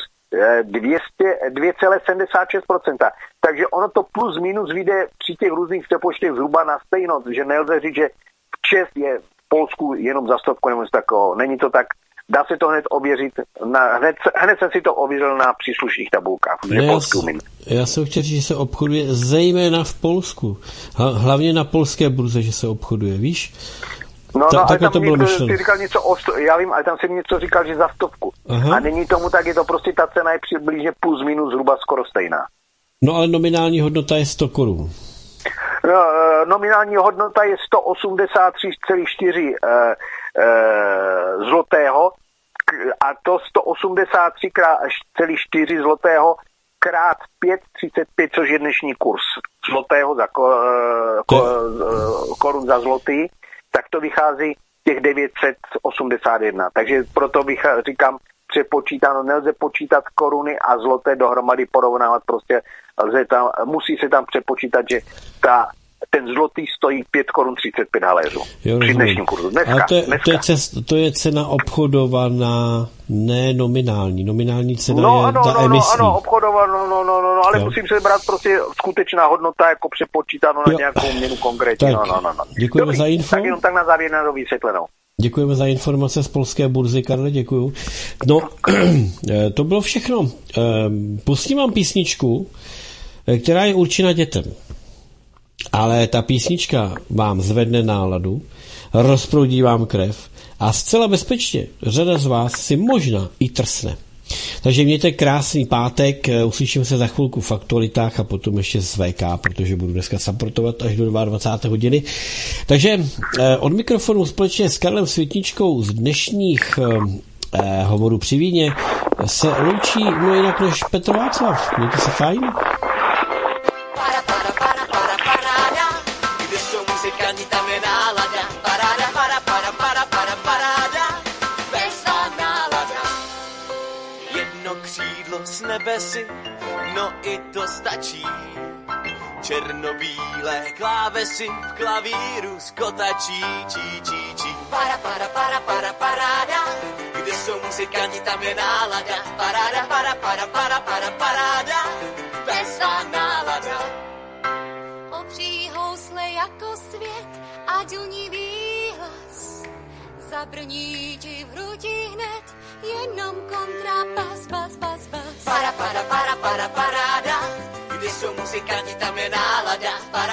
2,76%. Takže ono to plus minus vyjde při těch různých přepočtech zhruba na stejnost, že nelze říct, že ČEZ je v Polsku jenom za stovku nebo něco takového. Není to tak. Dá se to hned ověřit, hned jsem si to ověřil na příslušných tabulkách. Já jsem chtěl říct, že se obchoduje zejména v Polsku. Hlavně na polské burze, že se obchoduje, víš? No, ale tam ty říkal něco já vím, ale tam jsem něco říkal, že za 100. Aha. A není tomu tak, je to prostě ta cena je přibližně plus minus zhruba skoro stejná. No ale nominální hodnota je 100 korun. No, nominální hodnota je 183,4 zlotého a to 183,4 zlotého krát 5,35, což je dnešní kurz zlotého za korun za zloty, tak to vychází těch 981. Takže proto říkám, přepočítáno, nelze počítat koruny a zloté dohromady porovnávat, prostě musí se tam přepočítat, že ten zlotý stojí 5 korun 35 haléřů při dnešním kurzu. Dneska. To je cena obchodovaná, ne nominální. Nominální cena je ta emisní. Ano, obchodovaná, ale musím se brát prostě skutečná hodnota jako přepočítáno na nějakou měnu konkrétní. Děkujeme za info. Tak jenom tak na závěr na vysvětlenou. Děkujeme za informace z polské burzy, Karle, děkuju. No, to bylo všechno. Pustím vám písničku, která je určena dětem. Ale ta písnička vám zvedne náladu, rozproudí vám krev a zcela bezpečně řada z vás si možná i trsne. Takže mějte krásný pátek, uslyšíme se za chvilku v aktualitách a potom ještě z VK, protože budu dneska supportovat až do 22. hodiny. Takže od mikrofonu společně s Karlem Světničkou z dnešních hovorů při víně se loučí no jinak než Petr Václav. Mějte se fajn. Nebesi, no i to stačí. Černobílé klávesy v klavíru skotačí, čí. Paráda. Kde jsou muzikanti, tam je nálada. Paráda. Veselá nálada. Obří housle jako svět a duní výhlas. Zabrní ti v hrudi hned, jenom kontrapas, bas. Paráda. Kde jsou muzikanti, tam je nálada.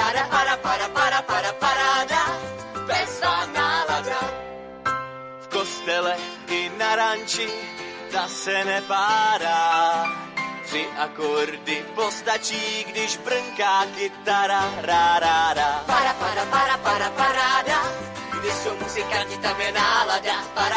Paráda. Veselá nálada. V kostele i na ranči, ta se nepádá. 3 akordy postačí, když brnká kytara. Ráda. Paráda. Kde jsou muzikanti, tam je nálada.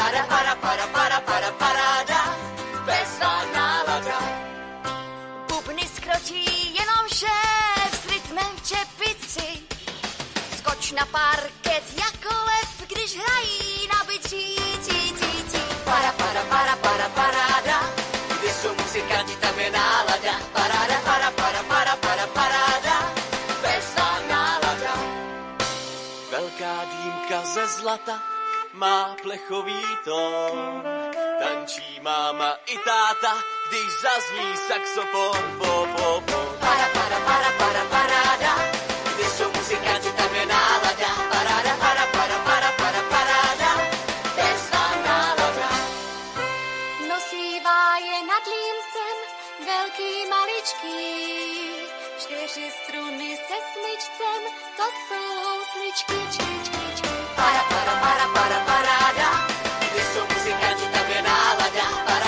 Paráda. Veselá nálada. Bubny skrotí jenom šéf s rytmem v čepici. Skoč na parket jako lev, když hrají na bicí. Paráda. Kde jsou muzikanti, tam je nálada. Paráda. Veselá nálada. Velká dýmka ze zlata má plechový tón. Tančí máma i táta, když zazní saxofon. Paráda. Kde jsou muzikanti, tam je nálada. Paráda. Veselá nálada. Nosívá je nad límcem, velký maličký. 4 struny se smyčcem, to jsou housličky, Paráda. Kde jsou muzikanti, tam je nálada.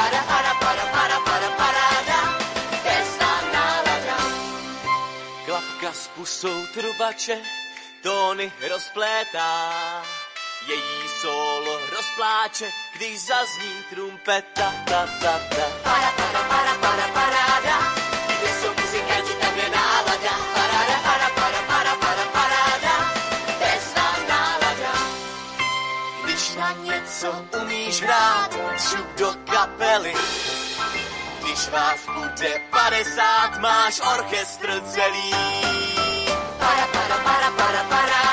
Paráda. Veselá nálada. Klapka s pusou trubače tóny rozplétá. Její solo rozpláče, když zazní trumpeta. Paráda. Kde jsou muzikanti, tam je nálada. Paráda. Veselá nálada. Když na něco umíš hrát, šup do kapely. Když vás bude 50, máš orchestr celý. Paráda.